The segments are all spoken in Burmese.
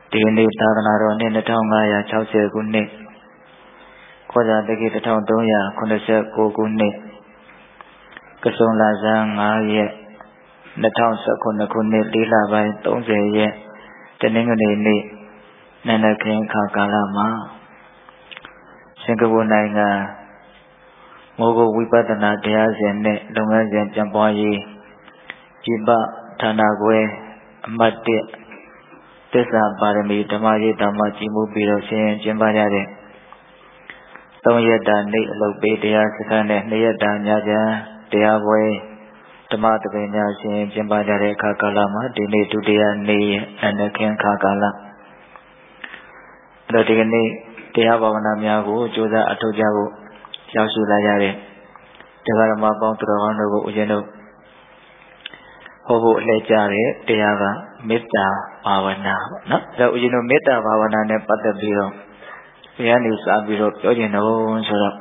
ဒီနေ့သာသနာတော်နှစ်2560ခုနှစ်ခေါ်ကြတက္ကီ1389ခုနှစ်ကဆုံလဆန်း9ရက်2019ခုနှစ်4လပိုင်း30ရက်တနင်္ဂနွေနေ့နန္ဒခင်းခါကာလမှာစင်ကာပူနိုင်ငံမိုးကုတ်ဝိပဿနာတရားစဉ်နဲ့လုပ်ငန်းစဉ်ပြန်ပွားရေးပြပဌာနခွဲအမှတ်1သစ္စာပါရမီဓမ္မရေးဓမ္မကြီးမှုပြီးတော့ဆင်းရဲကျင်းပကြတဲ့3ရက်တာနေ့အလုပ်ပေးတရားစခန်းနဲ့2ရက်တာညချမ်းတရားပွဲဓမ္မတပင်ညာဆင်းရဲကျင်းပကြတဲ့အခါကာလမှာဒီနေ့ဒုတိယနေ့ရဲ့အနခင်ခါကာလအဲ့တော့ဒီကနေ့တရားဘာဝနာများကိုကြိုးစားအထောက်ကြဖို့ရောက်ရှိလာကြတဲ့တရားဓမ္မပေါင်းသူတော်ကောင်းတို့ကိုဦးဇင်းတို့ဟောဖို့အလှည့်ကြတဲ့တရားကမေတ္တာဘာဝနာပေါ့နော်။ဒါဦးဇင်းတို့မေတ္တာဘာဝနာနဲ့ပတ်သက်ပြီးတော့ဘယ်ကနေစပြီးတော့ပြောကျင်တော့ဆိုတော့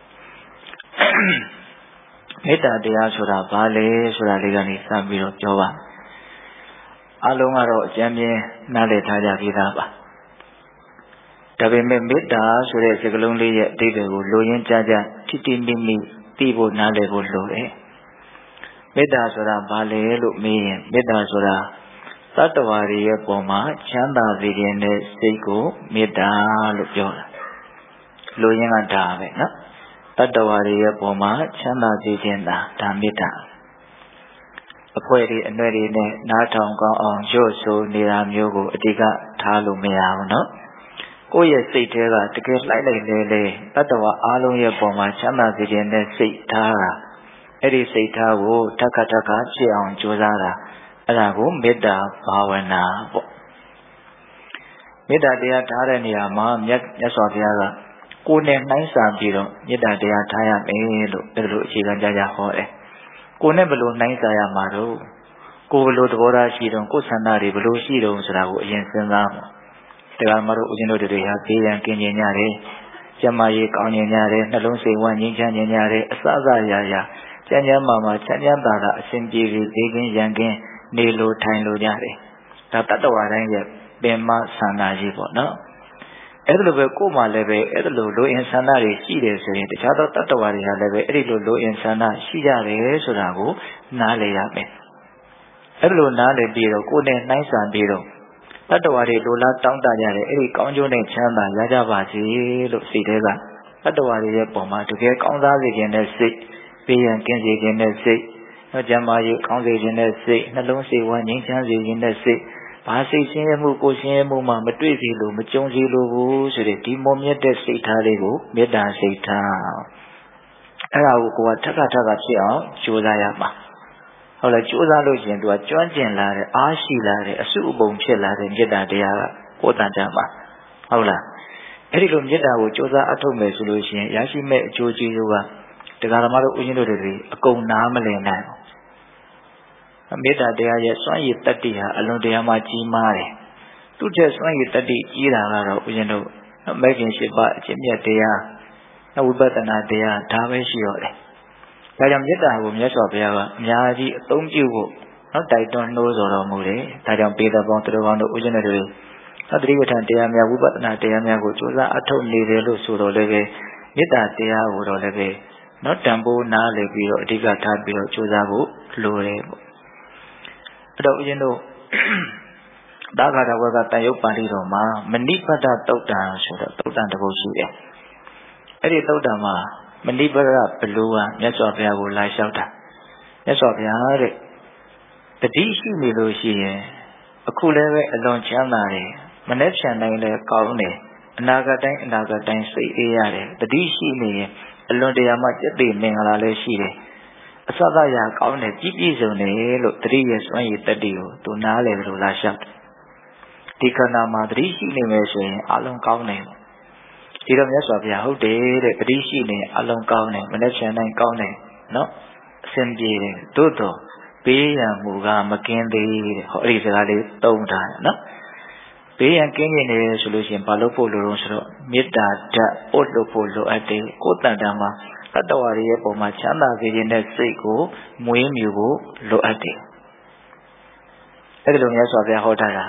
မေတ္တာတရားဆိုတာဘာလဲဆိုတာလေးကနေစပြီးတော့ပြောပါအလုံးကတော့အကျဉ်းပြင်းနားလည်ထားကြပြီးသားပါဒါပေမဲ့မေတ္တာဆိုတဲ့စကားလုံးလေးရဲ့အဓိပ္ပာယ်ကိုလိုရင်းကြကြတိတိမိမိသိဖို့နားလည်ဖို့လိုတယ်မေတ္တာဆိုတာဘာလဲလို့မေးရင်မေတ္တာဆိုတာသတ္တဝါတွေရဲ့ပုံမှာချမ်းသာစေခြင်းနဲ့စိတ်ကိုမေတ္တာလို့ပြောတာလူရင်းကဒါပဲနော်သတ္တဝါတွေရဲ့ပုံမှာချမ်းသာစေခြင်းဒါမေတ္တာအဖွဲတွေအနွယ်တွေနဲ့နားထောင်ကောင်းအောင်ရွတ်ဆိုနေတာမျိုးကိုအတိကထားလို့မရဘူးနော်ကိုယ့်ရဲ့စိတ်ထဲကတကယ်လိုက်လိုက်လဲလဲသတ္တဝါအားလုံးရဲ့ပုံမှာချမ်းသာစေခြင်းနဲ့စိတ်ထားတာအဲ့ဒီစိတ်ထားကိုထပ်ခါဖြစ်အောင်ကြိုးစားတာအဲ့ဒါကိုမေတ္တာဘာဝနာပေါ့မေတ္တာတရားထားတဲ့နေရာမှာမြတ်စွာဘုရားကကိုယ်နဲ့နှိုင်းစာပြီးတော့မေတ္တာတရားထားရမယ်လို့အဲ့လိုအခြေခံကြဟောတယ်ကိုယ်နဲ့ဘယ်လိုနှိုင်းစာရမှာတော့ကိုယ်ဘယ်လိုသဘောထားရှိတော့ကိုယ်ဆန္ဒတွေဘယ်လိုရှိတော့ဆိုတာကိုအရင်စဉ်းစားပေါ့တရားမတို့ဦးဇင်းတို့တွေဟာဘေးရန်ကင်းကျင်ကြတယ်ကျမကြီးကောင်းကျင်ကြတယ်နှလုံးစိတ်ဝမ်းငြိမ်းချမ်းကြတယ်အစစရာရာကျမ်းကျမ်းမာချမ်းသာတာအစဉ်ပြေပြီးဘေးကင်းရန်ကင်းနေလိုထိုင်လိုကြတယ်ဒါတတ္တဝါတိုင်းရဲ့ပင်မဆန္ဒကြီးပေါ့နော်အဲ့ဒါလိုပဲကိုယ်မှလည်းပဲအဲ့ဒါလိုအင်ဆန္ဒတွေရှိတယ်ဆိုရင်တခြားသောတတ္တဝါတွေဟာလည်းပဲအဲ့ဒီလိုအင်ဆန္ဒရှိကြတယ်ဆိုတာကိုနားလည်ရမယ်အဲ့ဒါလိုနားလည်ပြီးတော့ကိုယ်နဲ့နှိုင်းဆန်ပြီးတော့တတ္တဝါတွေလိုလားတောင်းတကြတယ်အဲ့ဒီကောင်းကျိုးနဲ့ချမ်းသာရကြပါစေလို့စိတ်ထဲကတတ္တဝါတွေရဲ့ပုံမှာတကယ်ကောင်းစားစေခြင်းနဲ့စိတ်ပေးရန်ကင်းစေခြင်းနဲ့စိတ်ကျမ်းမာရေးကောင်းစေခြင်းနဲ့စိတ်နှလုံးစိတ်ဝမ်းငြိမ်းချမ်းစေခြင်းနဲ့စိတ်ဘာစိတ်ဆင်းရဲမှုကိုယ်ဆင်းရဲမှုမှမတွေ့စီလို့မကြုံစီလို့ဘူးဆိုတဲ့ဒီမုံမြတ်တဲ့စိတ်ထားလေးကိုမေတ္တာစိတ်ထားအဲ့ဒါကိုကထပ်ဖြစ်အောင်ကြိုးစားရမှာဟုတ်လားကြိုးစားလို့ရှိရင်သူကကျွမ်းကျင်လာတဲ့အားရှိလာတဲ့အစုအပုံဖြစ်လာတဲ့မေတ္တာတရားကကိုယ်တန်ကြမှာဟုတ်လားအဲ့ဒီလိုမေတ္တာကိုကြိုးစားအထောက်မယ်ဆိုလို့ရှိရင်ရရှိမဲ့အကျိုးကျေးဇူးကတရားဓမ္မတို့ဦးဇင်းတို့တွေအကုန်နားမလည်နိုင်ဘူးမေတ္တာတရားရဲ့စွမ်းရည်တတ္တိဟာအလွန်တရာမှကြီးမားတယ်သူ့တဲ့စွမ်းရည်တတ္တိကြီးတာကတော့ဦးဇင်းတို့မဲ့ခင်ရှိပါအကျင့်မြတ်တရားဝိပဿနာတရားဒါပဲရှိတော့တယ်ဒါကြောင့်မေတ္တာကိုမြတ်စွာဘုရားကအများကြီးအသုံးပြုဖို့တိုက်တွန်းနှိုးဆော်တော်မူတယ်ဒါကြောင့်ပေတပေါင်းသူတော်ကောင်းတို့ဦးဇင်းတို့တွေသတိပဋ္ဌာန်တရားများဝိပဿနာတရားများကိုကြိုးစားအထောက်နေတယ်လို့ဆိုတော့လည်းပဲမေတ္တာတရားကိုတော့လည်းပဲတန်ဖိုးနားလည်ပြီးတော့အဓိကထားပြီးတော့ကြိုးစားဖို့လိုတယ်ပေါ့အဲ့တော့ဦးဇင်းတို့သာဂရဝကတန်ရုပ်ပါဠိတော်မှာမဏိပတ္တသုတ်တံဆိုတော့သုတ်တံတစ်ပုဒ်ရှိတယ်အဲ့ဒီသုတ်တံမှာမဏိပတ္တဘလူကမြတ်စွာဘုရားကိုလာလျှောက်တာမြတ်စွာဘုရားတဲ့တတိရှိနေလို့ရှိရင်အခုလည်းပဲအလွန်ချမ်းသာတယ်မနေ့ဖြန်တိုင်းလည်းကောင်းတယ်အနာဂတ်တိုင်းစိတ်အေးရတယ်တတိရှိနေရင်အလွန်တရာမှကျက်သိမင်္ဂလာလည်းရှိတယ်အစသရာကောင်းတယ်ပြည့်စုံတယ်လို့တတိရဲ့စွမ်းရည်တတ္တိကိုသူနားလည်လို့လာလျှောက်တယ်ဒီခန္ဓာမှာတတိရှိနေမယ်ဆိုရင်အလုံးကောင်းတယ်ဒီတော့မြတ်စွာဘုရားဟုတ်တယ်တဲ့တတိရှိနေအလုံးကောင်းတယ်မနေ့ဖြန်တိုင်းကောင်းတယ်နော်အစဉ်ပြေတယ်သို့တော့ပေးရန်မူကမကင်းသေးတဲ့ဟောအဲ့ဒီစကားလေးသုံးထားတယ်နော်ဘေးရန်ကင်းနေတယ်ဆိုလို့ရှိရင်ဘာလို့ဖို့လိုတော့ဆိုတော့မေတ္တာဓာတ်ပို့လို့ဖို့လိုအပ်တယ်ကိုယ်တန်တန်မှာတတ္တဝါတွေရဲ့ပုံမှာချမ်းသာစေခြင်းနဲ့စိတ်ကိုမွေးမြူဖို့လိုအပ်တယ်အဲ့ဒီလိုမြတ်စွာဘုရားဟောထားတာ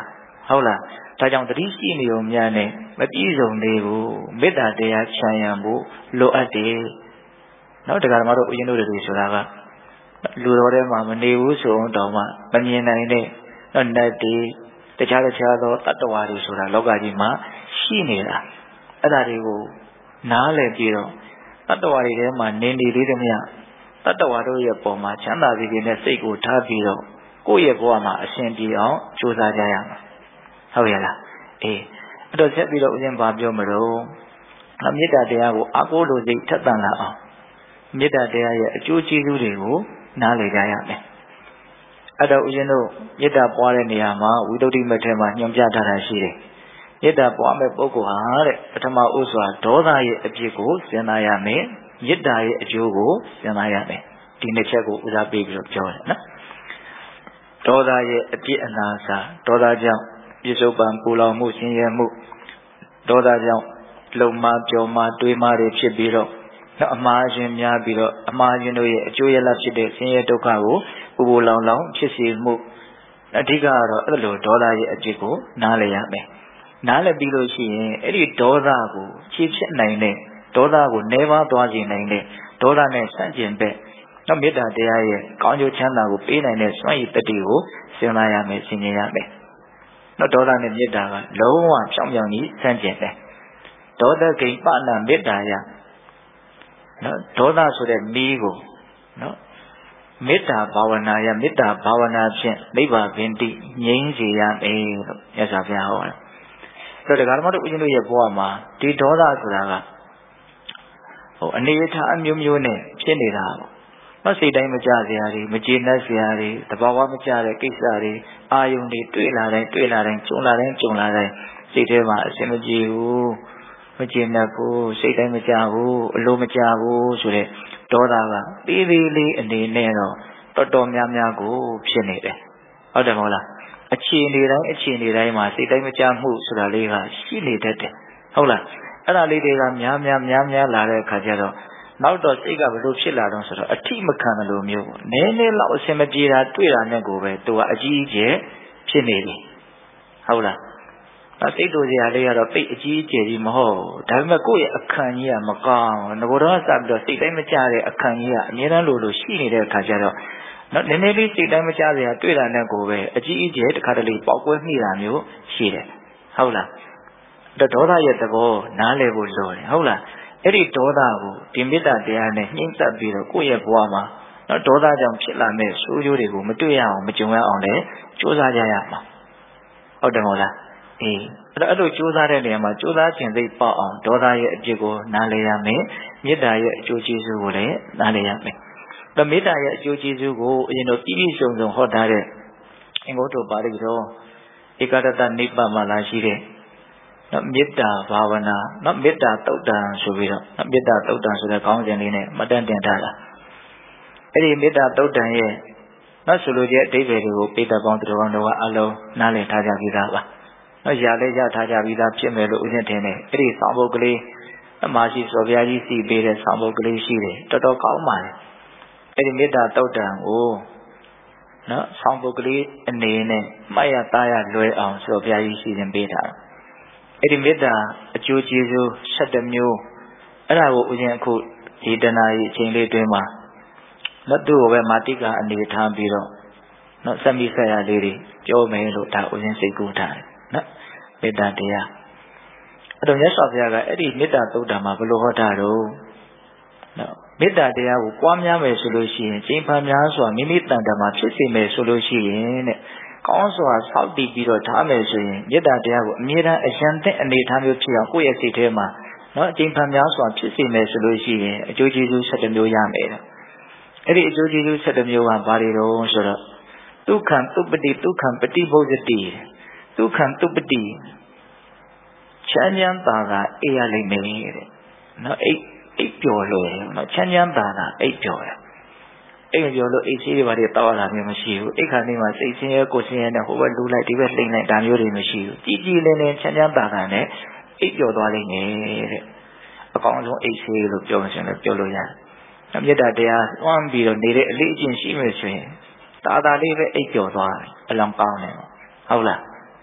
ဟုတ်လားဒါကြောင့်တတိရှိနေုံများနဲ့မပြည့်စုံသေးဘူးမေတ္တာတရားချမ်းရံဖို့လိုအပ်တယ်နော်တရားဓမ္မတို့ဦးဇင်းတို့တွေဆိုတာကလူတော်ထဲမှာမနေဘူးဆိုတော့မှမမြင်နိုင်တဲ့နော်နတ်တွေတခြားသောတတ္တဝါတွေဆိုတာလောကကြီးမှာရှိနေတာအဲ့ဒါတွေကိုနားလည်ပြီးတော့တတ္တဝါတွေထဲမှာနေနေသေးတယ်မြတ်တတ္တဝါတို့ရဲ့ပုံမှာချမ်းသာစေခြင်းနဲ့စိတ်ကိုထားပြီးတော့ကိုယ့်ရဲ့ဘဝမှာအရှင်ပြေအောင်ကြိုးစားကြရမှာဟုတ်ရဲ့လားအေးအဲ့တော့ဆက်ပြီးတော့ဦးဇင်းဘာပြောမလို့မေတ္တာတရားကိုအားကိုးလို့စိတ်ထက်သန်လာအောင်မေတ္တာတရားရဲ့အကျိုးကျေးဇူးတွေကိုနားလည်ကြရမယ်အဲ့တော့ဦးဇင်းတို့မေတ္တာပွားတဲ့နေရာမှာဝိသုဒ္ဓိမထေရမှာညွှန်ပြထားတာရှိတယ်မေတ္တာပွားမဲ့ပုဂ္ဂိုလ်ဟာတဲ့ပထမဥစွာဒေါသရဲ့အပြစ်ကိုစဉ်းစားရမယ်မေတ္တာရဲ့အကျိုးကိုစဉ်းစားရမယ်ဒီနှစ်ချက်ကိုဦးစားပေးပြီးတော့ပြောတယ်နော်ဒေါသရဲ့အပြစ်အနာစာဒေါသကြောင့်ပြစ္ဆုတ်ပံပူလောင်မှုဆင်းရဲမှုဒေါသကြောင့်လုံမပြောမတွေးမတွေဖြစ်ပြီးတော့အမှားရှင်များပြီးတော့အမှားရှင်တို့ရဲ့အကျိုးရလဒ်ဖြစ်တဲ့ဆင်းရဲဒုက္ခကိုပူပူလောင်လောင်ဖြစ်စေမှုအဓိကကတော့အဲ့လိုဒေါသရဲ့အပြစ်ကိုနားလည်ရမယ်နားလည်ပြီးလို့ရှိရင်အဲ့ဒီဒေါသကိုခြေဖြစ်နိုင်တဲ့ဒေါသကိုနှဲပါသွားစေနိုင်တဲ့ဒေါသနဲ့ဆန့်ကျင်ဘက်နော်မေတ္တာတရားရဲ့ကောင်းကျိုးချမ်းသာကိုပေးနိုင်တဲ့စွမ်းရည်တတိကိုစဉ်းစားရမယ်ရှင်းရမယ်နော်ဒေါသနဲ့မေတ္တာကလုံးဝဖြောင်းပြောင်းကြီးဆန့်ကျင်တယ်ဒေါသကိပနာမေတ္တာယနော်ဒေါသဆိုတဲ့မီးကိုနော်မေတ္တာဘာဝနာယမေတ္တာဘာဝနာဖြင့်နိဗ္ဗာန်ပင်တိငြိမ်းစေရမယ်လို့မြတ်စွာဘုရားဟောတယ်ဆိုတော့ဓမ္မတို့ဦးဇင်းတို့ရဲ့ဘဝမှာဒီဒေါသဆိုတာကအနေအထားအမျိုးမျိုးနဲ့ဖြစ်နေတာပေါ့နော်စိတ်တိုင်းမကြစရာတွေမကျေနပ်စရာတွေတဘာဝမကြတဲ့ကိစ္စတွေအာယုန်တွေတွေ့လာတိုင်းကြုံလာတိုင်းစိတ်ထဲမှာအစင်မပြေဘူးမကျေနပ်ဘူးစိတ်တိုင်းမကြဘူးအလိုမကြဘူးဆိုတဲ့ဒေါသကသေးသေးလေးအနေနဲ့တော့တော်တော်များများကိုဖြစ်နေတယ်ဟုတ်တယ်မဟုတ်လားအခြေအနေတိုင်းမှာစိတ်တိုင်းမကြမှုဆိုတာလေးကရှိနေတတ်တယ်ဟုတ်လားအဲ့ဒါလေးတွေကများလာတဲ့အခါကျတော့နောက်တော့စိတ်ကဘယ်လိုဖြစ်လာတော့ဆိုတော့အထိမခံလို့မျိုးပေါ့နည်းနည်းလောက်အစင်မပြေတာတွေ့တာနဲ့ကိုပဲသူကအကြီးအကျယ်ဖြစ်နေပြီဟုတ်လားစိတ်တူစရာလေးကတော့ပိတ်အကြီးအကျယ်ကြီးမဟုတ်ဒါပေမဲ့ကိုယ့်ရဲ့အခန့်ကြီးကမကောင်းငကိုတော့စပြီးတော့စိတ်တိုင်းမကြတဲ့အခန့်ကြီးကအမြဲတမ်းလိုရှိနေတဲ့အခါကျတော့နော်နည်းနည်းလေးစိတ်တိုင်းမကြစရာတွေ့တာနဲ့ကိုပဲအကြီးအကျယ်တစ်ခါတလေပေါက်ကွဲမိတာမျိုးရှိတယ်ဟုတ်လားဒေါသရဲ့သဘောနားလည်ဖို့လိုတယ်ဟုတ်လားအဲ့ဒီဒေါသကိုဒီမေတ္တာတရားနဲ့နှိမ့်သက်ပြီးတော့ကိုယ့်ရဲ့ဘဝမှာနော်ဒေါသကြောင့်ဖြစ်လာမဲ့ဆိုးကျိုးတွေကိုမတွေ့ရအောင်မကြုံရအောင်လည်းကြိုးစားကြရမှာဟုတ်တယ်မဟုတ်လားအေးအဲ့လိုကြိုးစားတဲ့နေရာမှာကြိုးစားခြင်းစိတ်ပေါက်အောင်ဒေါသရဲ့အပြစ်ကိုနားလည်ရမယ်မေတ္တာရဲ့အကျိုးကျေးဇူးကိုလည်းနားလည်ရမယ်ဒါမေတ္တာရဲ့အကျိုးကျေးဇူးကိုအရင်တော့ပြည့်စုံဟောထားတဲ့အင်္ဂုတ္တပါဠိတော်ဧကတတနိဗ္ဗာန်မှာလာရှိတဲ့နော်မေတ္တာဘာဝနာနော်မေတ္တာသုတ်တံဆိုပြီးတော့မေတ္တာသုတ်တံဆိုတဲ့ခေါင်းစဉ်လေးနဲ့မတန်တင်ထားတာအဲ့ဒီမေတ္တာသုတ်တံရဲ့နော်ဆိုလိုချက်အဓိပ္ပာယ်တွေကိုပိဋကပေါင်းတော်တော်ကအလုံးနားလည်ထားကြပြီးသားပါနော်ရလည်းရထားကြပြီးသားဖြစ်မယ်လို့ဦးဇင်းထင်တယ်အဲ့ဒီဆောင်ပုဒ်ကလေးအမရှိစောဘုရားကြီးစီပေးတဲ့ဆောင်ပုဒ်ကလေးရှိတယ်တော်တော်ကောင်းပါလေအဲ့ဒီမေတ္တာသုတ်တံကိုနော်ဆောင်ပုဒ်ကလေးအနေနဲ့မှတ်ရသားရလွယ်အောင်စောဘုရားကြီးစီစဉ်ပေးတာအဲ့ဒီမေတ္တာအကျိုးကျေးဇူး7မျိုးအဲ့ဒါကိုဦးဇင်းအခုဒီတဏှာကြီးအချိန်လေးတွင်းမှာနော်သူ့ကိုပဲမာတိကအနေထားပြီးတော့နော်စမိဆက်ရလေးတွေပြောမယ်လို့ဒါဦးဇင်းစိတ်ကူးထားတယ်နော်မေတ္တာတရားအဲ့တော့မြတ်စွာဘုရားကအဲ့ဒီမေတ္တာသုတ်တံမှာဘယ်လိုဟောတာတော့နော်မေတ္တာတရားကိုပွားများမယ်ဆိုလို့ရှိရင်ကျင့်ဖန်များစွာမိမိတန်တမှာဖြစ်စေမယ်ဆိုလို့ရှိရင်တဲ့ကောင်းစွာစောင့်တည်ပြီးတော့ထားမယ်ဆိုရင်မေတ္တာတရားကိုအမြဲတမ်းအရန်တဲ့အနေထားမျိုးဖြစ်အောင်ကိုယ့်ရဲ့စိတ်ထဲမှာနော်ကျင့်ဖန်များစွာဖြစ်စေမယ်ဆိုလို့ရှိရင်အကျိုးကျေးဇူး7မျိုးရမယ်တဲ့အဲ့ဒီအကျိုးကျေးဇူး7မျိုးကဘာတွေတော့ဆိုတော့ဒုက္ခံသုပတိဒုက္ခံပฏิဘုဇ္ဇတိဒုက္ခံသုပတိချမ်းချမ်းသာသာအေးရလိမ့်မယ်တဲ့နော်အိပ်ပျော်လို့နော်ချမ်းချမ်းသာသာအိပ်ပျော်ရအိပ်ပျော်လို့အိပ်ဆေးတွေဘာတွေတောက်ရတာမျိုးမရှိဘူးအိပ်ခါနေမှာစိတ်ဆင်းရဲကိုယ်ဆင်းရဲနဲ့ဟိုဘက်လူလိုက်ဒီဘက်လှိမ့်လိုက်ဒါမျိုးတွေမရှိဘူးကြည်ကြည်လင်းလင်းချမ်းချမ်းသာသာနဲ့အိပ်ပျော်သွားလိမ့်မယ်တဲ့အကောင်းဆုံးအိပ်ဆေးလို့ပြောမှဆိုရင်ပြောလို့ရတယ်မေတ္တာတရားသွမ်းပြီးတော့နေတဲ့အလေးအကျင့်ရှိမယ်ဆိုရင်သာသာလေးပဲအိပ်ပျော်သွားတယ်အလောင်းကောင်းတယ်ဟုတ်လား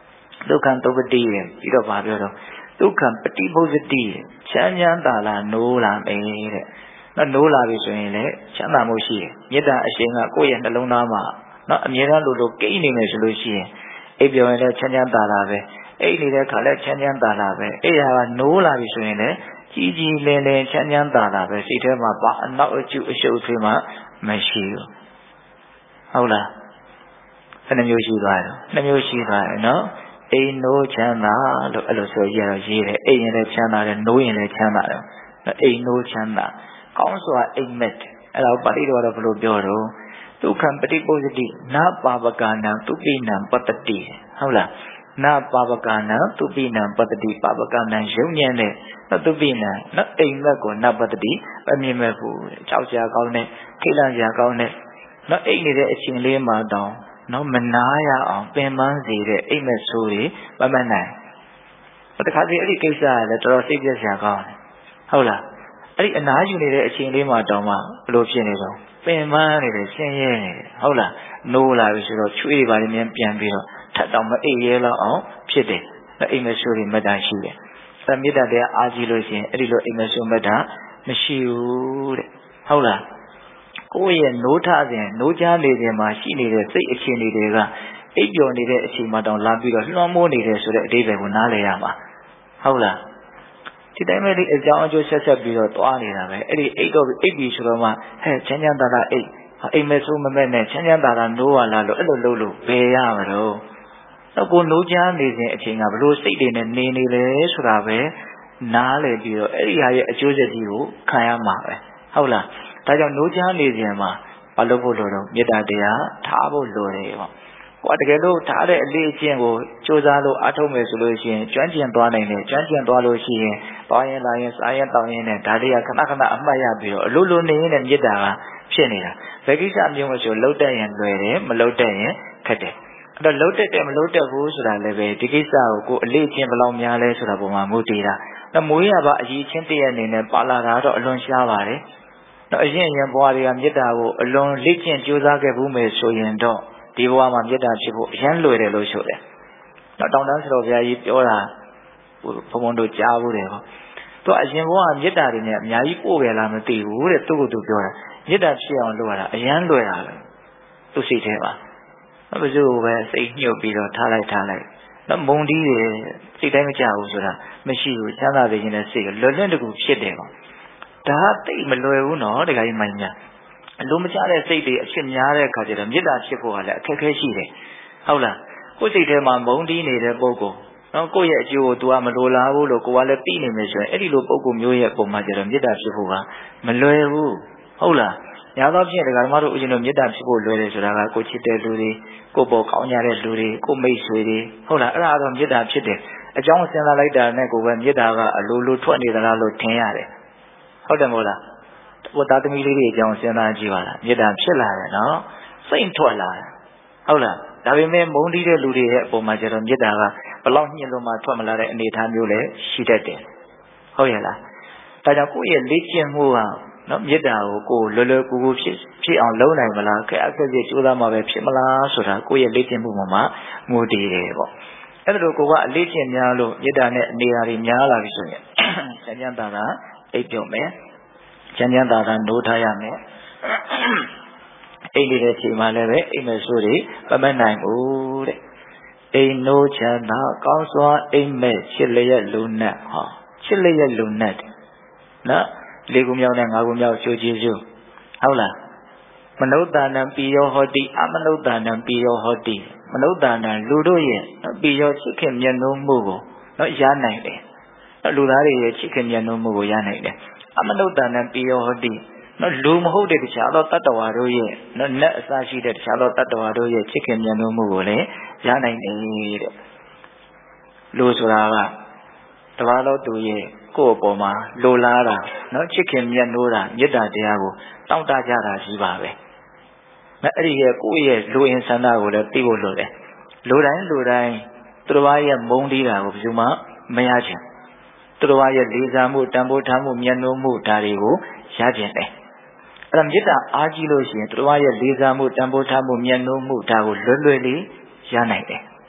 ဒုက္ခသုပတိရဲ့ပြီးတော့ဗာပြောတော့ဒုက္ခပฏิပုဇ္ဇတိချမ်းချမ်းသာလာနိုးလာမယ်တဲ့နော်နိုးလာပြီဆိုရင်လည်းချမ်းသာမှုရှိတယ်မေတ္တာအရှင်ကကိုယ့်ရဲ့နှလုံးသားမှာနော်အမြဲတမ်းလိုကိန်းနေမယ်ဆိုလို့ရှိရင်အိပ်ပျော်ရင်လည်းချမ်းချမ်းသာလာပဲအိပ်နေတဲ့ခါလည်းချမ်းချမ်းသာလာပဲအဲ့ဟာကနိုးလာပြီဆိုရင်လည်းကြီးကြီးလင်းလင်းချမ်းချမ်းသာလာပဲစိတ်ထဲမှာဘာအနောက်အကျအရှုပ်ထွေးမှမရှိဘူးဟုတ်လားဘယ်နှမျိုးရှိသွားတယ်နှမျိုးရှိသွားတယ်နော်အိမ်နိုးချမ်းသာလို့အဲ့လိုဆိုရတော့ရေးတယ်အိမ်ရင်လည်းချမ်းသာတယ်နိုးရင်လည်းချမ်းသာတယ်အိမ်နိုးချမ်းသာကောင်းစွာအိမ်မက်အဲ့ဒါပါဠိတော်ကတော့ဘယ်လိုပြောတော့ဒုက္ခပฏิပုဇ္ဇတိနာပါပကနံသူပိနံပတ္တိဟုတ်လားနာပါပကနံသူပိနံပတ္တိပါပကနံရုံညံ့တဲ့သူပိနံနော်အိမ်မက်ကိုနပတ္တိအမြင်မဲ့ဘူးကြောက်စရာကောင်းတဲ့ခိလန့်စရာကောင်းတဲ့နော်အိမ်နေတဲ့အချိန်လေးမှာတောင်နော်မနာရအောင်ပင်ပန်းစေတဲ့အိမ်မက်ဆိုးတွေမမှန်နိုင်တခါစီအဲ့ဒီကိစ္စကလည်းတော်တော်စိတ်ပြည့်စရာကောင်းတယ်ဟုတ်လားအဲ့ဒီအနားယူနေတဲ့အချိန်လေးမှာတောင်မှဘလို့ဖြစ်နေတော့ပင်ပန်းနေတယ်ရှင်းရဲနေတယ်ဟုတ်လားနိုးလာပြီဆိုတော့ချွေးပါလိမ့်မြန်ပြန်ပြီးတော့ထပ်တော့မအိပ်ရဲတော့အောင်ဖြစ်တယ်အိမ်မက်ဆိုးတွေမတန်ရှိတယ်အဲ့မေတ္တာတရားအားကြီးလို့ရှိရင်အဲ့ဒီလိုအိမ်မက်ဆိုးမတန်မရှိဘူးတဲ့ဟုတ်လားကိုယ့်ရဲ့နိုးထစဉ်နိုးကြားနေခြင်းမှာရှိနေတဲ့စိတ်အခြေအနေတွေကအိပ်ပျော်နေတဲ့အချိန်မှတောင်လာပြီးတော့လွှမ်းမိုးနေတယ်ဆိုတဲ့အဓိပ္ပာယ်ကိုနားလည်ရမှာဟုတ်လားဒီတိုင်းပဲဒီအကြောင်းအကျိုးဆက်ပြီးတော့သွားနေတာပဲအဲ့ဒီအိပ်ပြီဆိုတော့မှဟဲ့ချမ်းချမ်းသာသာအိမ်မဆိုးမမဲ့နဲ့ချမ်းချမ်းသာသာနိုးရလားလို့အဲ့လိုလုပ်လို့ဘယ်ရမှာတော့ကိုနိုးကြားနေစဉ်အချိန်ကဘလို့စိတ်တွေနဲ့နေလေဆိုတာပဲနားလည်ပြီးတော့အဲ့ဒီဟာရဲ့အကျိုးဆက်ကြီးကိုခံရမှာပဲဟုတ်လားဒါကြောင့်နိုးကြားနေစဉ်မှာမလုပ်ဖို့လိုတော့မေတ္တာတရားထားဖို့လိုတယ်ပေါ့ကိုယ်တကယ်လို့ထားတဲ့အလေးအကျင့်ကိုစူးစမ်းလို့အားထုတ်မယ်ဆိုလို့ရှိရင်ကျွမ်းကျင်သွားနိုင်တယ်ကျွမ်းကျင်သွားလို့ရှိရင်သွားရင်လာရင်စားရင်တောင်းရင်နဲ့ဒါတွေကခဏခဏအမှတ်ရပြီးတော့အလိုလိုနေရင်မေတ္တာကဖြစ်နေတာဘယ်ကိစ္စမျိုးမှဆိုလှုပ်တတ်ရင်လွယ်တယ်မလှုပ်တတ်ရင်ခက်တယ်အဲ့တော့လှုပ်တတ်တယ်မလှုပ်တတ်ဘူးဆိုတာလည်းပဲဒီကိစ္စကိုအလေးအကျင့်ဘယ်လောက်များလဲဆိုတာပုံမှာမူတည်တာမွေးရပါအရေးချင်းတည့်ရအနေနဲ့ပါလာတာတော့အလွန်ရှားပါတယ်အရင်ဘဝတွေကမေတ္တာကိုအလွန်လေ့ကျင့်ကြိုးစားခဲ့ဘူးမယ်ဆိုရင်တော့ဒီဘဝမှာမေတ္တာဖြစ်ဖို့အရန်လွယ်တယ်လို့ဆိုတယ်။တောင်တန်းဆရာဘုရားကြီးပြောတာဘုံဘုံတို့ကြားဘူးတယ်ပေါ့။သူအရင်ဘဝမေတ္တာတွေနဲ့အများကြီးပို့ခဲ့လားမသိဘူးတဲ့သူ့ကိုသူပြောတာမေတ္တာဖြစ်အောင်လုပ်ရတာအရန်လွယ်တာပဲ။သူစိတ်ထဲမှာဘယ်သူပဲစိတ်ညှို့ပြီးတော့ထားလိုက်နော်မုံတီးတယ်စိတ်တိုင်းမကြဘူးဆိုတာမရှိဘူးချမ်းသာစေခြင်းနဲ့စိတ်လွယ်လွယ်တကူဖြစ်တယ်ပေါ့။ဒါတိတ်မလွယ်ဘူးနော်တခါကြီးမိုင်းများအလိုမကျတဲ့စိတ်တွေအဖြစ်များတဲ့အခါကျတော့မေတ္တာဖြစ်ဖို့ကလည်းအခက်အခဲရှိတယ်ဟုတ်လားကိုယ်စိတ်ထဲမှာမုန်းတီးနေတဲ့ပုဂ္ဂိုလ်နော်ကိုယ့်ရဲ့အကျိုးကို तू ကမလိုလားဘူးလို့ကိုယ်ကလည်းသိနေမယ်ဆိုရင်အဲ့ဒီလိုပုဂ္ဂိုလ်မျိုးရဲ့ပုံမှန်ကျတော့မေတ္တာဖြစ်ဖို့ကမလွယ်ဘူးဟုတ်လားညာတော့ဖြစ်တယ်ကဓမ္မတို့ဦးဇင်းတို့မေတ္တာဖြစ်ဖို့လွယ်တယ်ဆိုတာကကိုချစ်တဲ့လူတွေကိုပေါ်ကောင်းကြတဲ့လူတွေကိုမိတ်ဆွေတွေဟုတ်လားအဲ့ဒါတော့မေတ္တာဖြစ်တယ်အကြောင်းစဉ်းစားလိုက်တာနဲ့ကိုယ်ပဲမေတ္တာကအလိုလိုထွက်နေသလားလို့ထင်ရတယ်ဟုတ်တယ်မို့လားဟိုသားသမီးလေးတွေအကြောင်းစဉ်းစားကြည့်ပါလားမေတ္တာဖြစ်လာတယ်နော်စိတ်ထွက်လာတယ်ဟုတ်လားဒါပေမဲ့မုန်းတီးတဲ့လူတွေရဲ့အပေါ်မှာကျတော့မေတ္တာကဘလောက်ညှင်းလို့မှထွက်မလာတဲ့အနေအထားမျိုးလည်းရှိတတ်တယ်ဟုတ်ရဲ့လားဒါကြောင့်ကိုယ့်ရဲ့လေ့ကျင့်မှုကနော်မေတ္တာကိုလွယ်လွယ်ကူကူဖြစ်အောင်လုပ်နိုင်မလားခက်အခက်ကြိုးစားမှပဲဖြစ်မလားဆိုတာကိုယ့်ရဲ့လေ့ကျင့်မှုမှာငိုတည်တယ်ပေါ့အဲ့ဒါလိုကိုကအလေ့ကျင့်များလို့မေတ္တာနဲ့အနေအရာတွေများလာပြီဆိုရင်ချမ်းချမ်းသာသာအိပ်ပြုံးမယ်ချမ်းချမ်းသာသာနိုးထားရမယ်အိပ်နေတဲ့ချိန်မှာလည်းပဲအိမ်မဆိုးတွေမမနိုင်ဘူးတဲ့အိမ်နိုးချမ်းသာကောင်းစွာအိမ်မဲ့ချစ်လျက်လူနဲ့ဟောချစ်လျက်လူနဲ့နော်၄ခုမြောက်နဲ့၅ခုမြောက်ကျိုးကျေးဇူးဟုတ်လားမနုဿာနံပိယောဟောတိအမနုဿာနံပိယောဟောတိမနုဿာနံလူတို့ရဲ့ပိယောချစ်ခင်မြတ်နိုးမှုကိုနော်ရနိုင်တယ်လူသားတွေရဲ့ချစ်ခင်မြတ်နိုးမှုကိုရနိုင်တယ်အမနုဿာနံပိယောဟောတိနော်လူမဟုတ်တဲ့တခြားသောတတ္တဝါတို့ရဲ့နော်နတ်အစရှိတဲ့တခြားသောတတ္တဝါတို့ရဲ့ချစ်ခင်မြတ်နိုးမှုကိုလည်းရနိုင်တယ်တဲ့လူဆိုတာကတပါးသောသူရဲ့ကိုယ့်အပေါ်မှာလိုလားတာနော်ချစ်ခင်မြတ်နိုးတာမေတ္တာတရားကိုတောင့်တကြတာကြီးပါပဲအဲ့ဒီရဲ့ကိုယ့်ရဲ့လူအင်ဆန္ဒကိုလည်းသိဖို့လိုတယ်လူတိုင်းသူတစ်ပါးရဲ့မုန်းတီးတာကိုဘယ်သူမှမရချင်သူတစ်ပါးရဲ့လေးစားမှုတန်ဖိုးထားမှုမြတ်နိုးမှုဒါတွေကိုရချင်တယ်အဲ့ဒါမေတ္တာအားကြီးလို့ရှိရင်သူတစ်ပါးရဲ့လေးစားမှုတန်ဖိုးထားမှုမြတ်နိုးမှုဒါကိုလွယ်လွယ်လေးရနိုင်တယ်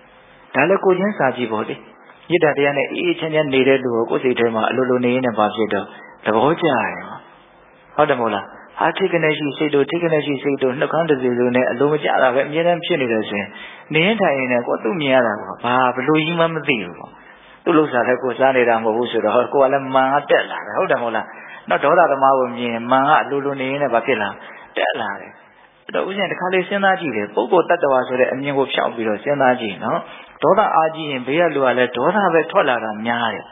ဒါလည်းကိုချင်းစာကြည့်ပေါ့လေမေတ္တာတရားနဲ့အေးချမ်းချမ်းနေတဲ့လူကိုကိုယ်စိတ်ထဲမှာအလိုလိုနေနေပါဖြစ်တော့သဘောကျရတယ်ဟုတ်တယ်မို့လားအာထိကနေရှိစိတ်တို့ထိကနေရှိစိတ်တို့နှုတ်ခမ်းတစ်စီလိုနဲ့အလိုမကျတာပဲအမြဲတမ်းဖြစ်နေတယ်ဆိုရင်နေရင်ထိုင်ရင်လည်းကိုယ်သူ့မြင်ရတာကဘာဘလို့ကြီးမှမသိဘူးပေါ့သူ့လို့စားလည်းကိုယ်စားနေတာမဟုတ်ဘူးဆိုတော့ကိုယ်ကလည်းမာန်ကတက်လာတယ်ဟုတ်တယ်မို့လားတော့ဒေါသသမားကိုမြင်မာန်ကအလိုလိုနေရင်လည်းဘာဖြစ်လာတက်လာတယ်အဲ့တော့ဦးဇင်းတစ်ခါလေးစဉ်းစားကြည့်တယ်ပုဂ္ဂိုလ်တ attva ဆိုတဲ့အမြင်ကိုဖျောက်ပြီးတော့စဉ်းစားကြည့်နော်ဒေါသအားကြီးရင်ဘေးကလူကလည်းဒေါသပဲထွက်လာတာများတယ်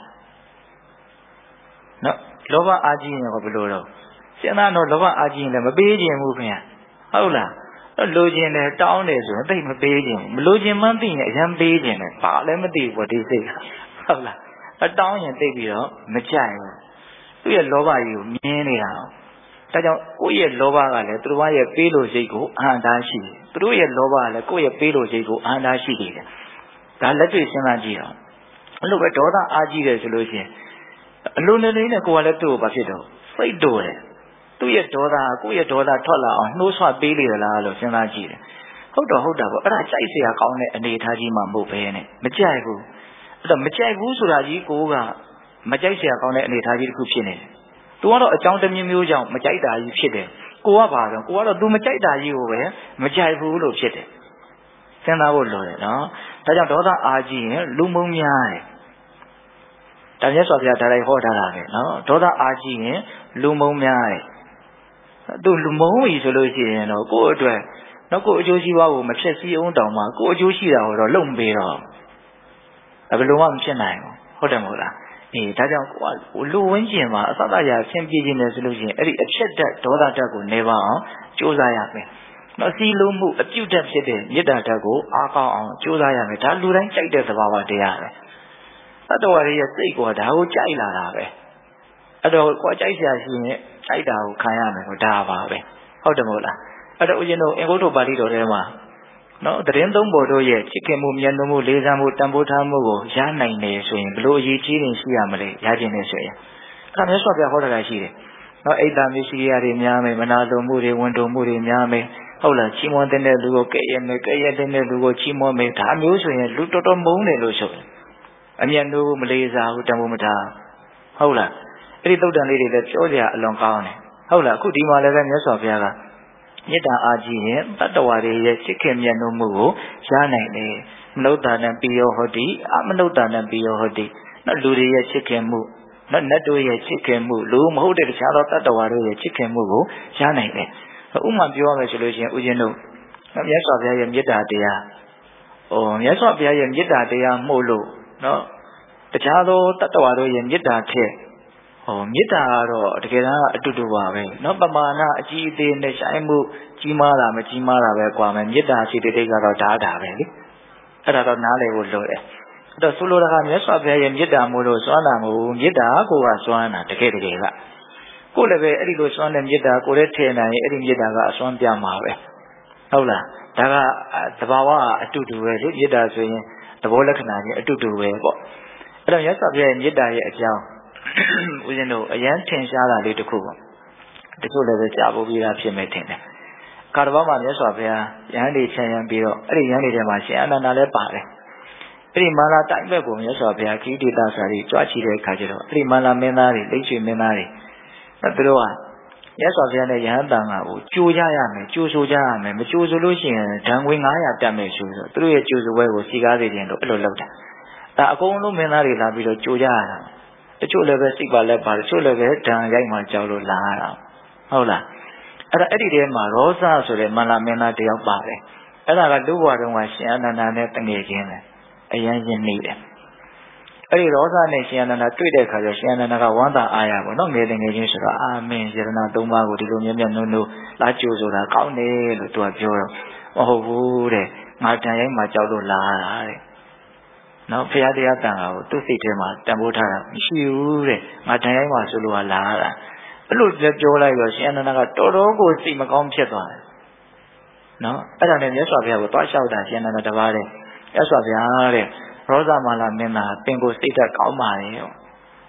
နော်လောဘအားကြီးရင်ကဘယ်လိုတော့စဉ်းစားတော့လောဘအားကြီးရင်လည်းမပေးခြင်းဘူးခင်ဗျဟုတ်လားလိုချင်တယ်တောင်းတယ်ဆိုရင်သိမပေးခြင်းမလိုချင်မှန်းသိရင်အရင်ပေးခြင်းတယ်ဘာလည်းမသိဘူးပေါ့ဒီစိတ်ဟုတ်လားအတောင်းရင်သိပြီးတော့မကြိုက်ဘူးသူ့ရဲ့လောဘကြီးကိုမြင်နေတာဒါကြောင့်ကိုယ့်ရဲ့လောဘကလည်းသူတို့ရဲ့ပေးလို့စိတ်ကိုအဟံတားရှိတယ်သူတို့ရဲ့လောဘကလည်းကိုယ့်ရဲ့ပေးလို့စိတ်ကိုအဟံတားရှိတယ်ဒါလက်တွေ့စဉ်းစားကြည့်အောင်အဲ့လိုပဲဒေါသအားကြီးတယ်ဆိုလို့ရှိရင်အလိုနေနဲ့ကိုယ်ကလည်းသူ့ကိုဘာဖြစ်တော့စိတ်တိုးတယ်သူ့ရဲ့ဒေါသကိုယ့်ရဲ့ဒေါသထွက်လာအောင်နှိုးဆွပေးလေလားလို့စဉ်းစားကြည့်တယ်ဟုတ်တော့ဟုတ်တာပေါ့အဲ့ဒါကြိုက်စရာကောင်းတဲ့အနေအထားကြီးမှမဟုတ်ဘဲနဲ့မကြိုက်ဘူးအဲ့တော့မကြိုက်ဘူးဆိုတာကြီးကိုကမကြိုက်စရာကောင်းတဲ့အနေအထားကြီးတစ်ခုဖြစ်နေတယ်သူကတော့အကြောင်းတစ်မျိုးမျိုးကြောင့်မကြိုက်တာကြီးဖြစ်တယ်ကိုကဘာတော့ကိုကတော့ तू မကြိုက်တာကြီးကိုပဲမကြိုက်ဘူးလို့ဖြစ်တယ်စဉ်းစားဖို့လိုတယ်နော်ဒါကြောင့်ဒေါသအားကြီးရင်လူမုံများတယ်ဒါမြတ်စွာဘုရားဒါလိုက်ဟောထားတာပဲနော်ဒေါသအားကြီးရင်လူမုံများတယ်သူလူမုံကြီးဆိုလို့ရှိရင်တော့ကိုယ့်အတွက်နောက်ကိုယ့်အကျိုးရှိပါဖို့မဖြစ်စည်းအောင်တောင်မှကိုယ့်အကျိုးရှိတာကိုတော့လုံမပေးတော့ဘယ်လိုမှမဖြစ်နိုင်ဘူးဟုတ်တယ်မဟုတ်လားဒါကြောင့်ကိုယ်လူဝင်းကျင်မှာအသတ္တရာဆင်းပြေးခြင်းနဲ့ဆိုလို့ရှိရင်အဲ့ဒီအဖြစ်ဓာတ်ဒေါသဓာတ်ကိုနေပါအောင်ကြိုးစားရမယ်နော်စီလုံးမှုအပြုတ်ဓာတ်ဖြစ်တဲ့မေတ္တာဓာတ်ကိုအားကောင်းအောင်ကြိုးစားရမယ်ဒါလူတိုင်းကြိုက်တဲ့သဘာဝတရားပဲသတ္တဝါတွေရဲ့စိတ်ကဒါကိုကြိုက်လာတာပဲအဲ့တော့ကိုယ်ကြိုက်စရာရှိရင်ကြိုက်တာကိုခံရမယ်ဒါပါပဲဟုတ်တယ်မဟုတ်လားအဲ့တော့ဦးဇင်းတို့အင်္ဂုတ္တပါဠိတော်ထဲမှာနော်သတင်းသုံးပေါ်တို့ရဲ့ချစ်ခင်မှုမြတ်နိုးမှုလေးစားမှုတန်ဖိုးထားမှုကိုရနိုင်တယ်ဆိုရင်ဘလို့အရေးကြီးနေရှိရမလဲရခြင်းနဲ့ဆိုရင်အဲ့ဒါမြတ်စွာဘုရားဟောတာရှိတယ်နော်အိတ်တာမရှိရတွေများမယ်မနာလိုမှုတွေဝန်တုံမှုတွေများမယ်ဟုတ်လားချီးမွမ်းတဲ့လူကိုကဲ့ရဲ့မယ်ကဲ့ရဲ့တဲ့လူကိုချီးမွမ်းမယ်ဒါမျိုးဆိုရင်လူတော်တော်မုန်းတယ်လို့ဆိုတယ်အမြတ်နိုးမလေးစားဘူးတန်ဖိုးမထားဟုတ်လားအဲ့ဒီသုတ်တန်လေးတွေလည်းပြောကြအလွန်ကောင်းတယ်ဟုတ်လားအခုဒီမှာလည်းပဲမြတ်စွာဘုရားကမေတ္တာအားကြီးရင်တတ္တဝါတွေရဲ့ချစ်ခင်မြတ်နိုးမှုကိုရနိုင်တယ်မနုဿာနံပိယောဟောတိအမနုဿာနံပိယောဟောတိနော်လူတွေရဲ့ချစ်ခင်မှုနော်နတ်တို့ရဲ့ချစ်ခင်မှုလူမဟုတ်တဲ့တခြားသောတတ္တဝါတို့ရဲ့ချစ်ခင်မှုကိုရနိုင်တယ်ဥပမာပြောရမယ်ဆိုလို့ရှိရင်ဦးဇင်းတို့မြတ်စွာဘုရားရဲ့မေတ္တာတရားမြတ်စွာဘုရားရဲ့မေတ္တာတရားမှုလို့နော်တခြားသောတတ္တဝါတို့ရဲ့မေတ္တာထက်မေတ္တာကတော့တကယ်တမ်းအတူတူပါပဲเนาะပမာဏအကြီးအသေးနဲ့ဆိုင်မှုကြီးမားတာမကြီးမားတာပဲကွာမယ်မေတ္တာစိတ်တိတ်ကတော့ဒါပဲလေအဲ့ဒါတော့နားလည်ဖို့လိုတယ်အဲ့တော့ဆိုလိုတာကမြတ်စွာဘုရားရဲ့မေတ္တာမို့လို့စွမ်းတာမဟုတ်မေတ္တာကိုကစွမ်းတာတကယ်ကကိုယ်လည်းပဲအဲ့ဒီလိုစွမ်းတဲ့မေတ္တာကိုလည်းထည့်နိုင်ရင်အဲ့ဒီမေတ္တာကအစွမ်းပြမှာပဲဟုတ်လားဒါကသဘာဝအတူတူပဲလေမေတ္တာဆိုရင်သဘောလက္ခဏာချင်းအတူတူပဲပေါ့အဲ့တော့မြတ်စွာဘုရားရဲ့မေတ္တာရဲ့အကြောင်းဦးဇင်းတို့အရန်ထင်ရှားတာလေးတစ်ခုပေါ့တချို့လည်းပဲကြားဖို့ပြီးတာဖြစ်မယ်ထင်တယ်ကာတဘာမှာမြတ်စွာဘုရားယဟန်တွေခြံရံပြီးတော့အဲ့ဒီယဟန်တွေထဲမှာရှင်အနန္ဒာလည်းပါတယ်အဲ့ဒီမာလာတိုင်းဘက်ကိုမြတ်စွာဘုရားခိတိတဆာတွေကြွားချီတဲ့အခါကျတော့အဲ့ဒီမာလာမင်းသားတွေလိမ့်ရွှေမင်းသားတွေသူတို့ကမြတ်စွာဘုရားနဲ့ယဟန်တန်ခါကိုကြိုကြရမယ်ကြိုဆိုကြရမယ်မကြိုဆိုလို့ရှိရင်ဓာန်ငွေ900တက်မယ်ဆိုတော့သူတို့ရဲ့ကြိုဆိုပွဲကိုစီကားစေခြင်းလို့အဲ့လိုလုပ်တာဒါအကုန်လုံးမင်းသားတွေလာပြီးတော့ကြိုကြရတာတချို့လည်းပဲစိတ်ပါလက်ပါတချို့လည်းပဲဓာန်ရိုက်မှကြောက်လို့လာရတာဟုတ်လားအဲ့ဒီထဲမှာရောစဆိုတဲ့မန္လာမင်းသားတယောက်ပါတယ်အဲ့ဒါကလူဘဝတုန်းကရှင်အနန္ဒာနဲ့တငယ်ချင်းတယ်အရင်ရင်းနေတယ်အဲ့ဒီရောစနဲ့ရှင်အနန္ဒာတွေ့တဲ့အခါကျရှင်အနန္ဒာကဝမ်းသာအားရပေါ့နော်ငယ်တငယ်ချင်းဆိုတော့အာမင်းယရဏ3ပါးကိုဒီလိုမြတ်မြတ်နိုးနိုးလာကြိုဆိုတာကောင်းတယ်လို့သူကပြောတော့မဟုတ်ဘူးတဲ့ငါဓာန်ရိုက်မှကြောက်လို့လာရတာတဲ့နော်ဘုရားတရားတန်ခါကိုသူ့စိတ်ထဲမှာတန်ဖိုးထားတာမရှိဘူးတဲ့ငါတရားမှာဆိုလို့လာတာအဲ့လိုပြောလိုက်တော့ရှင်အနန္ဒာကတော်တော်ကိုစိတ်မကောင်းဖြစ်သွားတယ်နော်အဲ့ဒါနဲ့မြတ်စွာဘုရားကိုတွားလျှောက်တာရှင်အနန္ဒာတပါးတဲ့မြတ်စွာဘုရားတဲ့ရောဇမာလာမင်းသားပင်ကိုစိတ်ဓာတ်ကောင်းပါလေ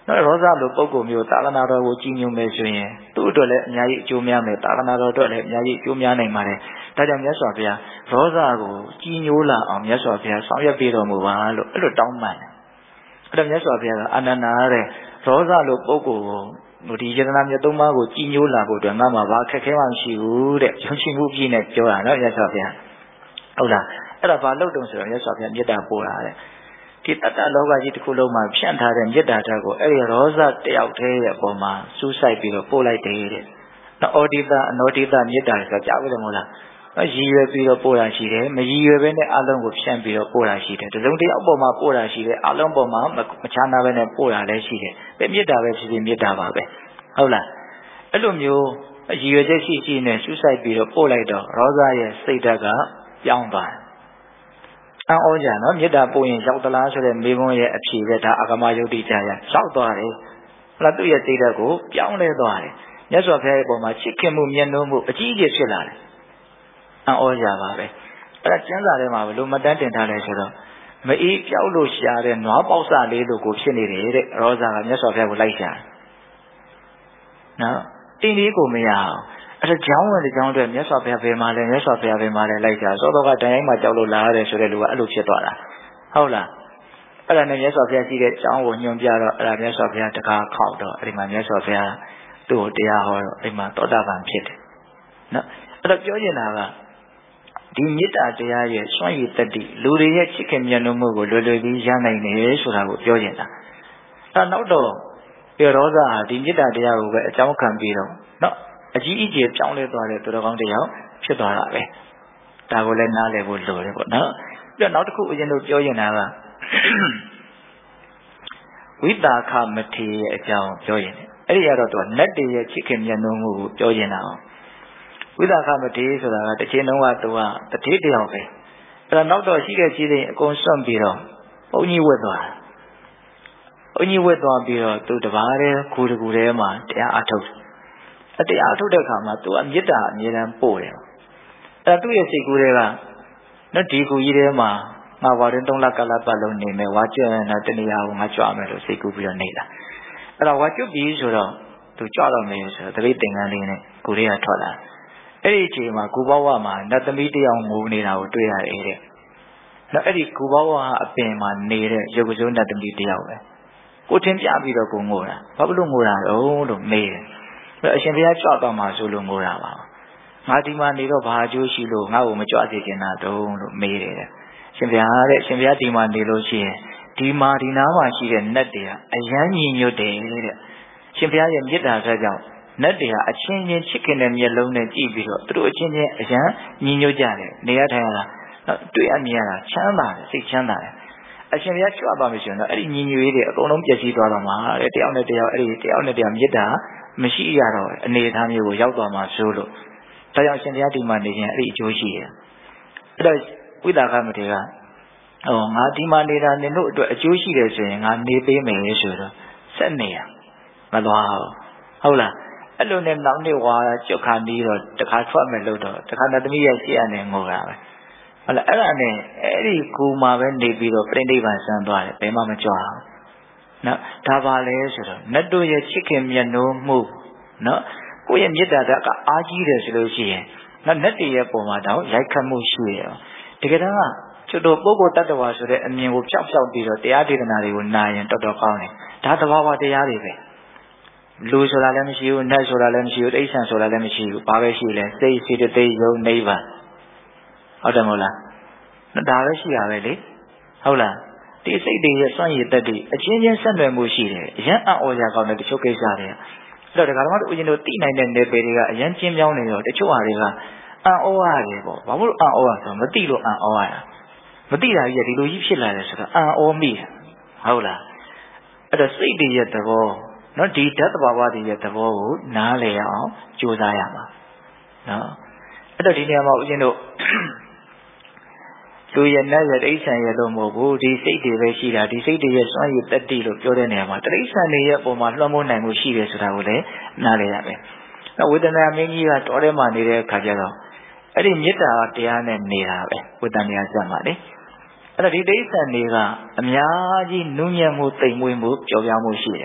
နော်ရောဇလိုပုဂ္ဂိုလ်မျိုးသာသနာတော်ကိုကြီးညိုမယ်ဆိုရင်သူ့အတွက်လည်းအများကြီးအကျိုးများမယ်သာသနာတော်အတွက်လည်းအများကြီးအကျိုးများနိုင်ပါတယ်ဒါကြောင့်မြတ်စွာဘုရားရောဇကိုကြီးညိုလာအောင်မြတ်စွာဘုရားဆောင်ရွက်ပေးတော်မူပါလို့အဲ့လိုတောင်းပန်တယ်အဲ့တော့မြတ်စွာဘုရားကအနန္နာတဲ့ရောဇလိုပုဂ္ဂိုလ်ကိုဒီယတနာမြတ်သုံးပါးကိုကြီးညိုလာဖို့အတွက်ငါမှဘာခက်ခဲမှမရှိဘူးတဲ့ယုံကြည်မှုပြည့်နဲ့ပြောတာနော်မြတ်စွာဘုရားဟုတ်လားအဲ့ဒါဘာလို့တုံးဆိုတော့မြတ်စွာဘုရားမေတ္တာပို့တာတဲ့ဒီတတ္တလောကကြီးတစ်ခုလုံးမှာဖြန့်ထားတဲ့မေတ္တာဓာတ်ကိုအဲ့ဒီရောဇတယောက်တည်းရဲ့အပေါ်မှာစူးစိုက်ပြီးတော့ပို့လိုက်တယ်တဲ့နော်ဩဒိတအနောဒိတမေတ္တာဆိုတာကြားပြီမို့လားရည်ရွယ်ပြီးတော့ပို့တာရှိတယ်မရည်ရွယ်ဘဲနဲ့အလုံးကိုဖြန့်ပြီးတော့ပို့တာရှိတယ်တစုံတစ်ယောက်ပေါ်မှာပို့တာရှိတယ်အလုံးပေါ်မှာမချမ်းသာဘဲနဲ့ပို့တာလည်းရှိတယ်ပဲမေတ္တာပဲဖြစ်ဖြစ်မေတ္တာပါပဲဟုတ်လားအဲ့လိုမျိုးရည်ရွယ်ချက်ရှိရှိနဲ့စူးစိုက်ပြီးတော့ပို့လိုက်တော့ရောဇရဲ့စိတ်ဓာတ်ကပြောင်းသွားတယ်အံ့ဩကြနော်မေတ္တာပို့ရင်ရောက်သလားဆိုတဲ့မေခွန်းရဲ့အဖြေပဲဒါအာဂမယုတ်တိကြရရောက်သွားတယ်ဟုတ်လားသူ့ရဲ့စိတ်ဓာတ်ကိုပြောင်းလဲသွားတယ်မြတ်စွာဘုရားရဲ့ပုံမှာချစ်ခင်မှုမျက်နှာမှုအကြီးအကျယ်ဖြစ်လာတယ်အံ့ဩကြပါပဲအဲ့ဒါကျမ်းစာထဲမှာဘလို့မတန်းတင်ထားလဲဆိုတော့မအေးပြောက်လို့ရှာတဲ့နွားပေါက်စလေးလိုကိုဖြစ်နေတယ်တဲ့ရောဇာကမြတ်စွာဘုရားကိုလိုက်ရှာနော်တင်းလေးကိုမရအောင်အဲ့ဒါကြောင်းဝင်တဲ့ကြောင်းတွေမြတ်စွာဘုရားဘယ်မှာလဲမြတ်စွာဘုရားဘယ်မှာလဲလိုက်ရှာစောတော့ကတန်ရိုင်းမှာကြောက်လို့လာရတယ်ဆိုတဲ့လူကအဲ့လိုဖြစ်သွားတာဟုတ်လားအဲ့ဒါနဲ့မြတ်စွာဘုရားရှိတဲ့ကြောင်းကိုညွှန်ပြတော့အဲ့ဒါမြတ်စွာဘုရားတကားခောက်တော့အဲ့ဒီမှာမြတ်စွာဘုရားသူ့ကိုတရားဟောတော့အဲ့မှာသောတာပန်ဖြစ်တယ်နော်အဲ့တော့ပြောချင်တာကဒီမေတ္တာတရားရဲ့စွန့်ရည်တတိလူတွေရဲ့ချစ်ခင်မြတ်နိုးမှုကိုလွယ်လွယ်ပြီးရနိုင်တယ်ဆိုတာကိုပြောချင်တာအဲ့နောက်တော့ပြောရောဇာဟာဒီမေတ္တာတရားကိုပဲအကြောင်းခံပြီးတော့နော်အကြီးအကျယ်ပြောင်းလဲသွားတဲ့သူတော်ကောင်းတစ်ယောက်ဖြစ်သွားတာပဲဒါကိုလည်းနားလည်ဖို့လိုတယ်ပေါ့နော်ပြီးတော့နောက်တစ်ခုဦးဇင်းတို့ပြောချင်တာကဝိတာခမထေရဲ့အကြောင်းပြောရင်အဲ့ဒီကတော့သူကနတ်တွေရဲ့ချစ်ခင်မြတ်နိုးမှုကိုပြောချင်တာဝိသခမတေဆိုတာကတစ်ချိန်လုံးကသူကတတိတယောက်ပဲအဲ့တော့နောက်တော့ရှိတဲ့ကြီးတွေအကုန်စွန့်ပြီးတော့ဘုန်းကြီးဝတ်သွားဘုန်းကြီးဝတ်သွားပြီးတော့သူတပါးတည်းခူတကူထဲမှာတရားအထုတ်တရားအထုတ်တဲ့အခါမှာသူကမေတ္တာအမြဲတမ်းပို့တယ်အဲ့သူ့ရဲ့စိတ်ကူးတွေကနော်ဒီကူကြီးထဲမှာငါဝါရင်3လကာလပတ်လုံးနေမယ်ဝါကျွတ်ရင်တော့တဏှာကိုငါကြွမယ်လို့စိတ်ကူးပြီးတော့နေတာအဲ့တော့ဝါကျွတ်ပြီးဆိုတော့သူကြွတော့မယ်ဆိုတော့တပိတ်သင်္ကန်းလေးနဲ့ကိုယ်တွေကထွက်လာအဲ့ဒီအချိန်မှာဂူဘဝမှာနတ်သမီးတယောက်ငိုနေတာကိုတွေ့ရတယ်တဲ့။နော်အဲ့ဒီဂူဘဝအပင်မှာနေတဲ့ရုပ်ကစိုးနတ်သမီးတယောက်ပဲ။ကိုထင်ပြပြီးတော့ကိုငိုတာ။ဘာလို့ငိုတာလို့မေးတယ်။အဲ့အရှင်ဘုရားကြွသွားမှာဆိုလို့ငိုတာပါ။ငါဒီမှာနေတော့ဘာအကျိုးရှိလို့ငါ့ကိုမကြွစေချင်တာတုံးလို့မေးတယ်တဲ့။ရှင်ဘုရားတဲ့ရှင်ဘုရားဒီမှာနေလို့ရှိရင်ဒီနားမှာရှိတဲ့နတ်တွေကအယမ်းညီညွတ်တယ်တဲ့။ရှင်ဘုရားရဲ့မေတ္တာဆက်ကြောင့်နတ်တွေဟာအချင်းချင်းချစ်ခင်တဲ့မျက်လုံးနဲ့ကြည့်ပြီးတော့သူတို့အချင်းချင်းအရန်ညီညွတ်ကြတယ်နေရထိုင်ရတာတွေ့အမြင်ရတာချမ်းသာတယ်စိတ်ချမ်းသာတယ်အရှင်ဘုရားကြွပါမယ်ဆိုရင်တော့အဲ့ဒီညီညွတ်ရေးတွေအကုန်လုံးပြည့်စည်သွားတော့မှာတဲ့တယောက်နဲ့တယောက်အဲ့ဒီတယောက်နဲ့တယောက်မေတ္တာမရှိရတော့အနေအထားမျိုးကိုရောက်သွားမှာဆိုလို့ဒါကြောင့်အရှင်ဘုရားဒီမှာနေရင်အဲ့ဒီအကျိုးရှိတယ်အဲ့တော့ဝိသခမထေရငါဒီမှာနေတာနင်တို့အတွက်အကျိုးရှိတယ်ဆိုရင်ငါနေပေးမယ်ဆိုတော့ဆက်နေရမသွားဟုတ်လားအဲ့လိုနဲ့နောက်နေ့ဝါကြွခါပြီးတော့တခါထွက်မယ်လို့တော့တခါသမီးရဲ့ရှေ့အနေငိုတာပဲဟုတ်လားအဲ့ဒါနဲ့အဲ့ဒီကူမှာပဲနေပြီးတော့ပြိဋိဘံဆန်းသွားတယ်ဘယ်မှမကြွအောင်နော်ဒါပါလဲဆိုတော့နတ်တို့ရဲ့ချစ်ခင်မြတ်နိုးမှုနော်ကိုယ့်ရဲ့မေတ္တာဓာတ်ကအားကြီးတယ်ဆိုလို့ရှိရင်နော်နတ်တွေရဲ့ပုံမှာတော့ရိုက်ခတ်မှုရှိတယ်တကယ်တော့ကျွတ်တော်ပုဂ္ဂိုလ်တ attva ဆိုတဲ့အမြင်ကိုဖြောက်ပြီးတော့တရားဒေသနာတွေကိုနာရင်တော်တော်ကောင်းတယ်ဒါသဘာဝတရားတွေပဲလူဆိုတာလည်းမရှိဘူးနတ်ဆိုတာလည်းမရှိဘူးတိဋ္ဌာန်ဆိုတာလည်းမရှိဘူးဘာပဲရှိလဲစိတ်စေတသိက်ယုံနိဗ္ဗာန်ဟုတ်တယ်မဟုတ်လားဒါပဲရှိတာပဲလေဟုတ်လားဒီစိတ်တွေရဲ့စွန့်ရည်တက်တွေအချင်းချင်းဆက်နွယ်မှုရှိတယ်အရန်အံ့ဩစရာကောင်းတဲ့တချို့ကိစ္စတွေအဲ့တော့ဒကာဓမ္မတို့ဦးဇင်းတို့သိနိုင်တဲ့နယ်ပယ်တွေကအရန်ကျင်းပြောင်းနေတော့တချို့ဟာတွေကအံ့ဩရတယ်ပေါ့ဘာလို့အံ့ဩရဆိုတော့မသိလို့အံ့ဩရတာမသိတာကြီးကဒီလိုကြီးဖြစ်လာတယ်ဆိုတော့အံ့ဩမိတာဟုတ်လားအဲ့တော့စိတ်တွေရဲ့သဘောနော်ဒီဓာတ်တဘာဝတွေရဲ့သဘောကိုနားလည်အောင်ကြိုးစားရမှာနော်အဲ့တော့ဒီနေရာမှာဦးဇင်းတို့လူရဲ့နတ်ရဲ့တိဋ္ဌာန်ရဲ့လို့မဟုတ်ဘူးဒီစိတ်တွေပဲရှိတာဒီစိတ်တွေရဲ့စွမ်းရည်တတိလို့ပြောတဲ့နေရာမှာတိဋ္ဌာန်တွေရဲ့ပုံမှာလွှမ်းမိုးနိုင်မှုရှိတယ်ဆိုတာကိုလည်းနားလည်ရမယ်နော်ဝေဒနာမင်းကြီးကတော်ထဲမှာနေတဲ့အခါကျတော့အဲ့ဒီမေတ္တာတရားနဲ့နေတာပဲဝေဒနာစက်မှာလေအဲ့တော့ဒီတိဋ္ဌာန်တွေကအများကြီးနုညံ့မှုတိမ်မွေးမှုပျော်ပြောင်းမှုရှိတယ်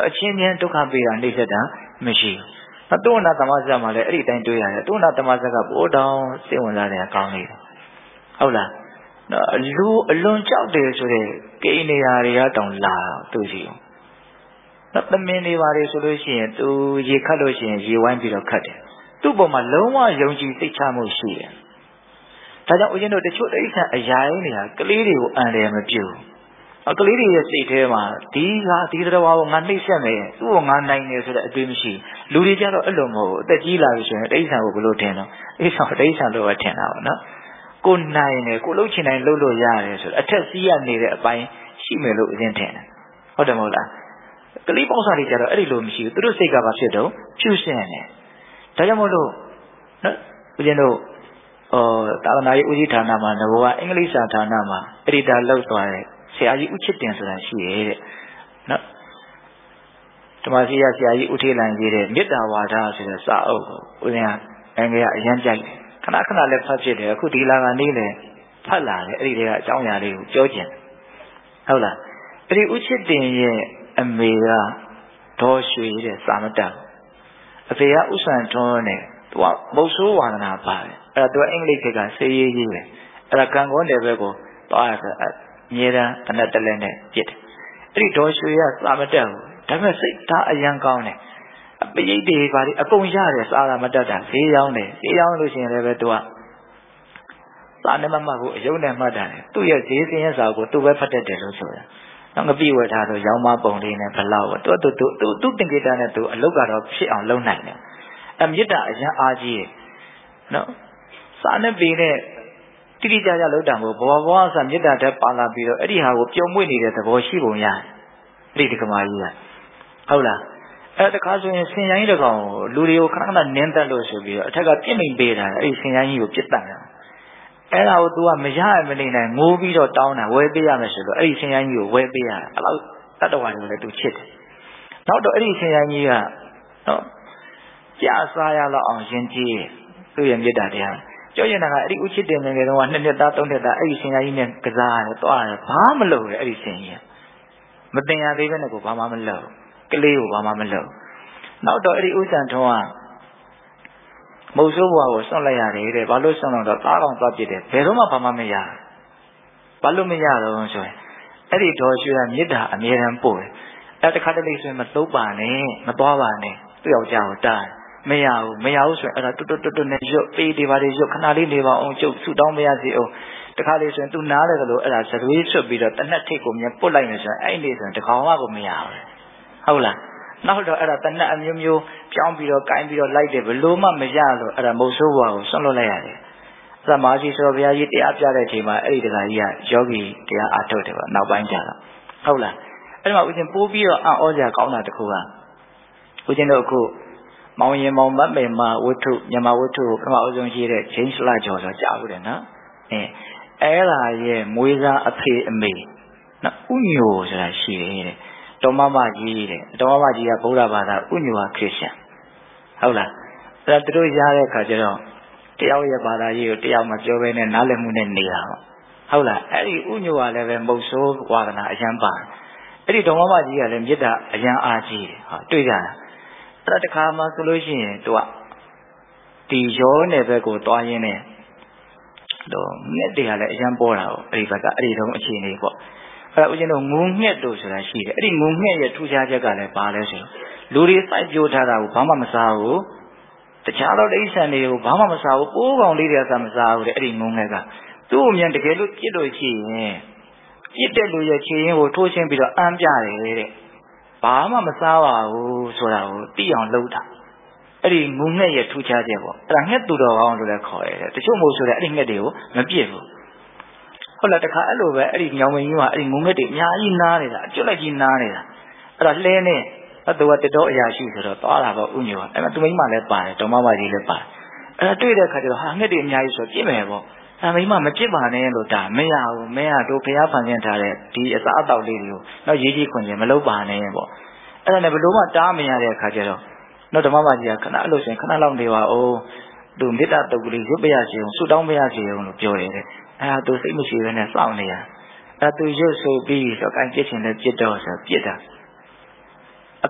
အချင်းချင်းဒုက္ခပေးတာနှိမ့်ဆက်တာမရှိဘူးသုဝနာသမစမှာလည်းအဲ့ဒီတိုင်းတွေးရတယ်သုဝနာသမစကဘိုးတောင်စိတ်ဝင်စားတယ်ကောင်းနေတယ်ဟုတ်လားလူအလွန်ကြောက်တယ်ဆိုတဲ့ကိန်းနေရာတွေကတောင်လာသူရှိအောင်သမင်းတွေပါလေဆိုလို့ရှိရင်သူရေခတ်လို့ရှိရင်ရေဝိုင်းပြီးတော့ခတ်တယ်သူ့ပေါ်မှာလုံးဝယုံကြည်သိချမှုရှိတယ်ဒါကြောင့်ဦးဇင်းတို့တချို့အိဋ္ဌံအရာရင်းတွေကကလေးတွေကိုအန်တယ်မပြုဘူးကလေးတွေရဲ့စိတ်ထဲမှာဒီတော်ကိုငါနှိမ့်ဆက်မယ်သူ့ကိုငါနိုင်တယ်ဆိုတဲ့အတွေးမရှိလူတွေကြတော့အဲ့လိုမဟုတ်ဘူးအသက်ကြီးလာပြီဆိုရင်အိဋ္ဌံကိုဘယ်လိုထင်တော့အိဋ္ဌံလို့ပဲထင်တာပါနော်ကိုနိုင်တယ်ကိုလှုပ်ချင်တိုင်းလှုပ်လို့ရတယ်ဆိုတော့အထက်စီးရနေတဲ့အပိုင်းရှိမယ်လို့ဦးဇင်းထင်တယ်ဟုတ်တယ်မဟုတ်လားကလေးပေါင်းစားတွေကြတော့အဲ့ဒီလိုမရှိဘူးသူတို့စိတ်ကဘာဖြစ်တော့ဖြူစင်တယ်ဒါကြောင့်မို့လို့နော်ဦးဇင်းတို့သာသနာရေးဦးစီးဌာနမှာငဘောကအင်္ဂလိပ်စာဌာနမှာအက်ဒီတာလုပ်သွားတယ်ဆရာကြီးဦးချစ်တင်ဆိုတာရှိရဲ့တဲ့နော်ဓမ္မစီရဆရာကြီးဦးထေးလန်ရေးတဲ့မေတ္တာဝါဒဆိုတဲ့စာအုပ်ကိုဦးဇင်းကအင်္ဂလိပ်အရန်ကြိုက်တယ်ခဏလည်းဖတ်ဖြစ်တယ်အခုဒီလာကနေလည်းဖတ်လာတယ်အဲ့ဒီကအကြောင်းအရာလေးကိုပြောကျင်ဟုတ်လားအဲ့ဒီဦးချစ်တင်ရဲ့အမေကဒေါ်ရွှေတဲ့စာမတက်အဖေကဥစ္စာထွန်းနဲ့သူကမုတ်ဆိုးဝါဒနာပါတယ်အဲ့ဒါသူကအင်္ဂလိပ်ကဆေးရေးပဲအဲ့ဒါကံကောတဲ့ဘက်ကိုသွားရဆိုအမြဲတမ်းတနက်တလဲနဲ့ပြစ်တယ်အဲ့ဒီဒေါ်ရွှေကစာမတက်ဘူးဒါပေမဲ့စိတ်ထားအရန်ကောင်းတယ်အပိဋိတွေပါလေအကုန်ရတယ်စာမတက်တာဈေးရောက်တယ်ဈေးရောက်လို့ရှိရင်လည်းပဲသူကစာနဲ့မမှတ်ဘူးအယုံနဲ့မှတ်တာတယ်သူ့ရဲ့ဈေးစင်းရဲ့စာကိုသူပဲဖတ်တတ်တယ်လို့ဆိုတာနောက်ငပိဝယ်ထားတော့ရောင်းမပုံလေးနဲ့ဘလောက်ပေါ့သူတင်ကြတာနဲ့သူအလုပ်ကတော့ဖြစ်အောင်လုပ်နိုင်တယ်အမြစ်တာအရန်အားကြီးနော်စာနဲ့ပေနဲ့တိတိကျကျလုပ်တာကိုဘဝဆိုမြစ်တာတက်ပါလာပြီးတော့အဲ့ဒီဟာကိုပြုံမွေ့နေတဲ့သဘောရှိပုံရတယ်အဲ့ဒီကမာကြီးကဟုတ်လားအဲ့တခါဆိုရင်ဆင်ရိုင်းတကောင်လူတွေကိုခဏခဏနင်းတက်လို့ဆိုပြီးတော့အထက်ကပြစ်မိန်ပေးတာအဲ့ဒီဆင်ရိုင်းကြီးကိုပြစ်တတ်တယ်အဲ့ဒါကို तू ကမရမနေနိုင်ငိုးပြီးတော့တောင်းတာဝဲပေးရမယ်ဆိုတော့အဲ့ဒီဆင်ရိုင်းကြီးကိုဝဲပေးရတာအဲ့လောက်တတ္တဝါတွေကိုလည်း तू ချစ်တယ်နောက်တော့အဲ့ဒီဆင်ရိုင်းကြီးကနော်ကြာစားရတော့အောင်ရင်ကြီးသူ့ရဲ့မေတ္တာတရားကြောက်ရင်ကအဲ့ဒီဥချစ်တင်ငယ်တုန်းက2နှစ်သား3နှစ်သားအဲ့ဒီဆင်ရိုင်းကြီးနဲ့ကစားရတယ်တွားရတယ်ဘာမှမလုပ်ရအဲ့ဒီဆင်ကြီးမတင်ရသေးပဲနဲ့ကိုဘာမှမလုပ်ကလေးကိုဘာမှမလုပ်နောက်တော့အဲ့ဒီဥစ္စာထုံးကမုတ်ဆိုးဘွားကိုဆွန့်လိုက်ရတယ်တဲ့ဘာလို့ဆွန့်တော့သားကောင်သွားပြစ်တယ်ဘယ်တော့မှဘာမှမရဘာလို့မရတော့ဆိုရင်အဲ့ဒီဒေါ်ရွှေကမေတ္တာအမြဲတမ်းပို့တယ်အဲ့တခါတလေဆိုရင်မသုံးပါနဲ့မသွားပါနဲ့သူ့ယောက်ျားကိုတားမရဘူးဆိုရင်အဲ့ဒါတွတ်နဲ့ရွတ်ပေးဒီပါတွေရွတ်ခဏလေးနေပါအောင်ကျုပ်ဆူတောင်းမရစီအောင်တခါလေဆိုရင်သူနားတယ်လို့အဲ့ဒါသရွေးဆွတ်ပြီးတော့တနက်ထိတ်ကိုမြင်ပုတ်လိုက်နေဆိုရင်အဲ့ဒီဆိုရင်တကောင်မှကိုမရဘူးဟုတ်လားနောက်တော့အဲ့ဒါတနက်အမျိုးမျိုးပြောင်းပြီးတော့ကိုင်းပြီးတော့လိုက်တယ်ဘလို့မှမရလို့အဲ့ဒါမုတ်ဆိုးဘွားကိုဆွန့်လွတ်လိုက်ရတယ်။သမာဓိဆိုဘုရားကြီးတရားပြတဲ့အချိန်မှာအဲ့ဒီတခါကြီးကယောဂီတရားအားထုတ်တယ်ပေါ့နောက်ပိုင်းကျတော့ဟုတ်လားအဲ့ဒီမှာဦးဇင်းပိုးပြီးတော့အံ့ဩစရာကောင်းတာတစ်ခုကဦးဇင်းတို့အခုမောင်ရင်မောင်မတ်မေမဝတ္ထုမြန်မာဝတ္ထုကိုပထမအဆုံးရှိတဲ့ဂျိန်းစလကျော်ဆိုကြားဘူးတယ်နော်အဲ့ဒါရဲ့မွေးစားအဖေအမေနော်ဥညိုဆိုတာရှိတယ်တဲ့တော်မမကြီးတဲ့တော်မမကြီးကဗုဒ္ဓဘာသာဥညိုဟာခရစ်ယာန်ဟုတ်လားအဲ့ဒါသူတို့ရတဲ့ခါကျတော့တယောက်ရဲ့ဘာသာရေးကိုတယောက်မပြောဘဲနဲ့နားလည်မှုနဲ့နေတာဟုတ်လားအဲ့ဒီဥညိုကလည်းပဲမုတ်ဆိုးဝါဒနာအရန်ပါအဲ့ဒီတော်မမကြီးကလည်းမေတ္တာအရန်အားကြီးတယ်ဟာတွေ့ကြတာအဲ့ဒါတခါမှဆိုလို့ရှိရင်သူကဒီရောနယ်ဘက်ကိုတွားရင်းနဲ့တော့ငှက်တွေကလည်းအရန်ပေါ်တာပေါ့အဲ့ဒီဘက်ကအဲ့ဒီတုန်းအခြေအနေပေါ့အဲ့ဒါဦးဇင်းတို့ငုံငှက်တို့ဆိုတာရှိတယ်အဲ့ဒီငုံငှက်ရဲ့ထူးခြားချက်ကလည်းပါလဲဆိုလူတွေစိုက်ပျိုးထားတာကိုဘာမှမစားဘူးတခြားသောတိရစ္ဆာန်တွေကိုဘာမှမစားဘူးပိုးကောင်လေးတွေကမစားဘူးတဲ့အဲ့ဒီငုံငှက်ကသူ့အမြန်တကယ်လို့ပြစ်လို့ရှိရင်ပြစ်တဲ့လူရဲ့ခြေရင်းကိုထိုးချင်းပြီးတော့အမ်းပြတယ်တဲ့ဘာမှမစားပါဘူးဆိုတာကိုသိအောင်လုပ်တာအဲ့ဒီငုံငှက်ရဲ့ထူးခြားချက်ပေါ့အဲ့ဒါငှက်သူတော်ကောင်းလို့လည်းခေါ်ရတယ်တချို့မို့ဆိုတဲ့အဲ့ဒီငှက်တွေကိုမပြစ်ဘူးဟုတ်လားတခါအဲ့လိုပဲအဲ့ဒီညောင်မင်းကြီးကအဲ့ဒီငုံငှက်တွေအများကြီးနားနေတာအကျွတ်လိုက်ကြီးနားနေတာအဲ့ဒါလှဲနေအဲ့သူကတတော်အရာရှိဆိုတော့သွားတာပေါ့ဥညိုကအဲ့မှာသူမိမလည်းပါတယ်တော်မမကြီးလည်းပါတယ်အဲ့ဒါတွေ့တဲ့ခါကျတော့ဟာငှက်တွေအများကြီးဆိုပြစ်မယ်ပေါ့အဲ့မိမမပြစ်ပါနဲ့လို့ဒါမရဘူးမင်းကတို့ဖျားဖန်ဆင်းထားတဲ့ဒီအစားအသောက်လေးတွေကိုတော့ရေးကြီးခွင်ရင်မလုပ်ပါနဲ့ပေါ့အဲ့ဒါနဲ့ဘလို့မှတားမရတဲ့ခါကျတော့တော့ဓမ္မမကြီးကခဏအဲ့လိုဆိုရင်ခဏလောက်နေပါဦးသူမေတ္တာတုတ်ကလေးရွတ်ပြရစီအောင်ဆုတောင်းပြရစီအောင်လို့ပြောတယ်တဲ့အဲ့ဒါသူစိတ်မရှိဘဲနဲ့စောင့်နေရအဲ့သူရွတ်ဆိုပြီးတော့ကန်ပြစ်ချင်တဲ့ပြစ်တော့ဆိုပြစ်တာအ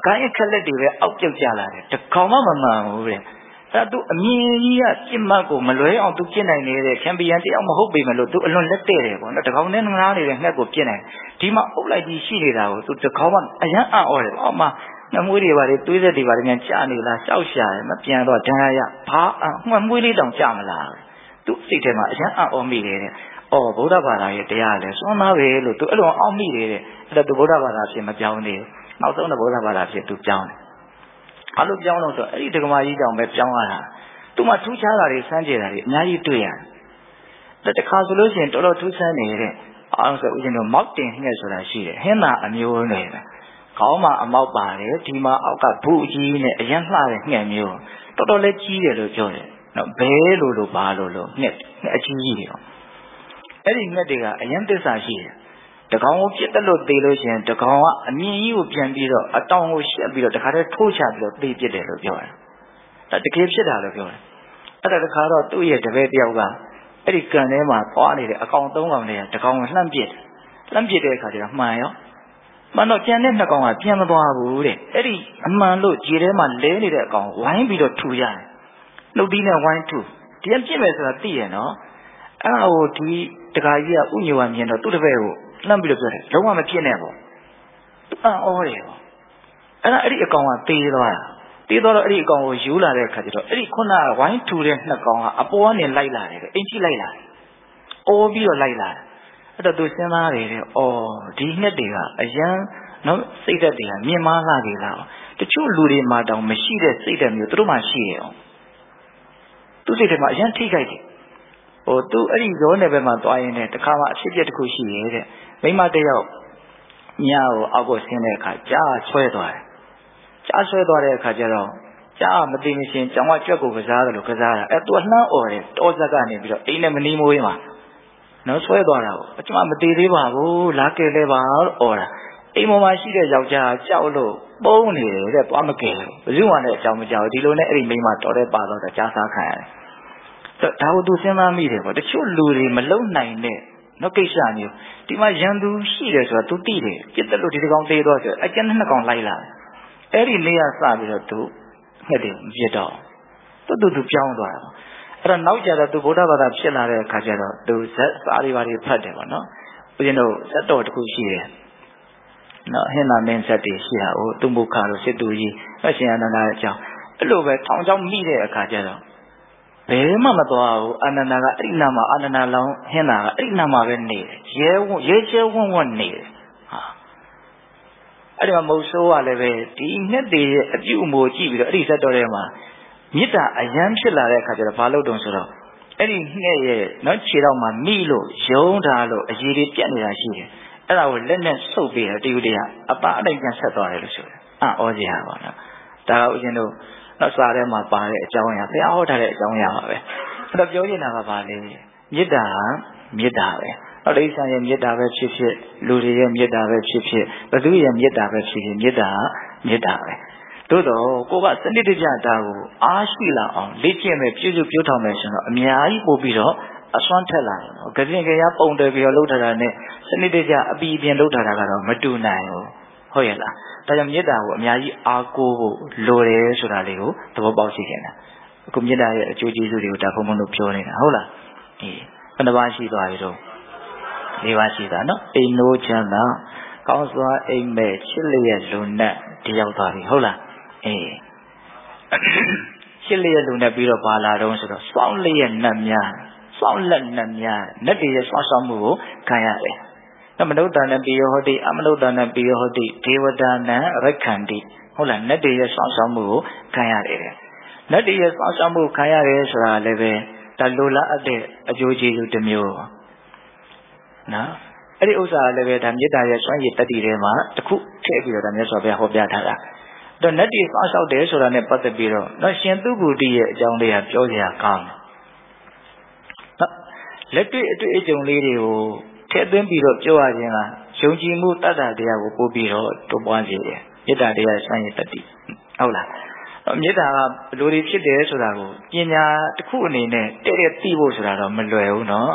ကိုင်းအခက်လက်တွေပဲအောက်ပြုတ်ကြလာတယ်တကောင်မှမမှန်ဘူးတဲ့အဲ့သူအမြင်ကြီးကပြစ်မှတ်ကိုမလွဲအောင်သူပြစ်နိုင်နေတဲ့ချန်ပီယံတယောက်မဟုတ်ပေမဲ့လို့သူအလွန်လက်တဲ့တယ်ပေါ့နော်တကောင်နဲ့ငားနေတဲ့ငှက်ကိုပြစ်နိုင်ဒီမှာအုပ်လိုက်ကြီးရှိနေတာကိုသူတကောင်မှအရန်အံ့ဩတယ်အော်မှငမွေးတွေပါလေသွေးဆက်တွေပါလေမြန်ကြာနေလားရှောက်ရှာတယ်မပြန်တော့ဒဏ်ရာရဘာမှမွေးလေးတောင်ကြာမလားသူစိတ်ထဲမှာအရန်အံ့ဩမိတယ်တဲ့အော်ဗုဒ္ဓဘာသာရဲ့တရားလဲစွမ်းသားပဲလို့သူအဲ့လိုအောက်မိတယ်တဲ့အဲ့ဒါသူဗုဒ္ဓဘာသာဖြစ်မပြောင်းသေးဘူးနောက်ဆုံးတော့ဗုဒ္ဓဘာသာဖြစ်သူပြောင်းတယ်အဲ့လိုပြောင်းလို့ဆိုအဲ့ဒီဒကမာကြီးတောင်ပဲပြောင်းရတာသူမှထူးခြားတာတွေစမ်းကြတာတွေအများကြီးတွေ့ရတယ်တခါဆိုလို့ရှိရင်တော်တော်ထူးဆန်းနေတဲ့အောင်ဆိုဦးဇင်းတို့မောက်တင်ငှက်ဆိုတာရှိတယ်ဟင်းသာအမျိုးတွေပဲခေါင်းမှာအမောက်ပါတယ်ဒီမှာအောက်ကဘူးကြီးနဲ့အရင်လှတဲ့ငှက်မျိုးတော်တော်လေးကြီးတယ်လို့ပြောတယ်နော်ဘဲလို့ဘာလို့ငှက်အကြီးကြီးတွေအဲ့ဒီငှက်တွေကအရင်သစ္စာရှိတယ်တကောင်ကိုပြစ်တက်လို့သေလို့ရှိရင်တကောင်ကအမြင်ကြီးကိုပြန်ပြီးတော့အတောင်ကိုရှက်ပြီးတော့တခါတည်းထိုးချပြီးတော့သေပြစ်တယ်လို့ပြောတယ်ဒါတကယ်ဖြစ်တာလို့ပြောတယ်အဲ့ဒါတခါတော့သူ့ရဲ့တပည့်တယောက်ကအဲ့ဒီကန်ထဲမှာသွားနေတဲ့အကောင်၃ကောင်နဲ့တကောင်ကိုလှမ်းပစ်တဲ့အခါကျတော့မှန်ရောမှန်တော့ကျန်တဲ့2ကောင်ကပြန်မသွားဘူးတဲ့အဲ့ဒီအမှန်လို့ခြေထဲမှာလဲနေတဲ့အကောင်ဝိုင်းပြီးတော့ထူရတယ်နှုတ်သီးနဲ့ဝိုင်းထူဒီကပြစ်မယ်ဆိုတာသိရနော်အဲ့ဒါကိုဒီတခါကြီးကဥညဝမြင်တော့သူ့တပည့်ကိုလှမ်းပြီးတော့ပြောတယ်လုံးဝမဖြစ်နဲ့ပေါ့သူအံ့ဩတယ်ပေါ့အဲ့ဒီအကောင်ကတေးသွားတာတေးတော့အဲ့ဒီအကောင်ကိုယူလာတဲ့အခါကျတော့အဲ့ဒီခုနကဝိုင်းထူတဲ့2ကောင်ကအပေါ်ကနေလိုက်လာတယ်အိမ်ကြီးလိုက်လာတယ်အော်ပြီးတော့လိုက်လာတယ်အဲ့တော့သူစဉ်းစားတယ်တဲ့အော်ဒီငှက်တွေကအရန်နော်စိတ်ဓာတ်တွေကမြင်မာလာကြလားတချို့လူတွေမှာတောင်မရှိတဲ့စိတ်ဓာတ်မျိုးသူတို့မှရှိတယ်အောင်သူစိတ်ထဲမှာအရန်ထိခိုက်တယ်သူအဲ့ဒီဇောနယ်ဘက်မှာသွားရင်လည်းတခါမှအဖြစ်အပျက်တစ်ခုရှိရဲ့တဲ့မိမတယောက်ညကိုအောက်ကိုဆင်းတဲ့အခါကြားဆွဲသွားတယ်ကြားဆွဲသွားတဲ့အခါကျတော့ကြားမသိမရှင်ကျောင်းကကြွက်ကိုကစားတယ်လို့ကစားတာသူကလှမ်းអော်တယ်တောဆက်ကနေပြီးတော့အိမ်နဲ့မနီးမဝေးမှာနော်ဆွဲသွားတာကိုအကျမမသေးသေးပါဘူးလာကဲလဲပါလို့អော်တာအိမ်ပေါ်မှာရှိတဲ့ယောက်ျားကြောက်လို့ပုံနေတယ်တဲ့သွားမကဲဘူးဘယ်သူမှလည်းအကြောင်းမကြောက်ဒီလိုနဲ့အဲ့ဒီမိန်းမတော်တဲ့ပါတော့ကြားစားခံရတယ်ဒါကိုသူစဉ်းစားမိတယ်ပေါ့တချို့လူတွေမလုံနိုင်တဲ့နော်ကိစ္စမျိုးဒီမှာရန်သူရှိတယ်ဆိုတာ तू သိတယ်ပြစ်တယ်လို့ဒီကောင်သေးတော့ဆိုအကျဉ်း2ကောင်လိုက်လာတယ်အဲ့ဒီနေရာစပြီးတော့ तू ငှက်တယ်မပြစ်တော့သူပြောင်းသွားတာအဲ့တော့နောက်ကြတော့ तू ဗုဒ္ဓဘာသာဖြစ်လာတဲ့အခါကျတော့ तू ဇက်စာတွေပါတွေဖတ်တယ်ပေါ့နော်ဦးဇင်းတို့ဇက်တော်တစ်ခုရှိတယ်နော်ဟင်္သာမင်းဇက်တွေရှိတာဟိုသူမုခါတို့စစ်သူကြီးအရှင်အနန္ဒာအကြောင်းအဲ့လိုပဲထောင်ချောင်းမိတဲ့အခါကျတော့ဘယ်မှမသွားဘူးအာနန္ဒာကအဲ့ဒီနာမှာအာနန္ဒာလောင်းဟင်းတာကအဲ့ဒီနာမှာပဲနေတယ်ရဲချဲဝွန့်နေတယ်ဟာအဲ့ဒီမှာမုတ်ဆိုးကလည်းပဲဒီငှက်တွေရဲ့အပြုအမူကြည့်ပြီးတော့အဲ့ဒီဇက်တော်ထဲမှာမေတ္တာအယမ်းဖြစ်လာတဲ့အခါကျတော့ဘာလို့တုံဆိုတော့အဲ့ဒီငှက်ရဲ့နော်ခြေတော့မှမိလို့ယုံထားလို့အရေးတွေပြတ်နေတာရှိတယ်အဲ့ဒါကိုလက်နဲ့ဆုပ်ပြီးတော့တယူတရားအပအတိုင်းပြန်ဆက်သွားတယ်လို့ဆိုတယ်အံ့ဩစရာပါနော်ဒါကဦးဇင်းတို့နောက်စာထဲမှာပါတဲ့အကြောင်းအရာဘုရားဟောထားတဲ့အကြောင်းအရာပါပဲအဲ့တော့ပြောနေတာကဘာလဲမေတ္တာမေတ္တာပဲနောက်တိစ္ဆာရဲ့မေတ္တာပဲဖြစ်ဖြစ်လူတွေရဲ့မေတ္တာပဲဖြစ်ဖြစ်ဘသူရဲ့မေတ္တာပဲဖြစ်ဖြစ်မေတ္တာမေတ္တာပဲသို့တော့ကိုကစနစ်တကျတာကိုအားရှိလာအောင်လေ့ကျင့်မယ်ပြုစုပြောထောင်မယ်ဆိုတော့အများကြီးပို့ပြီးတော့အစွမ်းထက်လာတယ်နော်ကြင်ကြရပုံတယ်ပြီးတော့လှုပ်ထားတာနဲ့စနစ်တကျအပီအပြင်လှုပ်ထားတာကတော့မတူနိုင်ဘူးဟုတ်ရဲ့လားဒါကြောင့်မေတ္တာကိုအများကြီးအားကိုးဖို့လိုတယ်ဆိုတာလေးကိုသဘောပေါက်ရှိခင်တာအခုမေတ္တာရဲ့အကျိုးကျေးဇူးတွေကိုဒါဘုံဘုံတို့ပြောနေတာဟုတ်လားအေးဘယ်နှပါးရှိသွားပြီတော့၄ပါးရှိတာနော်အိမ်နိုးချမ်းသာကောင်းစွာအိမ်မဲ့ချစ်လျက်လူနဲ့ဒီရောက်သွားပြီဟုတ်လားအေးချစ်လျက်လူနဲ့ပြီးတော့ပါလာတော့ဆိုတော့စောင်းလျက်နတ်များစောင်းလက်နတ်များနတ်တွေရဲ့ဆွမ်းဆောင်မှုကိုခံရတယ်မနုဿာနပိယဟောတိအမနုဿာနပိယဟောတိဒေဝတာနံရက္ခန္တိဟုတ်လားနတ်တွေရဲ့ဆွမ်းဆောင်မှုကိုခံရတယ်နတ်တွေရဲ့ဆွမ်းဆောင်မှုခံရတယ်ဆိုတာလည်းပဲဒါလိုလားအပ်တဲ့အကျိုးကျေးဇူးတစ်မျိုးနော်အဲ့ဒီဥစ္စာလည်းပဲဒါမေတ္တာရဲ့စွမ်းရည်တတိထဲမှာတစ်ခုထည့်ပြီးတော့ဒါမြတ်စွာဘုရားဟောပြထားတာတော့နတ်တွေဆွမ်းဆောင်တယ်ဆိုတာနဲ့ပတ်သက်ပြီးတော့နော်ရှင်သူဂုတိရဲ့အကြောင်းလေးကပြောစရာကောင်းတယ်လက်တွေ့အတွေ့အကြုံလေးတွေကိုထည့်သွင်းပြီးတော့ပြောရခြင်းကယုံကြည်မှုတတ္တတရားကိုပို့ပြီးတော့တိုးပွားစေတယ်မေတ္တာတရားစွမ်းရည်တတိဟုတ်လားမေတ္တာကဘယ်လိုတွေဖြစ်တယ်ဆိုတာကိုပညာတစ်ခုအနေနဲ့တဲ့သိဖို့ဆိုတာတော့မလွယ်ဘူးနော်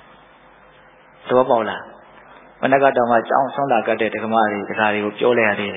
သဘောပေါက်လားမနက်ကတော့မှကြောင်းဆုံးလာကတဲ့ဒကမတွေဒကာတွေကိုပြောလိုက်ရသေးတယ်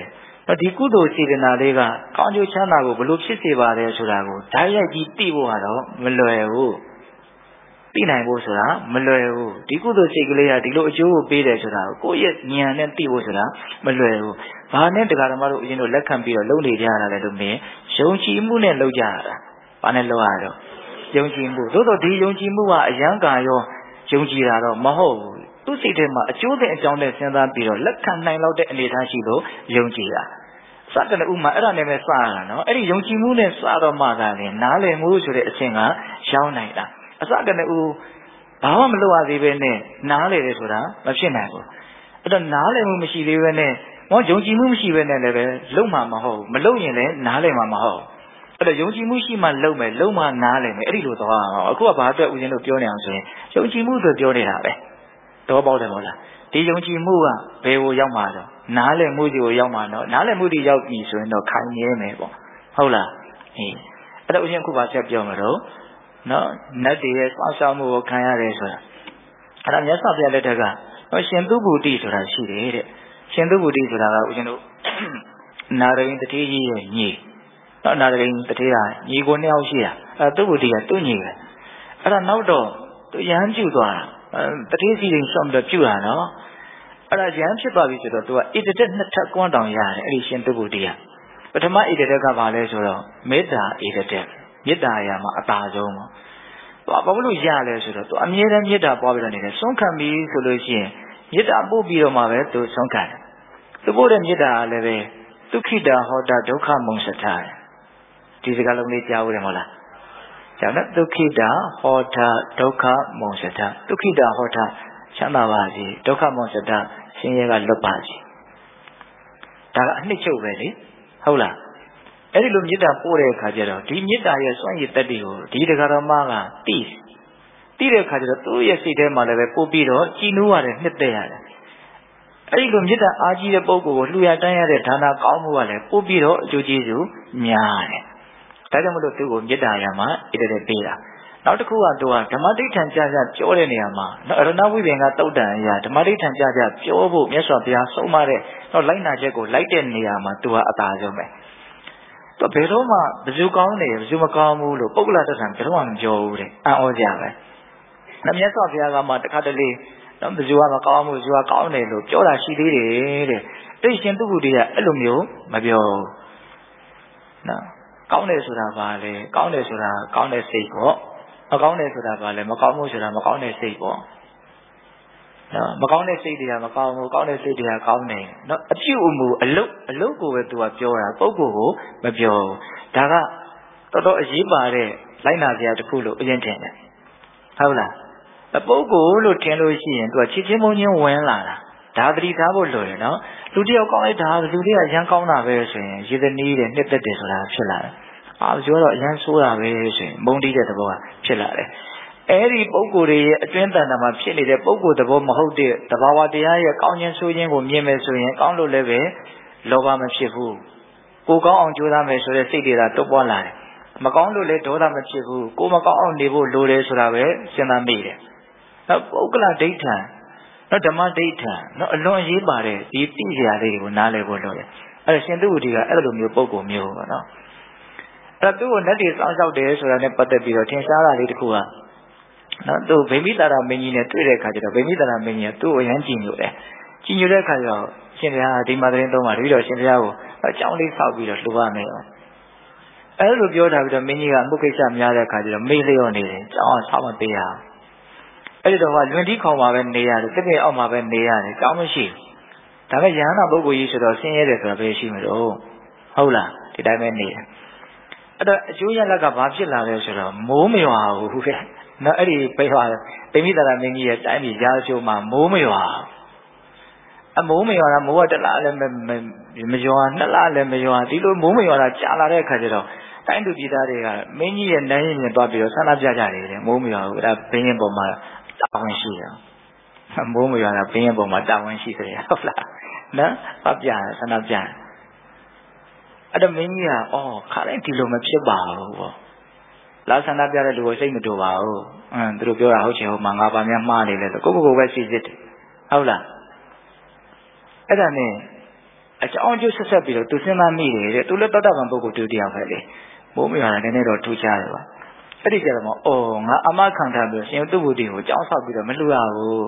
ဒီကုသိုလ်စေတနာလေးကကောင်းကျိုးချမ်းသာကိုဘလို့ဖြစ်စေပါတယ်ဆိုတာကိုဓာတ်ရိုက်ကြီးသိဖို့ကတော့မလွယ်ဘူးသိနိုင်ဖို့ဆိုတာမလွယ်ဘူးဒီကုသိုလ်စိတ်ကလေးကဒီလိုအကျိုးကိုပေးတယ်ဆိုတာကိုယ့်ရဲ့ဉာဏ်နဲ့သိဖို့ဆိုတာမလွယ်ဘူးဘာနဲ့တရားဓမ္မတို့အရင်တို့လက်ခံပြီးတော့လုပ်နေကြရတာလဲလို့မြင်ယုံကြည်မှုနဲ့လုပ်ကြရတာဘာနဲ့လုပ်ရတော့ယုံကြည်မှုသို့တော့ဒီယုံကြည်မှုကအယံကာရောယုံကြည်တာတော့မဟုတ်ဘူးသူ့စိတ်ထဲမှာအကျိုးတဲ့အကြောင်းနဲ့စဉ်းစားပြီးတော့လက်ခံနိုင်လောက်တဲ့အနေအထားရှိလို့ယုံကြည်တာစတဲ့ဥမာအဲ့ဒါနဲ့ပဲစရတာနော်အဲ့ဒီယုံကြည်မှုနဲ့စတော့မှသာလေနားလည်မှုဆိုတဲ့အဆင့်ကရောက်နိုင်တာအစကနေဘာမှမလုပ်ရသေးပဲနဲ့နားလည်တယ်ဆိုတာမဖြစ်နိုင်ဘူးအဲ့တော့နားလည်မှုမရှိသေးပဲနဲ့ယုံကြည်မှုမရှိပဲနဲ့လည်းပဲလုံးမှာမဟုတ်မလုပ်ရင်လည်းနားလည်မှာမဟုတ်အဲ့တော့ယုံကြည်မှုရှိမှလုပ်မယ်လုံးမှနားလည်မယ်အဲ့ဒီလိုသွားအောင်အခုကဘာအတွက်ဦးဇင်းတို့ပြောနေအောင်ဆိုရင်ယုံကြည်မှုဆိုပြောနေတာပဲတော့ပေါက်တယ်မဟုတ်လားဒီယုံကြည်မှုကဘယ်ကိုရောက်မှာတော့နားလည်မှုစီကိုရောက်မှာတော့နားလည်မှုတွေရောက်ပြီဆိုရင်တော့ခိုင်မြဲမယ်ပေါ့ဟုတ်လားအဲ့တော့ဦးဇင်းအခုဘာဆက်ပြောမှာတော့နော်နတ်တွေရဲ့စောင့်ရှောက်မှုကိုခံရတယ်ဆိုတာအဲ့ဒါမြတ်စွာဘုရားလက်ထက်ကရှင်သုဘူတိဆိုတာရှိတယ်တဲ့ရှင်သုဘူတိဆိုတာကဦးဇင်းတို့နာရဝိတတိကြီးရဲ့ညီနော်နာရဝိတတိကညီကိုနှစ်ယောက်ရှိတာအဲ့သုဘူတိကသူ့ညီပဲအဲ့ဒါနောက်တော့သူရဟန်းပြုသွားတာတတိစီရင်ရှော့ပြီးတော့ပြုတာနော်အဲ့ဒါရဟန်းဖြစ်သွားပြီဆိုတော့သူကဣတတက်နှစ်ထပ်ကွန်းတောင်ရတယ်အဲ့ဒီရှင်သုဘူတိကပထမဣတတက်ကဘာလဲဆိုတော့မေတ္တာဣတတက်မေတ္တာရာမှာအတာဆုံးပေါ့ဘာလို့ရလဲဆိုတော့သူအမြဲတမ်းမေတ္တာပွားပြီးတော့နေတယ်ဆုံးခံပြီးဆိုလို့ရှိရင်မေတ္တာပို့ပြီးတော့မှပဲသူဆုံးခံတယ်သူပို့တဲ့မေတ္တာကလည်းပဲဒုက္ခိတာဟောတာဒုက္ခမုံစထဒီစကားလုံးလေးကြားဦးတယ်မဟုတ်လားကျောင်းနဲ့ဒုက္ခိတာဟောတာဒုက္ခမုံစထဒုက္ခိတာဟောတာချမ်းသာပါစေဒုက္ခမုံစထဆင်းရဲကလွတ်ပါစေဒါကအနှစ်ချုပ်ပဲလေဟုတ်လားအဲ့ဒီလိုမေတ္တာပို့တဲ့အခါကျတော့ဒီမေတ္တာရဲ့စွန့်ရည်တက်တွေကိုဒီတရားတော်မှာကသိတဲ့အခါကျတော့သူ့ရဲ့စိတ်ထဲမှာလည်းပဲပို့ပြီးတော့ကြည်နူးရတယ်နှစ်သက်ရတယ်အဲ့ဒီလိုမေတ္တာအားကြီးတဲ့ပုဂ္ဂိုလ်ကိုလှူရတန်းရတဲ့ဌာနကောင်းမှုကလည်းပို့ပြီးတော့အကျိုးကျေးဇူးများတယ်ဒါကြောင့်မလို့သူ့ကိုမေတ္တာရမှာဣတတဲ့ပေးတာနောက်တစ်ခုကသူကဓမ္မဒိဋ္ဌံကြပြောတဲ့နေရာမှာအရဏဝိပင်ကတုတ်တန်အရာဓမ္မဒိဋ္ဌံကြပြောဖို့မြတ်စွာဘုရားဆုံးမတဲ့လိုက်နာချက်ကိုလိုက်တဲ့နေရာမှာသူကအသာဆုံးပဲဘယ်တော့မှဘယ်သူကောင်းတယ်ဘယ်သူမကောင်းဘူးလို့ပုဂ္ဂလတ္တံဘယ်တော့မှမပြောဘူးတဲ့အံ့ဩကြပဲ။မြတ်စွာဘုရားကမှတခါတလေဘယ်သူကမကောင်းဘူးဘယ်သူကကောင်းတယ်လို့ပြောတာရှိသေးတယ်တဲ့။အဲ့ရှင်သူဂုတိကအဲ့လိုမျိုးမပြောဘူး။နော်ကောင်းတယ်ဆိုတာဘာလဲကောင်းတယ်ဆိုတာကောင်းတဲ့စိတ်ပေါ့မကောင်းတယ်ဆိုတာဘာလဲမကောင်းဘူးဆိုတာမကောင်းတဲ့စိတ်ပေါ့နော်မကောင်းတဲ့စိတ်တွေကမကောင်းဘူးကောင်းတဲ့စိတ်တွေကကောင်းတယ်နော်အပြုအမူအလုပ်ကိုပဲသူကပြောတာပုဂ္ဂိုလ်ကိုမပြောဘူးဒါကတော်တော်အရေးပါတဲ့လိုက်နာစရာတစ်ခုလို့အရင်ထင်တယ်ဟုတ်လားပုဂ္ဂိုလ်လို့ထင်လို့ရှိရင်သူကချစ်ချင်းမုန်းချင်းဝင်လာတာဒါသတိထားဖို့လိုတယ်နော်လူတယောက်ကောင်းလိုက်တာလူတွေကရမ်းကောင်းတာပဲဆိုရင်ရေသနီးတယ်နှစ်သက်တယ်ဆိုတာဖြစ်လာတယ်ပြောတော့အရမ်းဆိုးတာပဲဆိုရင်မုန်းတီးတဲ့သဘောကဖြစ်လာတယ်အဲ့ဒီပုဂ္ဂိုလ်တွေရဲ့အတွင်းတန်တာမှာဖြစ်နေတဲ့ပုဂ္ဂိုလ်သဘောမဟုတ်တဲ့သဘာဝတရားရဲ့ကောင်းခြင်းဆိုးခြင်းကိုမြင်မယ်ဆိုရင်ကောင်းလို့လည်းပဲလောဘမဖြစ်ဘူးကိုကောင်းအောင်ကြိုးစားမယ်ဆိုတဲ့စိတ်တွေသာတုပ်ပွားလာတယ်မကောင်းလို့လည်းဒေါသမဖြစ်ဘူးကိုမကောင်းအောင်နေဖို့လိုတယ်ဆိုတာပဲစဉ်းစားမိတယ်နောက်ပုဂ္ဂလဒိဋ္ဌံနောက်ဓမ္မဒိဋ္ဌံနောက်အလွန်အရေးပါတဲ့ဒီသိစရာလေးတွေကိုနားလည်ဖို့လိုတယ်အဲ့ဒါရှင်သူဝတိကအဲ့လိုမျိုးပုဂ္ဂိုလ်မျိုးပေါ့နော်အဲ့သူ့ကိုလက်တွေစောင့်ရှောက်တယ်ဆိုတာနဲ့ပတ်သက်ပြီးတော့ထင်ရှားတာလေးတစ်ခုကနော်သူဗိမိတာရမင်းကြီးနဲ့တွေ့တဲ့အခါကျတော့ဗိမိတာရမင်းကြီးကသူ့ကိုအရမ်းကြည်ညိုတယ်ကြည်ညိုတဲ့အခါကျတော့ရှင်ဘုရားဒီမှာသတင်းသုံးပါတပည့်တော်ရှင်ဘုရားကိုအကြောင်းလေးဆောက်ပြီးတော့လှူပါမယ်အဲ့လိုပြောတာပြီးတော့မင်းကြီးကအမှုကိစ္စများတဲ့အခါကျတော့မေ့လျော့နေတယ်ကြောင်းအောင်ဆောက်မပေးရအောင်အဲ့ဒီတော့လွင်တီးခေါင်မှာပဲနေရတယ်တစ်ပင်အောက်မှာပဲနေရတယ်ကြောင်းမရှိဘူးဒါပေမဲ့ယဟနာပုဂ္ဂိုလ်ကြီးဆိုတော့ဆင်းရဲတယ်ဆိုတာပဲရှိမှာတော့ဟုတ်လားဒီတိုင်းပဲနေတယ်အဲ့တော့အကျိုးရလက်ကဘာဖြစ်လာလဲဆိုတော့မိုးမရွာဘူးတဲ့နော်အဲ့ဒီပိမိတာရမင်းကြီးရဲ့တိုင်းပြည်ရာချိုးမှာမိုးမရွာအမိုးမရွာတာမိုးကတစ်လလည်းမရွာနှစ်လလည်းမရွာဒီလိုမိုးမရွာတာကြာလာတဲ့အခါကျတော့တိုင်းသူပြည်သားတွေကမင်းကြီးရဲ့နိုင်ရင်မြင်သွားပြီးတော့ဆန္ဒပြကြတယ်တဲ့မိုးမရွာဘူးအဲ့ဒါဘင်းရင်ပေါ်မှာတာဝန်ရှိတယ်မိုးမရွာတာဘင်းရင်ပေါ်မှာတာဝန်ရှိတယ်ဟုတ်လားနော်အပြဆန္ဒပြအဲ့တော့မင်းကြီးကခါတိုင်းဒီလိုမဖြစ်ပါဘူးပေါ့လာဆန္ဒပြတဲ့လူကိုစိတ်မတူပါဘူးသူတို့ပြောတာဟုတ်ချင်ဟုတ်မှာငါပါများမှားနေလဲဆိုကိုပဲစီစစ်တယ်ဟုတ်လားအဲ့ဒါနဲ့အကြောင်းကျိုးဆက်ဆက်ပြီးတော့သူစဉ်းစားမိတယ်တဲ့သူလည်းသောတာပန်ပုဂ္ဂိုလ်တူတရားပဲလေမိုးမရတာနည်းနည်းတော့ထူးခြားတယ်ပါအဲ့ဒီကြတော့အော်ငါအမခံထားပြီးရှင်သူ့ဘုဒ္ဓကိုကြောင်းဆောက်ပြီးတော့မလှူရဘူး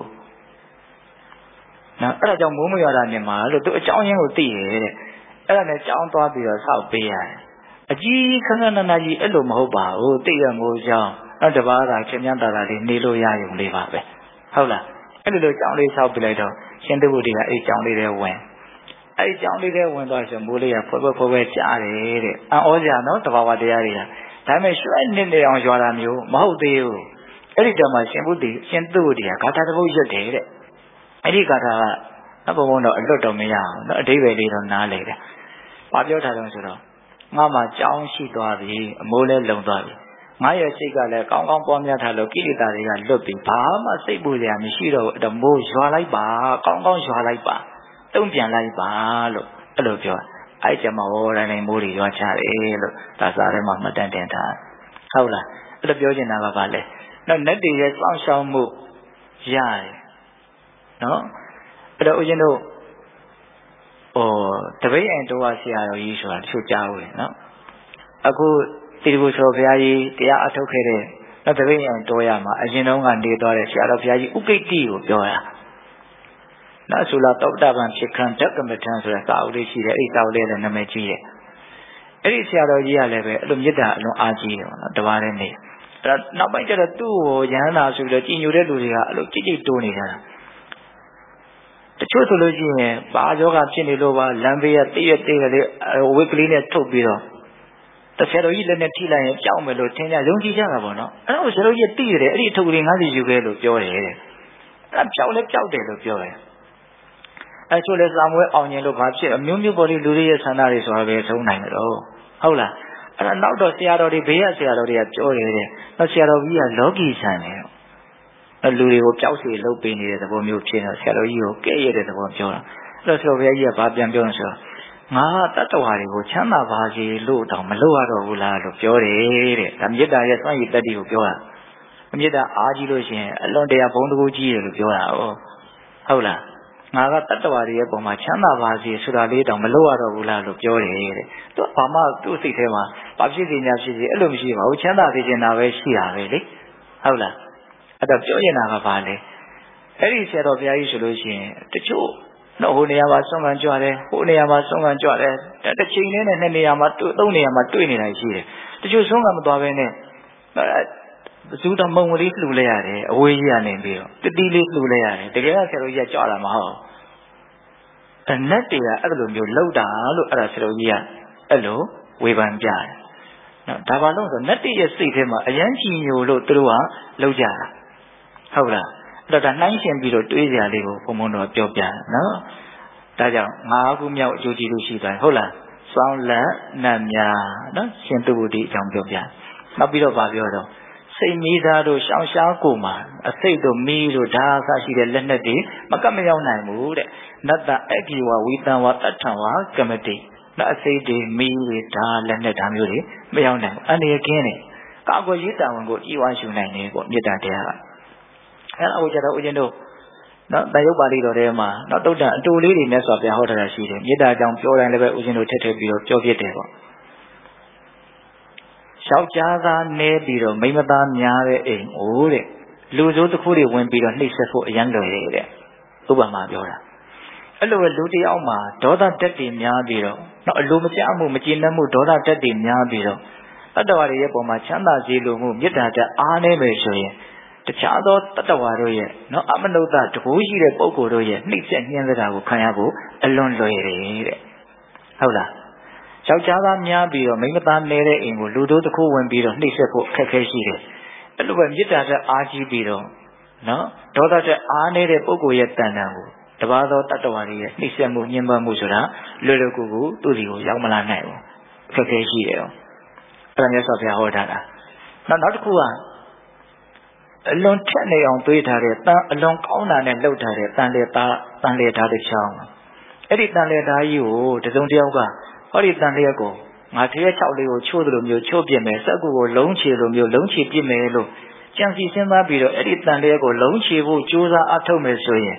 နော်အဲ့ဒါကြောင့်မိုးမရတာနေမှာလို့သူအကြောင်းရင်းကိုသိရတဲ့အဲ့ဒါနဲ့ကြောင်းသွားပြီးတော့ဆောက်ပေးရတယ်အကြီးခဏခဏကြီးအဲ့လိုမဟုတ်ပါဘူးသိရမိုးကြောင်းနောက်တစ်ပါးကချင်းမြတ်တာလေးနေလို့ရရုံလေးပါပဲဟုတ်လားအဲ့လိုကြောင်းလေးဆောက်ပြလိုက်တော့ရှင်သူ့ဘုဒ္ဓကအဲ့ကြောင်းလေးတွေဝင်အဲ့ဒီကြောင်းလေးတွေဝင်သွားဆိုမိုးလေးကဖွဲဖွဲကြားတယ်တဲ့အံ့ဩကြနော်တဘာဝတရားတွေကဒါပေမဲ့ရွှဲနေအောင်ရွာတာမျိုးမဟုတ်သေးဘူးအဲ့ဒီတည်းမှာရှင်သူ့ဘုဒ္ဓကဂါထာတစ်ပုဒ်ရွတ်တယ်တဲ့အဲ့ဒီဂါထာကဘုံဘုံတော့အလွတ်တော့မရအောင်နော်အဓိပ္ပာယ်လေးတော့နားလေတယ်ဘာပြောထားလဲဆိုတော့ငါမှကြောင်းရှိသွားပြီအမိုးလဲလုံသွားပြီငါရဲ့စိတ်ကလည်းကောင်းကောင်းပွားများထားလို့ကိလေသာတွေကလွတ်ပြီဘာမှစိတ်ပူစရာမရှိတော့ဘူးအဲ့မိုးရွာလိုက်ပါကောင်းကောင်းရွာလိုက်ပါတုံ့ပြန်လိုက်ပါလို့အဲ့လိုပြောအဲ့ကျမဟောတိုင်းမိုးတွေရွာချတယ်လို့ဒါစာထဲမှာမှတ်တမ်းတင်ထားဟုတ်လားအဲ့လိုပြောချင်တာကဘာလဲနောက်နတ်တွေရဲ့စောင့်ရှောက်မှုရတယ်နော်အဲ့တော့ဦးဇင်းတို့တပိတ်အိမ်တော်ဆရာတော်ကြီးဆိုတာတချို့ကြားဘူးလေနော်အခုတိရပုဆိုဘုရားကြီးတရားအထုတ်ခဲ့တဲ့နောက်တပိတ်အိမ်တော်ရမှာအရင်တုန်းကနေသွားတဲ့ဆရာတော်ဘုရားကြီးဥကိတ္တိကိုပြောတာနောက်ဆိုလာတောပ္ပတဗံဖြစ်ခံဓကမထံဆိုတဲ့စာအုပ်လေးရှိတယ်အဲ့ဒီစာအုပ်လေးလည်းနာမည်ကြီးတယ်အဲ့ဒီဆရာတော်ကြီးကလည်းပဲအဲ့လိုမေတ္တာအလွန်အားကြီးတယ်ပေါ့နော်တပါးတည်းနေအဲ့တော့နောက်ပိုင်းကျတော့သူ့ကိုယဟန္တာဆိုပြီးတော့ကြည်ညိုတဲ့လူတွေကအဲ့လိုကြိတ်ကြိတ်တိုးနေကြတာတချို့ဆိုလို့ရှိရင်ဘာယောဂဖြစ်နေလို့ပါလမ်းဘေးကတည့်ရတဲ့လေးဝိကလေးနဲ့ထုတ်ပြီးတော့တဆရာတော်ကြီးလည်းနဲ့ထိလိုက်ရင်ကြောက်မယ်လို့ထင်ကြယုံကြည်ကြတာပေါ့နော်အဲ့တော့ဆရာတော်ကြီးတည့်ရတယ်အဲ့ဒီထုတ်ကလေးငါးစီယူခဲ့လို့ပြောတယ်တဲ့အဲ့ကြောက်လဲကြောက်တယ်လို့ပြောတယ်အဲ့ချို့လဲစာမွေးအောင်ရင်လို့ဘာဖြစ်အမျိုးမျိုးပေါ်လေးလူတွေရဲ့ဆန္ဒတွေဆိုတာပဲသုံးနိုင်တယ်တော့ဟုတ်လားအဲ့တော့နောက်တော့ဆရာတော်တွေဘေးကဆရာတော်တွေကပြောတယ်တဲ့နောက်ဆရာတော်ကြီးကလောကီဆန်တယ်လူတွေကိုကြောက်စီလှုပ်ပေးနေတဲ့သဘောမျိုးဖြစ်နေဆရာတော်ကြီးကိုကဲ့ရဲ့တဲ့သဘောပြောတာအဲ့တော့ဆရာတော်ဘုရားကြီးကဘာပြန်ပြောလဲဆိုတော့ငါတတ္တဝါတွေကိုချမ်းသာပါစေလို့တောင်မလုပ်ရတော့ဘူးလားလို့ပြောတယ်တဲ့ဒါမေတ္တာရဲ့စွန့်ရည်တတ္တိကိုပြောတာမေတ္တာအားကြီးလို့ရှိရင်အလွန်တရာဘုံတကူကြီးတယ်လို့ပြောတာဟုတ်လားငါကတတ္တဝါတွေရဲ့ပုံမှာချမ်းသာပါစေဆိုတာလေးတောင်မလုပ်ရတော့ဘူးလားလို့ပြောတယ်တဲ့သူဘာမှသူ့စိတ်ထဲမှာဘာဖြစ်နေညာဖြစ်စီအဲ့လိုမရှိပါဘူးချမ်းသာစေချင်တာပဲရှိတာပဲလေဟုတ်လားအဲ့တော့ပြောရင်တာကဘာလဲအဲ့ဒီဆရာတော်ဘုရားကြီးဆိုလို့ရှိရင်တချို့တော့ဟိုနေရာမှာဆုံးခံကြွတယ်ဟိုနေရာမှာဆုံးခံကြွတယ်တစ်ချိန်လေးနဲ့နှစ်နေရာမှာသုံးနေရာမှာတွေ့နေတာရှိတယ်တချို့ဆုံးခံမသွားဘဲနဲ့ဘဇူတော်မုံလေးလှူလိုက်ရတယ်အဝေးကြီးကနေပြီးတော့တတိလေးလှူလိုက်ရတယ်တကယ်ကဆရာတော်ကြီးကကြွလာမဟုတ်အနတ်တွေကအဲ့လိုမျိုးလှုပ်တာလို့အဲ့ဒါဆရာတော်ကြီးကအဲ့လိုဝေဖန်ပြတယ်နော်ဒါပါလို့ဆိုနတ်တွေရဲ့စိတ်ထဲမှာအယမ်းကြီးညိုလို့သူတို့ကလှုပ်ကြတာဟုတ်လားအဲ့တော့ဒါနှိုင်းရှင်ပြီးတော့တွေးကြလေးကိုဘုံဘုံတော်ပြောပြတယ်နော်ဒါကြောင့်၅ခုမြောက်အကျိုးကျေးဇူးရှိသွားဟုတ်လားစောင်းလက်နတ်များနော်ရှင်သူဝတိအကြောင်းပြောပြနောက်ပြီးတော့ဗာပြောတော့စိတ်မိသားတို့ရှောင်းရှားကိုမှာအစိတ်တို့မီးတို့ဓာအစရှိတဲ့လက်နက်တွေမကပ်မရောက်နိုင်ဘူးတဲ့နတ္တအက္ခိဝဝိတံဝတ္ထံဝကမတိနော်အစိတ်တွေမီးတွေဓာလက်နက်ဓာမျိုးတွေမရောက်နိုင်ဘူးအနေကင်းတယ်ကာကွယ်ရေးတာဝန်ကိုဤဝါရှုနိုင်တယ်ပေါ့မေတ္တာတရားကအဲ့ဒါကိုကြတော့ဦးဇင်းတို့နော်တန်ရုပ်ပါဠိတော်ထဲမှာနော်တုတ်တန်အတူလေးတွေနဲ့ဆိုပြန်ဟောထားတာရှိတယ်မေတ္တာကြောင့်ပြောတိုင်းလည်းပဲဦးဇင်းတို့ထည့်ထည့်ပြီးတော့ပြောပြတယ်ပေါ့ယောက်ျားသားနဲပြီးတော့မိန်းမသားများတဲ့အိမ်အိုးတဲ့လူစိုးတစ်ခုတွေဝင်ပြီးတော့နှိပ်စက်ဖို့အရန်လွယ်တယ်တဲ့ဥပမာပြောတာအဲ့လိုပဲလူတယောက်မှာဒေါသတက်တည်များပြီးတော့နော်အလိုမကျမှုမကျေနပ်မှုဒေါသတက်တည်များပြီးတော့တတ္တဝါတွေရဲ့ပုံမှာချမ်းသာစေလိုမှုမေတ္တာတက်အားနည်းပဲဆိုရင်တခြားသောတတ္တဝါတို့ရဲ့နော်အမနုဿတကူရှိတဲ့ပုဂ္ဂိုလ်တို့ရဲ့နှိပ်စက်ညှင်းဆဲတာကိုခံရဖို့အလွန်လွယ်တယ်တဲ့ဟုတ်လားယောက်ျားသားများပြီးတော့မိန်းမသားနေတဲ့အိမ်ကိုလူတို့တစ်ခုဝင်ပြီးတော့နှိပ်စက်ဖို့အခက်အခဲရှိတယ်အဲ့လိုပဲမေတ္တာတက်အားကြီးပြီးတော့နော်ဒေါသတက်အားနေတဲ့ပုဂ္ဂိုလ်ရဲ့တဏ္ဍာကိုတပါးသောတတ္တဝါတွေရဲ့နှိပ်စက်မှုညှင်းပန်းမှုဆိုတာလွယ်လွယ်ကူကူသူ့စီကိုရောက်မလာနိုင်ဘူးအခက်အခဲရှိတယ်တော့အဲ့ဒါမြတ်စွာဘုရားဟောထားတာနောက်တစ်ခုကအလွန်ထက်နေအောင်တွေးထားတဲ့တန်အလွန်ကောင်းတာနဲ့လှုပ်ထားတဲ့တန်လေသားတစ်ချောင်းအဲ့ဒီတန်လေသားကြီးကိုတစုံတစ်ယောက်ကဟောဒီတန်လျက်ကိုငါတရက်6လေးကိုချိုးသလိုမျိုးချိုးပြစ်မယ်စက်ကူကိုလုံးချေလိုမျိုးလုံးချေပြစ်မယ်လို့ကြံစီစဉ်းစားပြီးတော့အဲ့ဒီတန်လျက်ကိုလုံးချေဖို့ကြိုးစားအထောက်မယ်ဆိုရင်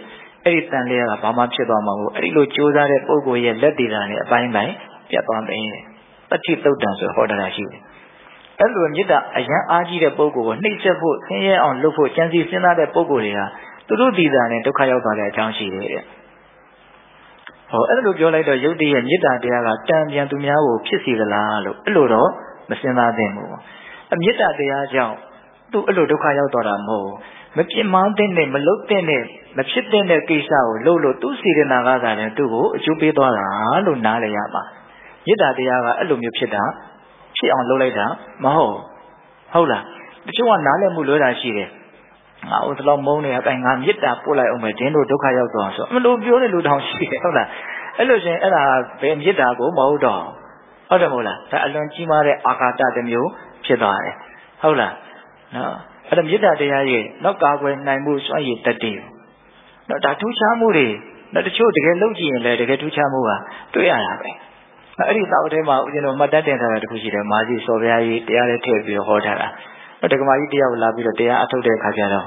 အဲ့ဒီတန်လျာကဘာမှဖြစ်သွားမှာမဟုတ်အဲ့ဒီလိုကြိုးစားတဲ့ပုဂ္ဂိုလ်ရဲ့လက်တည်တာနဲ့အပိုင်းပိုင်းပြတ်သွားမယ်တတိတုတ်တံဆိုဟောတာရှိတယ်အဲ့လိုမေတ္တာအရန်အားကြီးတဲ့ပုဂ္ဂိုလ်ကိုနှိမ့်ဆက်ဖို့ဆင်းရဲအောင်လုပ်ဖို့ကြံစည်စဉ်းစားတဲ့ပုဂ္ဂိုလ်တွေကသူတို့တည်တာနဲ့ဒုက္ခရောက်သွားတဲ့အကြောင်းရှိတယ်တဲ့ဟောအဲ့လိုပြောလိုက်တော့ယုတ်တိရဲ့မေတ္တာတရားကတန်ပြန်သူများကိုဖြစ်စီသလားလို့အဲ့လိုတော့မစဉ်းစားသင့်ဘူးအမေတ္တာတရားကြောင့်သူအဲ့လိုဒုက္ခရောက်သွားတာမဟုတ်မပြင်းမတဲ့နဲ့မလုတ်တဲ့နဲ့မဖြစ်တဲ့ကိစ္စကိုလုပ်လို့သူစေတနာကသာလည်းသူ့ကိုအကျိုးပေးသွားတာလို့နားလည်ရမှာမေတ္တာတရားကအဲ့လိုမျိုးဖြစ်တာဖြစ်အောင်လုပ်လိုက်တာမဟုတ်လားတချို့ကနားလည်မှုလွဲတာရှိတယ်ငါတို့တော့မုန်းနေရတိုင်းငါမေတ္တာပို့လိုက်အောင်မယ်ဒင်းတို့ဒုက္ခရောက်သွားဆိုအမလို့ပြောတဲ့လူတောင်ရှိတယ်ဟုတ်လားအဲ့လိုရှင်အဲ့ဒါဘယ်မေတ္တာကိုမဟုတ်တော့ဟုတ်တယ်မဟုတ်လားဒါအလွန်ကြီးမားတဲ့အာဃာတတစ်မျိုးဖြစ်သွားတယ်ဟုတ်လားနော်အဲ့ဒါမေတ္တာတရားရဲ့နောက်ကာကွယ်နိုင်မှုစွန့်ရည်တတ်တယ်နော်ဒါထူးခြားမှုတွေနော်တချို့တကယ်လုပ်ကြည့်ရင်လည်းတကယ်ထူးခြားမှုကတွေ့ရတာပဲအဲ့ဒီတောက်ထဲမှာဦးဇင်းတို့မှတ်တတ်တင်ထားတာတခုရှိတယ်မာဇီစော်ဘုရားကြီးတရားလေးထည့်ပြီးဟောထားတာတက္ကမကြီးတရားကိုလာပြီးတော့တရားအထုတ်တဲ့အခါကျတော့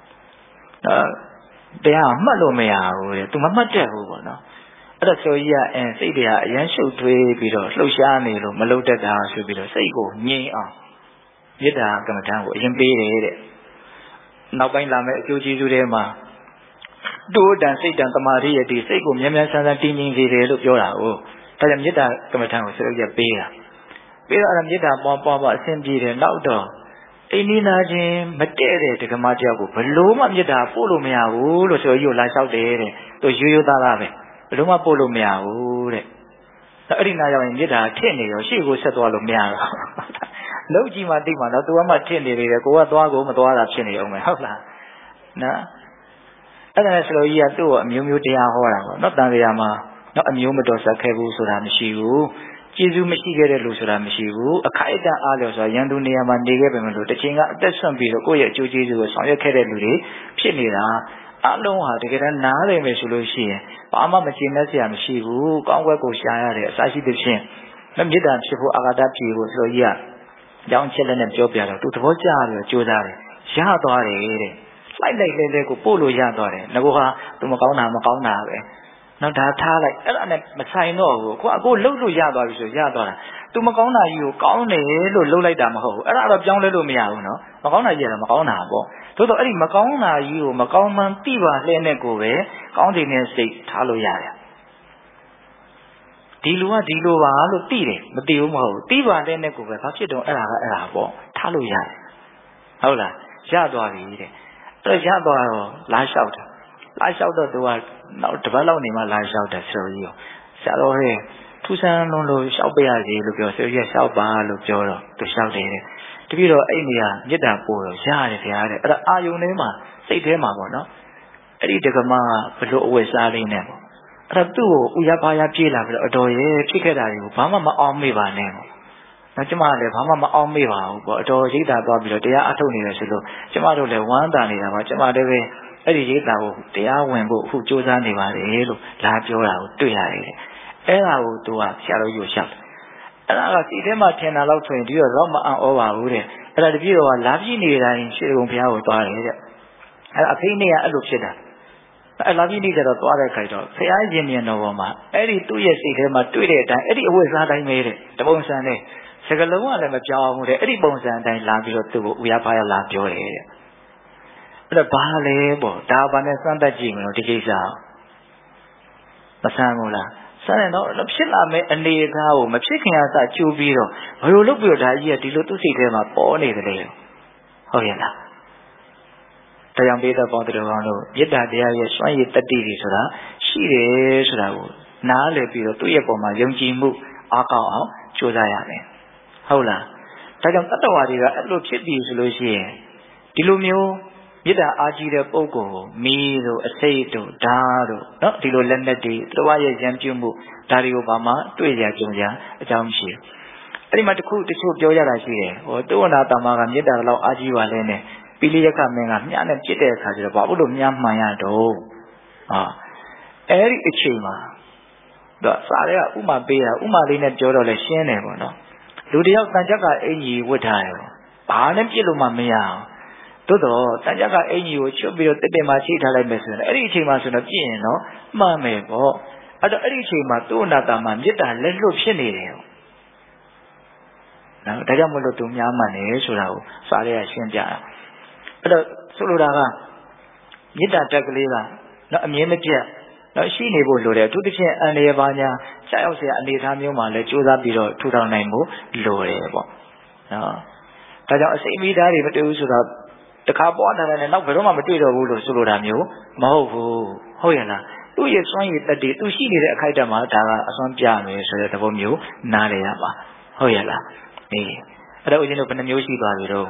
တရားမှတ်လို့မရဘူးတဲ့သူမမှတ်တတ်ဘူးပေါ့နော်အဲ့တော့ဆိုကြီးကစိတ်တွေကအရန်ရှုပ်ထွေးပြီးတော့လှုပ်ရှားနေလို့မလုပ်တတ်တာဆိုပြီးတော့စိတ်ကိုငြိမ်အောင်မေတ္တာကမ္မဋ္ဌာန်းကိုအရင်ပေးတယ်တဲ့နောက်ပိုင်းလာမယ့်အကျိုးကျေးဇူးတွေမှာတိုးတန်စိတ်တန်တမာတိရဲ့ဒီစိတ်ကိုမြန်မြန်ဆန်းဆန်းတည်ငြိမ်စေတယ်လို့ပြောတာကိုဒါကြောင့်မေတ္တာကမ္မဋ္ဌာန်းကိုဆိုရပေးတာပြီးတော့အဲ့ဒါမေတ္တာပွားပွားအဆင်ပြေတယ်နောက်တော့အိမ်နီးနားချင်းမတည့်တဲ့ဒကမတယောက်ကိုဘလို့မှမေတ္တာပို့လို့မရဘူးလို့ဆိုပြီးလာလျှောက်တယ်တဲ့သူရိုးရိုးသားသားပဲဘလို့မှပို့လို့မရဘူးတဲ့အဲ့ဒီနာရောက်ရင်မေတ္တာထင့်နေရောရှေ့ကိုဆက်သွားလို့မရတော့လုံးကြီးမှသိမှတော့သူကမှထင့်နေတယ်ကိုကသွားကိုမသွားတာဖြစ်နေအောင်မယ်ဟုတ်လားနော်အဲ့ဒါနဲ့ဆိုလို့ကြီးကသူ့ကိုအမျိုးမျိုးတရားဟောတာပေါ့နော်တန်ခါမှာနော်အမျိုးမတော်ဆက်ခဲ့ဘူးဆိုတာမရှိဘူးကျေးဇူးမရှိခဲ့တဲ့လူဆိုတာမရှိဘူးအခိုက်အတန့်အားလျော်ဆိုတာရန်သူနေရာမှာနေခဲ့ပေမဲ့လို့တစ်ချိန်ကအသက်ဆွန့်ပြီးတော့ကိုယ့်ရဲ့အကျိုးကျေးဇူးကိုဆောင်ရွက်ခဲ့တဲ့လူတွေဖြစ်နေတာအလုံးဟာတကယ်တမ်းနားလည်မယ်ဆိုလို့ရှိရင်ဘာမှမကျေနပ်စရာမရှိဘူးကောင်းကွက်ကိုရှားရတယ်အစရှိသဖြင့်မေတ္တာဖြစ်ဖို့အာဃာတဖြစ်ဖို့ဆိုကြီးကကြောင်းချက်လက်နဲ့ပြောပြတော့သူသဘောကျပြီးကြိုးစားတယ်ရသွားတယ်တဲ့လိုက်လဲကိုပို့လို့ရသွားတယ်ငါကသူမကောင်းတာပဲနော်ဒါထားလိုက်အဲ့ဒါနဲ့မဆိုင်တော့ဘူးကိုလှုပ်လို့ရသွားပြီဆိုရသွားတာသူမကောင်းတာကြီးကိုကောင်းတယ်လို့လှုပ်လိုက်တာမဟုတ်ဘူးအဲ့ဒါတော့ပြောင်းလဲလို့မရဘူးနော်မကောင်းတာကြီးကတော့မကောင်းတာပေါ့သို့တော့အဲ့ဒီမကောင်းတာကြီးကိုမကောင်းမှန်းသိပါလဲနဲ့ကိုပဲကောင်းတယ်နဲ့စိတ်ထားလို့ရတယ်ဒီလူကဒီလိုပါလို့သိတယ်မသိဘူးမဟုတ်ဘူးသိပါလဲနဲ့ကိုပဲဘာဖြစ်တော့အဲ့ဒါပေါ့ထားလို့ရတယ်ဟုတ်လားရသွားပြီတဲ့အဲ့ရသွားတော့လာလျှောက်တယ်လာလျှောက်တော့သူကနောက်တစ်ပတ်လောက်နေမှလာလျှောက်တယ်ဆရာကြီးရောဆရာတော်ဟဲ့ထူးဆန်းလုံးလို့လျှောက်ပေးရစီလို့ပြောဆရာကြီးကလျှောက်ပါလို့ပြောတော့သူလျှောက်တယ်တဲ့တပည့်တော်အဲ့နေရာမေတ္တာပို့တော့ရတယ်ဗျာတဲ့အဲ့ဒါအာယုန်ထဲမှာစိတ်ထဲမှာပေါ့နော်အဲ့ဒီဒကမဘလို့အဝတ်စားလေးနဲ့ပေါ့အဲ့ဒါသူ့ကိုဥရပါရပြေးလာပြီးတော့အတော်ရဲ့ဖြစ်ခဲ့တာတွေကိုဘာမှမအောင်မေ့ပါနဲ့ပေါ့နော်ကျမလည်းဘာမှမအောင်မေ့ပါဘူးပေါ့အတော်ရိတ်တာသွားပြီးတော့တရားအထုတ်နေတယ်ဆိုလို့ကျမတို့လည်းဝမ်းသာနေတာပါကျမလည်းပဲအဲ့ဒီရိတ်တာကိုတရားဝင်ဖို့အခုစူးစမ်းနေပါတယ်လို့လာပြောတာကိုတွေ့ရတယ်အဲ့ဒါကိုသူကဆရာတော်ကြီးကိုရှောက်အဲ့ဒါကစီထဲမှာထင်တာလောက်ဆိုရင်ဒီတော့မအံ့ဩပါဘူးတဲ့အဲ့ဒါတပြည့်တော့လာပြည့်နေတိုင်းရှေးကုံဘုရားကိုသွားတယ်တဲ့အဲ့အဖေးနေကအဲ့လိုဖြစ်တာအဲ့လာပြည့်နေကြတော့သွားတဲ့ခိုက်တော့ဘုရားရှင်မြင်တော်ပေါ်မှာအဲ့ဒီသူ့ရဲ့စိတ်ထဲမှာတွေ့တဲ့အတိုင်းအဲ့ဒီအဝတ်စားတိုင်းပဲတဲ့တပုံစံနဲ့စကလုံးကလည်းမပြောင်းဘူးတဲ့အဲ့ဒီပုံစံအတိုင်းလာပြီးတော့သူ့ကိုဥရဖားရလာပြောတယ်တဲ့အဲ့ဒါဘာလဲပေါ့ဒါဘာနဲ့စမ်းသပ်ကြည့်မလို့ဒီကိစ္စမဆန်းဘူးလားဆန်းတယ်တော့ဖြစ်လာမယ့်အနေအထားကိုမဖြစ်ခင်အစကြိုးပြီးတော့ဘယ်လိုလုပ်ပြီးတော့ဒါကြီးကဒီလိုသူ့စိတ်ထဲမှာပေါ်နေတယ်လေဟုတ်ရဲ့လားတရားပေးတဲ့ပေါင်းတော်ကောင်းလို့မေတ္တာတရားရဲ့စွမ်းရည်တတ္တိတွေဆိုတာရှိတယ်ဆိုတာကိုနားလည်ပြီးတော့သူ့ရဲ့ပုံမှာယုံကြည်မှုအားကောင်းအောင်ကြိုးစားရမယ်ဟုတ်လားဒါကြောင့်တတ္တဝါတွေကအဲ့လိုဖြစ်ပြီးဆိုလို့ရှိရင်ဒီလိုမျိုးမေတ္တာအားကြီးတဲ့ပုဂ္ဂိုလ်ကိုမီးတို့အစိတ်တို့ဓာတ်တို့နော်ဒီလိုလက်နက်တွေသူတို့ရဲ့ရံပြုမှုဒါတွေကိုဘာမှတွေ့ကြကြုံကြအကြောင်းမရှိဘူးအဲ့ဒီမှာတချို့ပြောရတာရှိတယ်ဟိုတုဝနာတမကမေတ္တာလောက်အားကြီးပါလဲနဲ့ပိလိယကမင်းကမြားနဲ့ပြစ်တဲ့အခါကျတော့ဘာလို့မြားမှန်ရတော့အဲ့ဒီအချိန်မှာတော့စားရဲကဥမာပေးတာဥမာလေးနဲ့ပြောတော့လဲရှင်းတယ်ပေါ့နော်လူတယောက်တန်ချက်ကအင်ကြီးဝတ်ထားတယ်ဘာနဲ့ပြစ်လို့မှမရအောင်သို့တော့တန်ကြကအင်ကြီးကိုချွတ်ပြီးတော့တစ်ပင်မှာချိထားလိုက်မယ်ဆိုရင်အဲ့ဒီအချိန်မှာဆိုတော့ပြည့်ရင်တော့မှန်မယ်ပေါ့အဲ့တော့အဲ့ဒီအချိန်မှာသူ့အနာတာမှာမေတ္တာလက်လွတ်ဖြစ်နေတယ်နော်ဒါကြောင့်မလို့သူများမှန်တယ်ဆိုတာကိုစာရဲရှင်းပြတာအဲ့တော့ဆိုလိုတာကမေတ္တာတက်ကလေးကနော်အမြဲမပြတ်နော်ရှိနေဖို့လိုတယ်အထူးသဖြင့်အန္တရာယ်ပါညာဆက်ရောက်เสียအနေအထားမျိုးမှာလည်းကြိုးစားပြီးတော့ထူထောင်နိုင်ဖို့လိုတယ်ပေါ့နော်ဒါကြောင့်အစိမ့်မိသားတွေမတွေ့ဘူးဆိုတော့တခါပွားထားတယ်နောက်ဘယ်တော့မှမတွေ့တော့ဘူးလို့ဆိုလိုတာမျိုးမဟုတ်ဘူးဟုတ်ရဲ့လားသူ့ရဲ့စွမ်းရည်တက်တည်သူရှိနေတဲ့အခိုက်အတန့်မှာဒါကအစွမ်းပြမယ်ဆိုတဲ့သဘောမျိုးနားလည်ရပါဟုတ်ရဲ့လားအေးအဲ့တော့ဦးဇင်းတို့ဘယ်နှမျိုးရှိသွားပြီတော့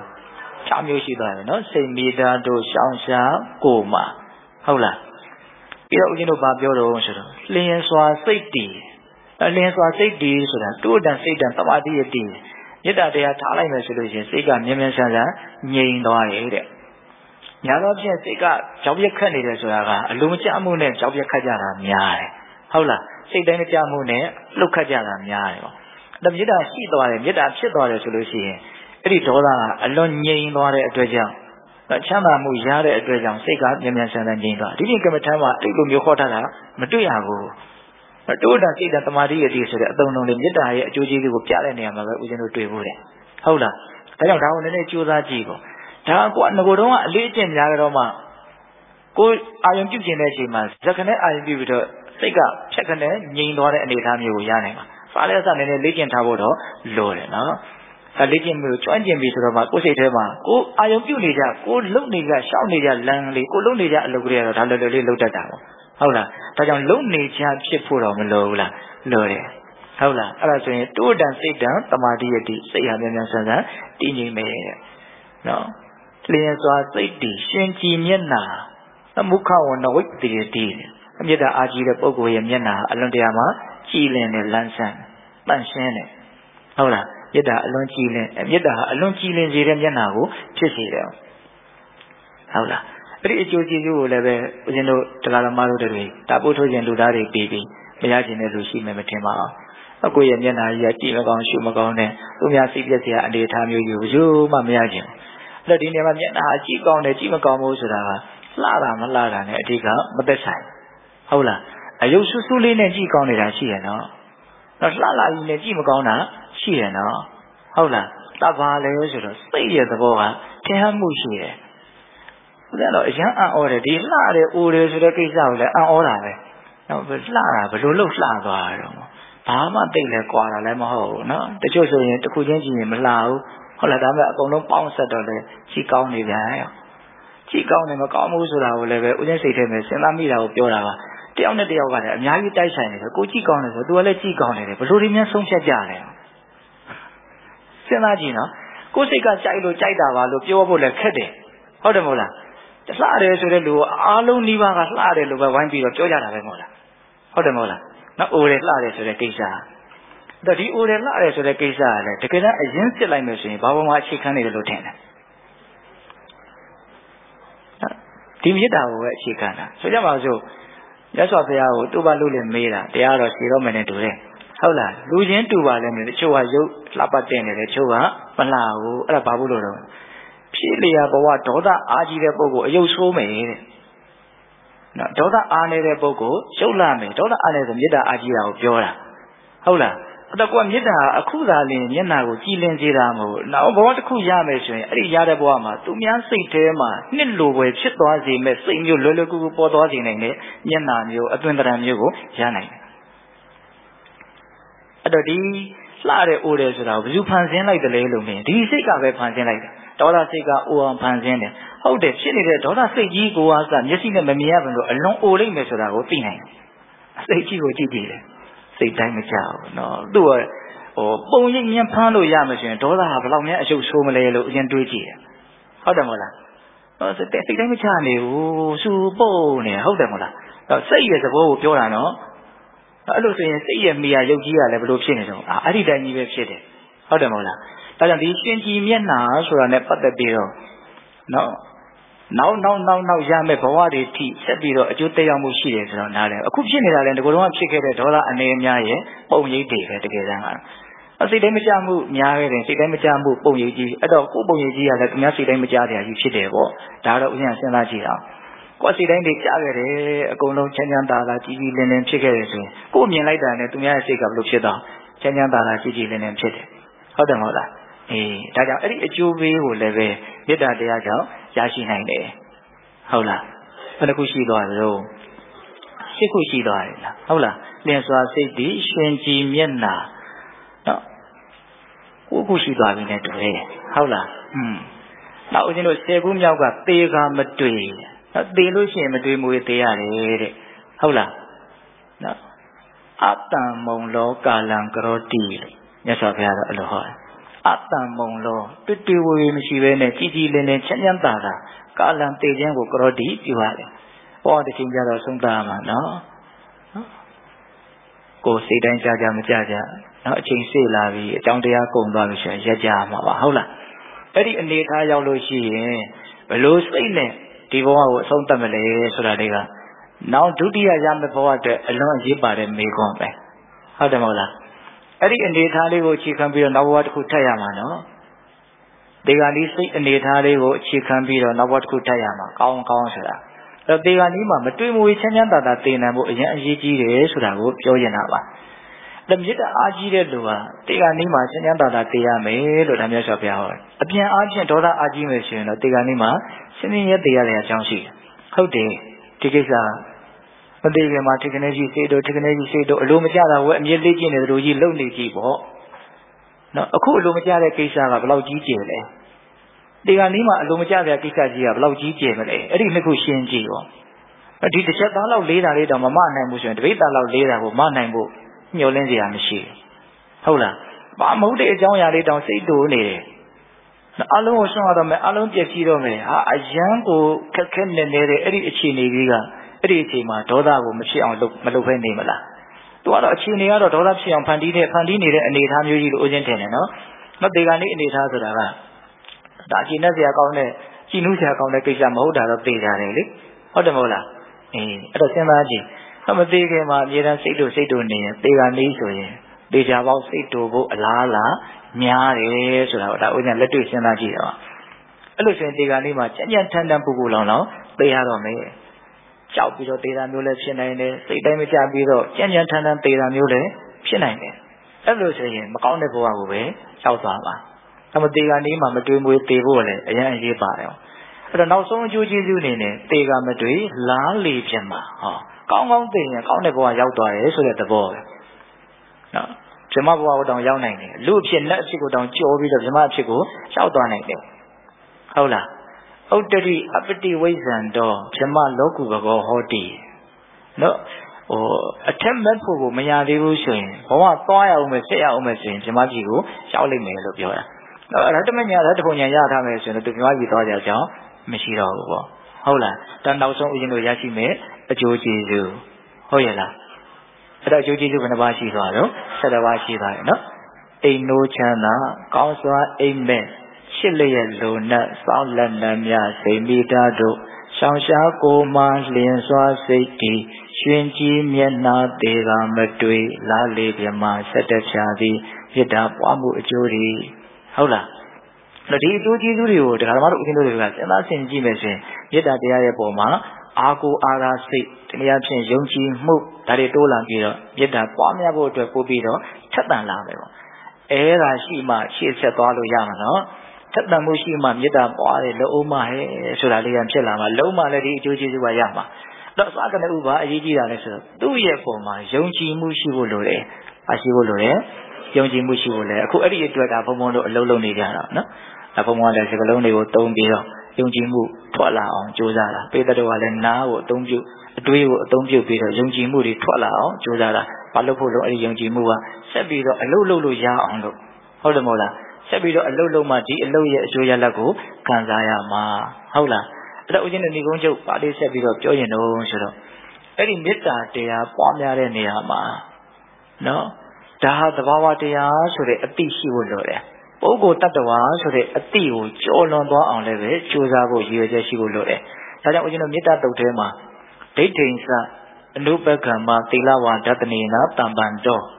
6မျိုးရှိသွားတယ်နော်စိတ်မိသားတို့ရှောင်းရှားကိုမှာဟုတ်လားပြီးတော့ဦးဇင်းတို့ဗာပြောတော့ဆိုတော့လျင်စွာစိတ်တည်လျင်စွာစိတ်တည်ဆိုတာတို့တန်စိတ်တန်သမာဓိရတည်မေတ္တာတရားထားလိုက်မယ်ဆိုလို့ရှိရင်စိတ်ကမြဲမြဲဆန်းဆန်းငြိမ်သွားတယ်တဲ့။ညာတော့ဖြင့်စိတ်ကကြောက်ပြက်ခတ်နေတယ်ဆိုတာကအလိုမကျမှုနဲ့ကြောက်ပြက်ခတ်ကြတာများတယ်။ဟုတ်လား။စိတ်တိုင်းကြမှုနဲ့လှုပ်ခတ်ကြတာများတယ်ပေါ့။ဒါမေတ္တာရှိသွားတယ်မေတ္တာဖြစ်သွားတယ်ဆိုလို့ရှိရင်အဲ့ဒီဒေါသကအလွန်ငြိမ်သွားတဲ့အတွက်ကြောင့်ချမ်းသာမှုရတဲ့အတွက်ကြောင့်စိတ်ကမြဲမြဲဆန်းဆန်းငြိမ်သွား။ဒီနေ့ကမ္မထမ်းမှာအဲ့လိုမျိုးခေါ်ထားတာမတွေ့ရဘူး။တိုးတာစိတ်တသမာဓိရည်တည်ဆိုတဲ့အသုံးလုံးလေးမေတ္တာရဲ့အကျိုးကျေးဇူးကိုပြတဲ့နေရာမှာပဲဦးဇင်းတို့တွေ့ဖို့တယ်ဟုတ်လားဒါကြောင့်ဒါကိုနည်းနည်းကြိုးစားကြည့်ပေါ့ဒါကငကိုတော့ကအလေးအကျင့်များကြတော့မှကိုအာယုံပြုတ်ကျင်တဲ့အချိန်မှာဇက်ခနဲ့အာယုံပြုတ်ပြီးတော့စိတ်ကဖြက်ခနဲ့ငြိမ်သွားတဲ့အနေအထားမျိုးကိုရနိုင်မှာစားလဲစားနည်းနည်းလေ့ကျင့်ထားဖို့တော့လိုတယ်နော်ဒါလေ့ကျင့်မျိုးကျွမ်းကျင်ပြီဆိုတော့မှကိုယ်စိတ်ထဲမှာကိုအာယုံပြုတ်နေကြကိုလုံနေကြရှောက်နေကြလမ်းလေးကိုလုံနေကြအလုပ်ကလေးကတော့ဒါလွယ်လွယ်လေးလုပ်တတ်တာပေါ့ဟုတ်လားဒါကြောင့်လုံနေချဖြစ်ဖို့တော့မလိုဘူးလားလိုတယ်ဟုတ်လားအဲ့ဒါဆိုရင်တိုးတန်စိတ်တန်တမာတိယတိစိတ်ဟာမြန်မြန်ဆန်ဆန်တည်ငြိမ်မယ်တဲ့နော်လျင်စွာစိတ်တည်ရှင်ကြည်မျက်နာမုခဝနဝိတ္တိယတိအမြတ်တာအာကြီးတဲ့ပုဂ္ဂိုလ်ရဲ့မျက်နာအလွန်တရာမှာကြည်လင်တဲ့လန်းဆန်းပန့်ရှင်းတယ်ဟုတ်လားမြတ်တာအလွန်ကြည်လင်မြတ်တာဟာအလွန်ကြည်လင်စေတဲ့မျက်နာကိုဖြစ်စေတယ်ဟုတ်လားအဲ့ဒီအကျိုးကျေးဇူးကိုလည်းပဲဦးဇင်းတို့တရားဓမ္မတို့တွေတာပို့ထိုးခြင်းလူသားတွေပြီးပြီးမရခြင်းတဲ့လူရှိမယ်မထင်ပါအောင်အကိုရဲ့မျက်နှာကြီးကကြည့်မကောင်းရှုမကောင်းနဲ့သူများစိတ်ပြည့်စရာအနေအထားမျိုးယူမှမရခြင်းအဲ့တော့ဒီနေရာမှာမျက်နှာကြည့်ကောင်းတယ်ကြည့်မကောင်းဘူးဆိုတာကလှတာမလှတာနဲ့အဓိကမသက်ဆိုင်ဟုတ်လားအယုတ်ဆူဆူလေးနဲ့ကြည့်ကောင်းနေတာရှိရနော်တော့လှလာကြီးနဲ့ကြည့်မကောင်းတာရှိရနော်ဟုတ်လားတဘာလဲဆိုတော့စိတ်ရဲ့သဘောကထင်ဟမှုရှိတယ်ဒါတော့အရန်အံ့ဩတယ်ဒီလှတယ်အိုတယ်ဆိုတဲ့ကိစ္စကိုလည်းအံ့ဩတာပဲနော်လှတာဘယ်လိုလှသွားတော့ဘာမှတိတ်လဲကွာတာလည်းမဟုတ်ဘူးနော်တချို့ဆိုရင်တစ်ခုချင်းကြည့်ရင်မလှဘူးဟုတ်လားဒါပေမဲ့အကုန်လုံးပေါင်းဆက်တော့လေကြည့်ကောင်းနေပြန်ရောကြည့်ကောင်းတယ်မကောင်းဘူးဆိုတာကိုလည်းပဲဦးဇင်းစိတ်ထဲမှာစဉ်းစားမိတာကိုပြောတာပါတယောက်နဲ့တယောက်ကလည်းအများကြီးတိုက်ဆိုင်နေတယ်ကိုကြည့်ကောင်းတယ်ဆိုသူကလည်းကြည့်ကောင်းနေတယ်ဘယ်လိုဒီများဆုံးဖြတ်ကြလဲစဉ်းစားကြည့်နော်ကိုယ်စိတ်ကကြိုက်လို့ကြိုက်တာပါလို့ပြောဖို့လည်းခက်တယ်ဟုတ်တယ်မဟုတ်လားလှတယ်ဆိုတဲ့လူအားလုံးနှီးပါးကလှတယ်လို့ပဲဝိုင်းပြီးတော့ပြောကြတာပဲမဟုတ်လားဟုတ်တယ်မဟုတ်လားနော်အိုတယ်လှတယ်ဆိုတဲ့ကိစ္စဒါဒီအိုတယ်လှတယ်ဆိုတဲ့ကိစ္စကလည်းတကယ်တမ်းအရင်စစ်လိုက်မယ်ဆိုရင်ဘာပေါ်မှာအခြေခံနေတယ်လို့ထင်တယ်ဒီမြစ်တာကိုပဲအခြေခံတာဆိုကြပါစို့ရသော်ဘုရားကိုတူပါလို့လည်းမေးတာတရားတော်ရှည်တော့မယ်နဲ့တူတယ်ဟုတ်လားလူချင်းတူပါလဲတချို့ကရုပ်လှပတဲ့နေတယ်တချို့ကမလှဘူးအဲ့ဒါဘာဘူးလို့တော့ဖြစ်လျာဘဝဒေါသအားကြီးတဲ့ပုဂ္ဂိုလ်အယုတ်ဆိုးမယ်တဲ့နော်ဒေါသအားနေတဲ့ပုဂ္ဂိုလ်ရုပ်လာမယ်ဒေါသအားနေဆိုမေတ္တာအားကြီးတာကိုပြောတာဟုတ်လားအဲ့တော့ကိုကမေတ္တာအခုသာလင်မျက်နာကိုကြည်လင်စေတာမဟုတ်နောက်ဘဝတစ်ခုရမယ်ဆိုရင်အဲ့ဒီရတဲ့ဘဝမှာသူများစိတ်ထဲမှာနှစ်လိုပဲဖြစ်သွားစေမဲ့စိတ်မျိုးလွယ်လွယ်ကူကူပေါ်သွားစေနိုင်တဲ့မျက်နာမျိုးအသွင်သဏ္ဍာန်မျိုးကိုရနိုင်တယ်အဲ့တော့ဒီလှတဲ့အိုတယ်ဆိုတာကိုဘယ်သူဖန်ဆင်းလိုက်တယ်လဲလို့မြင်ဒီစိတ်ကပဲဖန်ဆင်းလိုက်တယ်ဒေါသစိတ်ကအိုအောင်ဖန်ဆင်းတယ်ဟုတ်တယ်ဖြစ်နေတဲ့ဒေါသစိတ်ကြီးကိုအားစမျက်စိနဲ့မမြင်ရဘူးလို့အလွန်အိုလိုက်မယ်ဆိုတာကိုသိနိုင်တယ်စိတ်ကြီးကိုကြည့်ကြည့်တယ်စိတ်တိုင်းမကြောက်ဘူးနော်သူကပုံရိပ်မြင်ဖမ်းလို့ရမယ်ဆိုရင်ဒေါသဟာဘယ်လောက်များအရှုပ်ဆိုးမလဲလို့အရင်တွေးကြည့်တယ်ဟုတ်တယ်မဟုတ်လားစိတ်တိုင်းမချနေဘူးစူပုတ်နေဟုတ်တယ်မဟုတ်လားစိတ်ရဲ့သဘောကိုပြောတာနော်အဲ့လိုဆိုရင်စိတ်ရဲ့မိယာရုပ်ကြီးကလည်းဘယ်လိုဖြစ်နေတော့အဲ့ဒီတိုင်းကြီးပဲဖြစ်တယ်ဟုတ်တယ်မဟုတ်လားဒါကြောင့်ဒီရှင်ကြည်မျက်နှာဆိုတာနဲ့ပတ်သက်ပြီးတော့နောက်ရမယ်ဘဝတွေထိဆက်ပြီးတော့အကျိုးသက်ရောက်မှုရှိတယ်ဆိုတော့နားလဲအခုဖြစ်နေတာလဲဒီကုလုံးကဖြစ်ခဲ့တဲ့ဒေါသအနေအများရဲ့ပုံရိပ်တွေပဲတကယ်တမ်းကစိတ်တိုင်းမကြမှုများခဲ့တယ်စိတ်တိုင်းမကြမှုပုံရိပ်ကြီးအဲ့တော့ကိုယ်ပုံရိပ်ကြီးကလည်းသူများစိတ်တိုင်းမကြတဲ့အကြီးဖြစ်တယ်ပေါ့ဒါတော့ဥစဉ်စဉ်းစားကြည့်အောင်ကိုယ်စိတ်တိုင်းတွေကြားခဲ့တယ်အကုန်လုံးချမ်းချမ်းသာသာကြည်ကြည်လင်လင်ဖြစ်ခဲ့တယ်ဆိုရင်ကိုယ်မြင်လိုက်တာနဲ့သူများရဲ့စိတ်ကဘယ်လိုဖြစ်တော့ချမ်းချမ်းသာသာကြည်ကြည်လင်လင်ဖြစ်တယ်ဟုတ်တယ်မဟုတ်လားဒါကြောင့်အဲ့ဒီအကျိုးပေးကိုလည်းပဲမေတ္တာတရားကြောင့်ရရှိနိုင်တယ်ဟုတ်လားဘယ်နှခုရှိသွားသလဲ၈ခုရှိသွားတယ်လားဟုတ်လားလင်းစွာစိတ်တည်ရှင်ကြည်မျက်နာနော်9ခုရှိသွားပြီနဲ့တူတယ်ဟုတ်လားနောက်ဦးဇင်းတို့10ခုမြောက်ကသေကမတွေ့နော်သေလို့ရှိရင်မတွေ့မူရသေရတယ်တဲ့ဟုတ်လားနော်အတ္တမုံလောကာလံကရောတိမြတ်စွာဘုရားတော့အဲ့လိုဟောတယ်အတ္တမုံလောတွေ့ဝေမရှိဘဲနဲ့ကြည်ကြည်လင်လင်ချမ်းချမ်းသာသာကာလံသေခြင်းကိုကရောတိပြုရတယ်ဟောတစ်ချိန်ကြတော့ဆုံးသားမှာနော်ကိုယ်စိတ်တိုင်းကြကြမကြကြနော်အချိန်စေ့လာပြီအကြောင်းတရားကုန်သွားပြီဆိုရင်ရက်ကြမှာပါဟုတ်လားအဲ့ဒီအနေထားရောက်လို့ရှိရင်ဘလို့စိတ်နဲ့ဒီဘဝကိုအဆုံးသတ်မလဲဆိုတာတွေကနောက်ဒုတိယရမယ့်ဘဝအတွက်အလွန်အရေးပါတဲ့မေခွန်းပဲဟုတ်တယ်မဟုတ်လားအဲ့ဒီအနေထားလေးကိုအခြေခံပြီးတော့နောက်ဘဝတစ်ခုထပ်ရမှာနော်ဒီကနေ့စိတ်အနေထားလေးကိုအခြေခံပြီးတော့နောက်ဘဝတစ်ခုထပ်ရမှာကောင်းဆိုတာအဲ့ဒီကနေ့မှာမတွေ့မဝေချမ်းချမ်းသာသာသိနိုင်ဖို့အရင်အရေးကြီးတယ်ဆိုတာကိုပြောရင်ပါတမေတ္တာအားကြီးတဲ့လူဟာတေဂာနီးမှာချမ်းချမ်းသာသာသိရမယ်လို့ဒါမျိုးဆိုပြဟောတယ်အပြန်အားဖြင့်ဒေါသအားကြီးမယ်ဆိုရင်တော့တေဂာနီးမှာရှင်းရှင်းရဲသိရတဲ့အကြောင်းရှိတယ်ဟုတ်တယ်ဒီကိစ္စမသိခင်မှာထစ်ကနေကြီးစိတ်တို့ထစ်ကနေကြီးစိတ်တို့အလိုမကျတာဝဲအမြဲလေးကျင်နေသလိုကြီးလုံနေကြည့်ပေါ့နော်အခုအလိုမကျတဲ့ကိစ္စကဘယ်လောက်ကြီးကျယ်လဲတေဂာနီးမှာအလိုမကျတဲ့ကိစ္စကြီးကဘယ်လောက်ကြီးကျယ်မလဲအဲ့ဒီနှစ်ခုရှင်းကြည့်ပေါ့ဒီတစ်ချက်သားလောက်လေးတာလေးတော့မမနိုင်ဘူးဆိုရင်တပိတ်သားလောက်လေးတာကိုမနိုင်ဖို့ညှို့လင်းစရာမရှိဟုတ်လားဘာမဟုတ်တဲ့အကြောင်းအရာလေးတောင်စိတ်တူနေတယ်အလုံးကိုဆွမ်းရတော့မယ်အလုံးပြည့်စည်တော့မယ်ဟာအယံကိုခက်ခဲနေနေတဲ့အဲ့ဒီအခြေအနေကြီးကအဲ့ဒီအချိန်မှာဒေါသကိုမဖြစ်အောင်မလုပ်ဖဲနေမလားသူကတော့အခြေအနေကတော့ဒေါသဖြစ်အောင်ဖန်တီးနေတဲ့အနေအထားမျိုးကြီးလို့ဥစဉ်ထင်တယ်နော်မတေကနေအနေအထားဆိုတာကဒါအခြေနဲ့စရာကောင်းတဲ့ကြည်နူးစရာကောင်းတဲ့ကိစ္စမဟုတ်တာတော့သိကြတယ်လေဟုတ်တယ်မဟုတ်လားအဲ့တော့စဉ်းစားကြည့်မသေးခင်မှာအမြဲတမ်းစိတ်တို့နေရင်တေဂာနီးဆိုရင်တေချာပေါက်စိတ်တို့ကိုအလားလားများတယ်ဆိုတာကိုဒါဥစဉ်လက်တွေ့စဉ်းစားကြည့်ရအောင်အဲ့လိုဆိုရင်တေဂာနီးမှာကြံ့ကြံ့ထန်ထန်ပူပူလောင်လောင်သိရတော့မယ်ကြောက်ပြီးတော့တေတာမျိုးလည်းဖြစ်နိုင်တယ်စိတ်တိုင်းမကြပြီးတော့ကြံ့ကြံ့ထန်ထန်တေတာမျိုးလည်းဖြစ်နိုင်တယ်အဲ့လိုဆိုရင်မကောင်းတဲ့ဘဝကိုပဲရောက်သွားပါမတေဂာနီးမှာမတွေးမွေးတေဖို့လည်းအရင်အရေးပါတယ်အဲ့တော့နောက်ဆုံးအကျိုးကျေးဇူးအနေနဲ့တေဂာမတွေးလားလေဖြစ်မှာဟောကောင်းကောင်းသိရင်ကောင်းတဲ့ဘဝရောက်သွားတယ်ဆိုတဲ့သဘောပဲနော်ဗြဟ္မဘဝကိုတောင်ရောက်နိုင်တယ်လူအဖြစ်နတ်အဖြစ်ကိုတောင်ကြော်ပြီးတော့ဗြဟ္မအဖြစ်ကိုရောက်သွားနိုင်တယ်ဟုတ်လားဥတ္တရိအပတိဝိဇ္ဇံတော်ဗြဟ္မလောကုဘဂောဟောတိနော်အထက်မဲ့ဖို့ကိုမရသေးဘူးဆိုရင်ဘဝသွားရအောင်ပဲဆက်ရအောင်ပဲဆိုရင်ဗြဟ္မကြီးကိုရောက်လိမ့်မယ်လို့ပြောတာရတ္တမညာရတ္တဘုံညာရထားမယ်ဆိုရင်သူဗြဟ္မကြီးသွားကြကြောင်းမရှိတော့ဘူးပေါ့ဟုတ်လားတန်နောက်ဆုံးဦးဇင်းတို့ရရှိမယ်အကျိုးကျေးဇူးဟုတ်ရဲ့လားအဲ့တော့အကျိုးကျေးဇူးဘယ်နှပါးရှိသွားတော့7ပါးရှိသွားတယ်နော်အိမ်နိုးချမ်းသာကောင်းစွာအိမ်မက်ရှစ်လျက်လုံနဲ့စောင်းလက်နှမြစိမိတာတို့ရှောင်ရှားကိုမှလျင်စွာစိတ်တည်ရှင်ကြီးမျက်နာသေးကမတွေ့လားလေပြမ17ဖြာသည်မေတ္တာပွားမှုအကျိုးတွေဟုတ်လားဒီအကျိုးကျေးဇူးတွေကိုတရားဓမ္မတို့ဦးဇင်းတို့တွေကစဉ်းစားဆင်ခြင်ကြည့်မယ်ဆိုရင်မေတ္တာတရားရဲ့ပုံမှာအာကိုအာရာစိတ်တနည်းအားဖြင့်ယုံကြည်မှုဒါတွေတိုးလာပြီးတော့မေတ္တာပွားများဖို့အတွက်ပို့ပြီးတော့ထက်သန်လာမယ်ပေါ့အဲ့ဒါရှိမှရှေ့ဆက်သွားလို့ရမှာနော်ထက်သန်မှုရှိမှမေတ္တာပွားတယ်လုံးမဟဲ့ဆိုတာလေးကဖြစ်လာမှာလုံးမလည်းဒီအကျိုးကျေးဇူးကရမှာတော့စကားနဲ့ဥပါအရေးကြီးတာလဲဆိုတော့သူ့ရဲ့ပုံမှာယုံကြည်မှုရှိဖို့လိုတယ်ရှိဖို့လိုတယ်ယုံကြည်မှုရှိဖို့လဲအခုအဲ့ဒီအတွက်ကဘုံဘုံတို့အလုံးလုံးနေကြတာနော်ဒါဘုံဘုံကလည်းစကလုံးတွေကိုတုံးပြီးတော့ယုံကြည်မှုထွက်လာအောင်ကြိုးစားတာပေတတော်ကလည်းနားကိုအသုံးပြုအတွေးကိုအသုံးပြုပြီးတော့ယုံကြည်မှုတွေထွက်လာအောင်ကြိုးစားတာဘာလို့ဖို့လို့အဲ့ဒီယုံကြည်မှုကဆက်ပြီးတော့အလုပ်လုပ်လို့ရအောင်လို့ဟုတ်တယ်မဟုတ်လားဆက်ပြီးတော့အလုပ်လုပ်မှဒီအလုပ်ရဲ့အကျိုးရလဒ်ကိုခံစားရမှာဟုတ်လားအဲ့တော့ဦးဇင်းတို့ဒီကုန်းချုပ်ပါလေးဆက်ပြီးတော့ပြောရင်တော့ဆိုတော့အဲ့ဒီမေတ္တာတရားပွားများတဲ့နေရာမှာနော်ဒါဟာသဘာဝတရားဆိုတဲ့အသိရှိဖို့လိုတယ်ပုဂ္ဂိုလ်တ attva ဆိုတဲ့အတိကိုကျော်လွန်သွားအောင်လည်းပဲကြိုးစားဖို့ရည်ရွယ်ချက်ရှိဖို့လိုတယ်။ဒါကြောင့်ဦးဇင်းတို့မေတ္တာတုတ်ထဲမှာဒိဋ္ဌိဉ္စအနုပက္ခမသီလဝါဒတနေနာတံပံတော်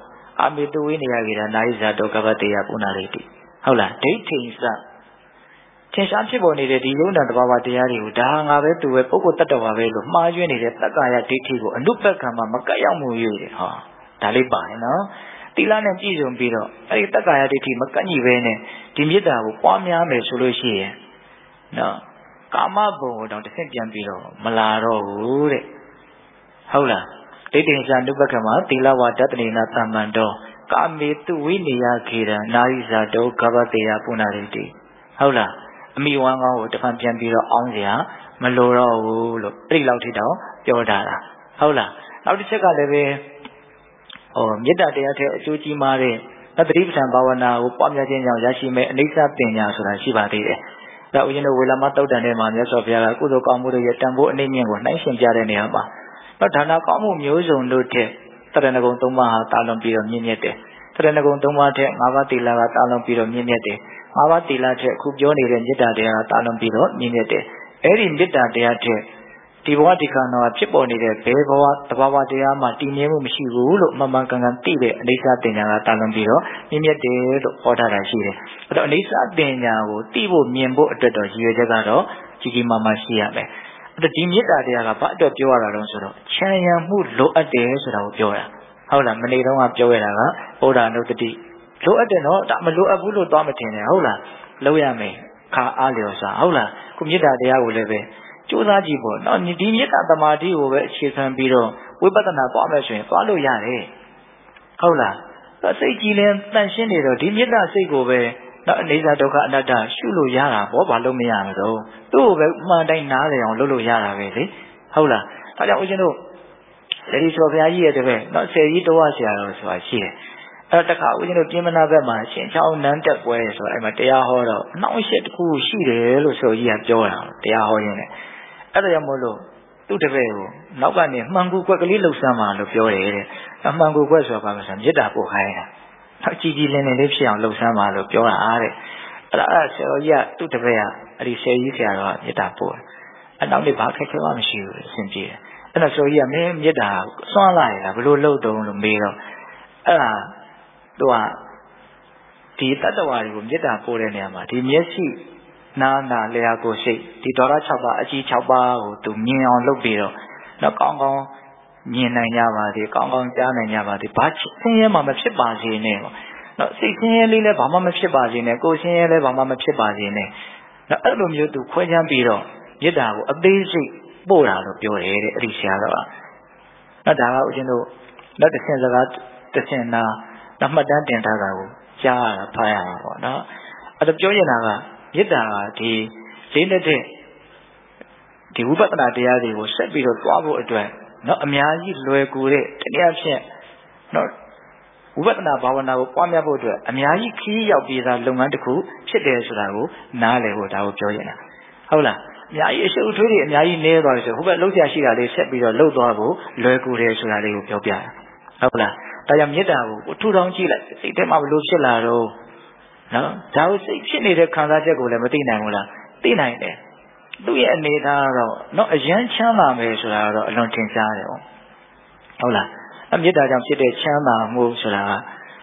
ကာမေတုဝိနေယကေတာနာယိဇာတောကပ္ပတေယပုဏ္ဏရေတိဟုတ်လားဒိဋ္ဌိစထင်ရှားဖြစ်ပေါ်နေတဲ့ဒီယုံနာတဘာဝတရားတွေကိုဒါငါပဲသူပဲပုဂ္ဂိုလ်တ attva ပဲလို့မှားယွင်းနေတဲ့တက္ကာယဒိဋ္ဌိကိုအနုပက္ခမှာမကပ်ရောက်မှု၍ဟောဒါလေးပါရင်နော်သီလနဲ့ပြည့်စုံပြီးတော့အဲဒီတက္ကာယဒိဋ္ဌိမကန့်ညီပဲနဲ့ဒီမေတ္တာကိုပွားများမယ်ဆိုလို့ရှိရင်နော်ကာမဘုံကိုတော့တစ်ဆင့်ပြန်ပြီးတော့မလာတော့ဘူးတဲ့ဟုတ်လားဒိဋ္ဌိစံနုပက္ခမှာသီလဝါဒတနေနာသမ္မန္တောကာမေတုဝိနေယခေတံနာယိဇာတောကပ္ပတေယပုဏ္ဏရေတိဟုတ်လားအမိဝမ်းကောင်းကိုတစ်ဖန်ပြန်ပြီးတော့အောင်းစရာမလိုတော့ဘူးလို့အဲ့ဒီလောက်ထိတော့ပြောတာဟုတ်လားနောက်တစ်ချက်ကလည်းပဲမေတ္တာတရားထဲအကျိုးကြီးမားတဲ့သတိပဋ္ဌာန်ဘာဝနာကိုပွားများခြင်းကြောင့်ရရှိမဲ့အနိစ္စပညာဆိုတာရှိပါသေးတယ်။ဒါဥရှင်တို့ဝေလာမတုတ်တန်ထဲမှာမြတ်စွာဘုရားကကုသိုလ်ကောင်းမှုတွေရဲ့တန်ဖိုးအနိမ့်မြင့်ကိုနှိုင်းယှဉ်ပြတဲ့နေရာမှာဒါနကောင်းမှုမျိုးစုံတို့ထက်တရဏဂုံ၃ပါးဟာတာလွန်ပြီးတော့မြင့်မြတ်တယ်။တရဏဂုံ၃ပါးထက်၅ပါးသီလကတာလွန်ပြီးတော့မြင့်မြတ်တယ်။၅ပါးသီလထက်အခုပြောနေတဲ့မေတ္တာတရားကတာလွန်ပြီးတော့မြင့်မြတ်တယ်။အဲ့ဒီမေတ္တာတရားထက်ဒီဘဝဒီခန္ဓာမှာဖြစ်ပေါ်နေတဲ့ဘယ်ဘဝတဘာဝတရားမှာတည်မြဲမှုမရှိဘူးလို့မှန်မှန်ကန်ကန်သိတဲ့အနိစ္စတင်ညာကတာလွန်ပြီးတော့မြင့်မြတ်တယ်လို့ဟောထားတာရှိတယ်။အဲ့တော့အနိစ္စတင်ညာကိုသိဖို့မြင်ဖို့အတွက်တော့ရည်ရွယ်ချက်ကတော့ကြီးကြီးမားမားရှိရမယ်။အဲ့တော့ဒီမေတ္တာတရားကဘာအတွက်ပြောရတာလဲဆိုတော့ချမ်းရံမှုလိုအပ်တယ်ဆိုတာကိုပြောတာ။ဟုတ်လားမနေ့တုန်းကပြောရတာကဗုဒ္ဓနုတ္တိလိုအပ်တယ်နော်ဒါမလိုအပ်ဘူးလို့သွားမထင်နဲ့ဟုတ်လားလုပ်ရမယ်ခါအားလျော်စွာဟုတ်လားခုမေတ္တာတရားကိုလည်းပဲကြိုးစားကြည့်ပေါ့နော်ဒီမေတ္တာသမာဓိကိုပဲအခြေခံပြီးတော့ဝိပဿနာသွားမယ်ဆိုရင်သွားလို့ရတယ်ဟုတ်လားစိတ်ကြည်လင်တန်ရှင်းနေတော့ဒီမေတ္တာစိတ်ကိုပဲနော်အနိစ္စဒုက္ခအနတ္တရှုလို့ရတာပေါ့ဘာလို့မရမလို့သူ့ကိုပဲမှန်တိုင်းနားလည်အောင်လုပ်လို့ရတာပဲလေဟုတ်လားဒါကြောင့်ဦးဇင်းတို့လေဒီဆိုဘုရားကြီးရဲ့တပည့်နော်ဆယ်ကြီးတော်ဆရာတော်ဆိုတာရှိတယ်အဲ့တခါဦးဇင်းတို့ပြင်မနာဘက်မှာရှင်ချောင်းနန်းတက်ပွဲဆိုအဲ့မှာတရားဟောတော့အနှောင့်အယှက်တစ်ခုရှိတယ်လို့ဆိုကြီးကပြောတာတရားဟောရင်းနဲ့အဲ့ဒါကြောင့်မို့လို့သူ့တပည့်ကိုနောက်ကနေမှန်ကူကွက်ကလေးလှုပ်ဆမ်းပါလို့ပြောတယ်တဲ့အမှန်ကူကွက်ဆိုတာဘာမှမဆိုမေတ္တာပို့ခိုင်းတာအကြည်ကြည်လင်လင်လေးဖြစ်အောင်လှုပ်ဆမ်းပါလို့ပြောတာတဲ့အဲ့ဆရာကြီးကသူ့တပည့်ကအဲ့ဒီဆယ်ကြီးဆရာတော်ကမေတ္တာပို့တယ်အနောက်နေ့ဘာခက်ခဲမှမရှိဘူးအဆင်ပြေတယ်အဲ့တော့ဆရာကြီးကမင်းမေတ္တာစွန့်လိုက်လားဘယ်လိုလုပ်တုံးလို့မေးတော့အဲ့ဒါသူကဒီတတ္တဝါတွေကိုမေတ္တာပို့တဲ့နေရာမှာဒီမျက်စိနာနာလျာကိုစိတ်ဒီဒေါရ6ပါးအကြီး6ပါးကိုသူမြင်အောင်လုပ်ပြီးတော့တော့ကောင်းကောင်းမြင်နိုင်ကြပါသေးကောင်းကောင်းကြားနိုင်ကြပါသေးဘာဆင်းရဲမှမဖြစ်ပါစေနဲ့ပေါ့နော်စိတ်ဆင်းရဲလေးလည်းဘာမှမဖြစ်ပါစေနဲ့ကိုယ်ဆင်းရဲလည်းဘာမှမဖြစ်ပါစေနဲ့နော်အဲ့လိုမျိုးသူခွဲခြမ်းပြီးတော့မေတ္တာကိုအသေးစိတ်ပို့တာလို့ပြောတယ်တဲ့အဲ့ဒီဆရာတော်ကနော်ဒါကဦးဇင်းတို့လက်တစ်ဆင့်စကားတစ်ဆင့်နာမှတ်တမ်းတင်ထားတာကိုကြားရတာဖတ်ရတာပေါ့နော်အဲ့တော့ပြောရင်ကမေတ္တာကဒီလေးတဲ့ဒီဝိပဿနာတရားတွေကိုဆက်ပြီးတော့သွားဖို့အတွက်နော်အများကြီးလွယ်ကူတဲ့တနည်းအားဖြင့်နော်ဝိပဿနာဘာဝနာကိုပွားများဖို့အတွက်အများကြီးခရီးရောက်ပြီးသားလုပ်ငန်းတစ်ခုဖြစ်တယ်ဆိုတာကိုနားလည်ဖို့ဒါကိုပြောရင်ဟုတ်လားအများကြီးအရှုပ်အထွေးတွေအများကြီးနည်းသွားတယ်ဆိုဟိုဘက်လှုပ်ရှားရှိတာလေးဆက်ပြီးတော့လှုပ်သွားဖို့လွယ်ကူတယ်ဆိုတာလေးကိုပြောပြတာဟုတ်လားဒါကြောင့်မေတ္တာကိုထူထောင်ကြည့်လိုက်စိတ်ထဲမှာဘလို့ဖြစ်လာတော့နော်ဒါကိုစိတ်ဖြစ်နေတဲ့ခံစားချက်ကိုလည်းမသိနိုင်ဘူးလားသိနိုင်တယ်သူ့ရဲ့အနေထားကတော့နော်အယမ်းချမ်းသာမယ်ဆိုတာကတော့အလွန်ထင်ရှားတယ်ဟုတ်လားအမေတ္တာကြောင့်ဖြစ်တဲ့ချမ်းသာမှုဆိုတာက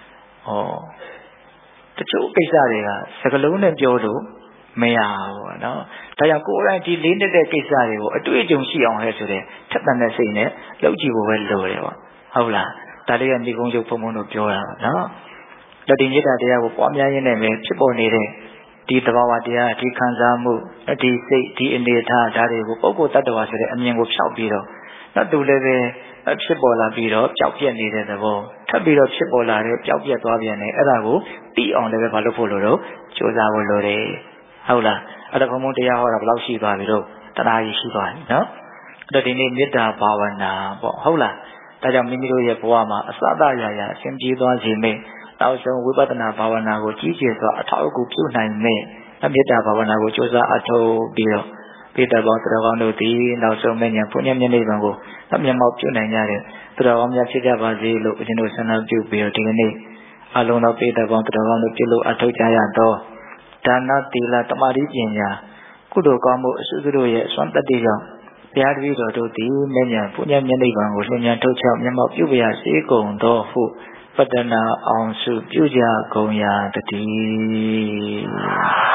တချို့ကိစ္စတွေကစကားလုံးနဲ့ပြောလို့မရဘူးနော်ဒါကြောင့်ကိုယ်တိုင်ဒီလေးနေတဲ့ကိစ္စတွေကိုအတွေ့အကြုံရှိအောင်ဟဲ့ဆိုတဲ့ထက်သန်တဲ့စိတ်နဲ့လုပ်ကြည့်ဖို့ပဲလိုတယ်ပေါ့ဟုတ်လားဒါလေးကဒီကုန်းချုပ်ဘုံဘုံတို့ပြောတာနော်ဒါဒီမေတ္တာတရားကိုပွားများရင်းနဲ့ပဲဖြစ်ပေါ်နေတဲ့ဒီသဘာဝတရားဒီခံစားမှုဒီစိတ်ဒီအနေထားဒါတွေကိုပုဂ္ဂိုလ်တ attva ဆိုတဲ့အမြင်ကိုဖျောက်ပြီးတော့နောက်သူလည်းပဲဖြစ်ပေါ်လာပြီးတော့ပျောက်ပြက်နေတဲ့သဘောထပ်ပြီးတော့ဖြစ်ပေါ်လာတဲ့ပျောက်ပြက်သွားပြန်တယ်အဲ့ဒါကိုသိအောင်လည်းပဲမလုပ်ဖို့လိုတော့ကြိုးစားဖို့လိုတယ်ဟုတ်လားအဲ့ဒါဘုံဘုံတရားဟောတာဘယ်လောက်ရှိသွားပြီတော့တရားကြီးရှိသွားပြီနော်အဲ့ဒါဒီနေ့မေတ္တာဘာဝနာပေါ့ဟုတ်လားဒါကြောင့်မိမိတို့ရဲ့ဘဝမှာအစသရာရာအရှင်ပြေးသွားစေမယ့်နောက်ဆုံးဝိပဿနာဘာဝနာကိုကြီးကျယ်စွာအထောက်အကူပြုနိုင်မယ့်မေတ္တာဘာဝနာကိုကြိုးစားအထောက်ပြီးတော့ပိဋကပေါင်းတရားကောင်းတို့သည်နောက်ဆုံးမဲ့ညာပုညမျက်နှိဗ္ဗာန်ကိုမျက်မှောက်ပြုနိုင်ကြတဲ့တရားကောင်းများဖြစ်ကြပါစေလို့ဦးဇင်းတို့ဆန္ဒပြုပြီးတော့ဒီကနေ့အလုံးသောပိဋကပေါင်းတရားကောင်းတို့ပြုလို့အထောက်ကြရသောဒါနသီလတမာတိပညာကုသိုလ်ကောင်းမှုအစုစုတို့ရဲ့စွမ်းတတ္တိကြောင့်ဘုရားတပည့်တော်တို့သည်မဲ့ညာပုညမျက်နှိဗ္ဗာန်ကိုလျှင်မြန်ထုတ်ချောက်မျက်မှောက်ပြုပါရစေကုန်သောဟုပတ္တနာအောင်စုပြုကြကုန်ရာတည်း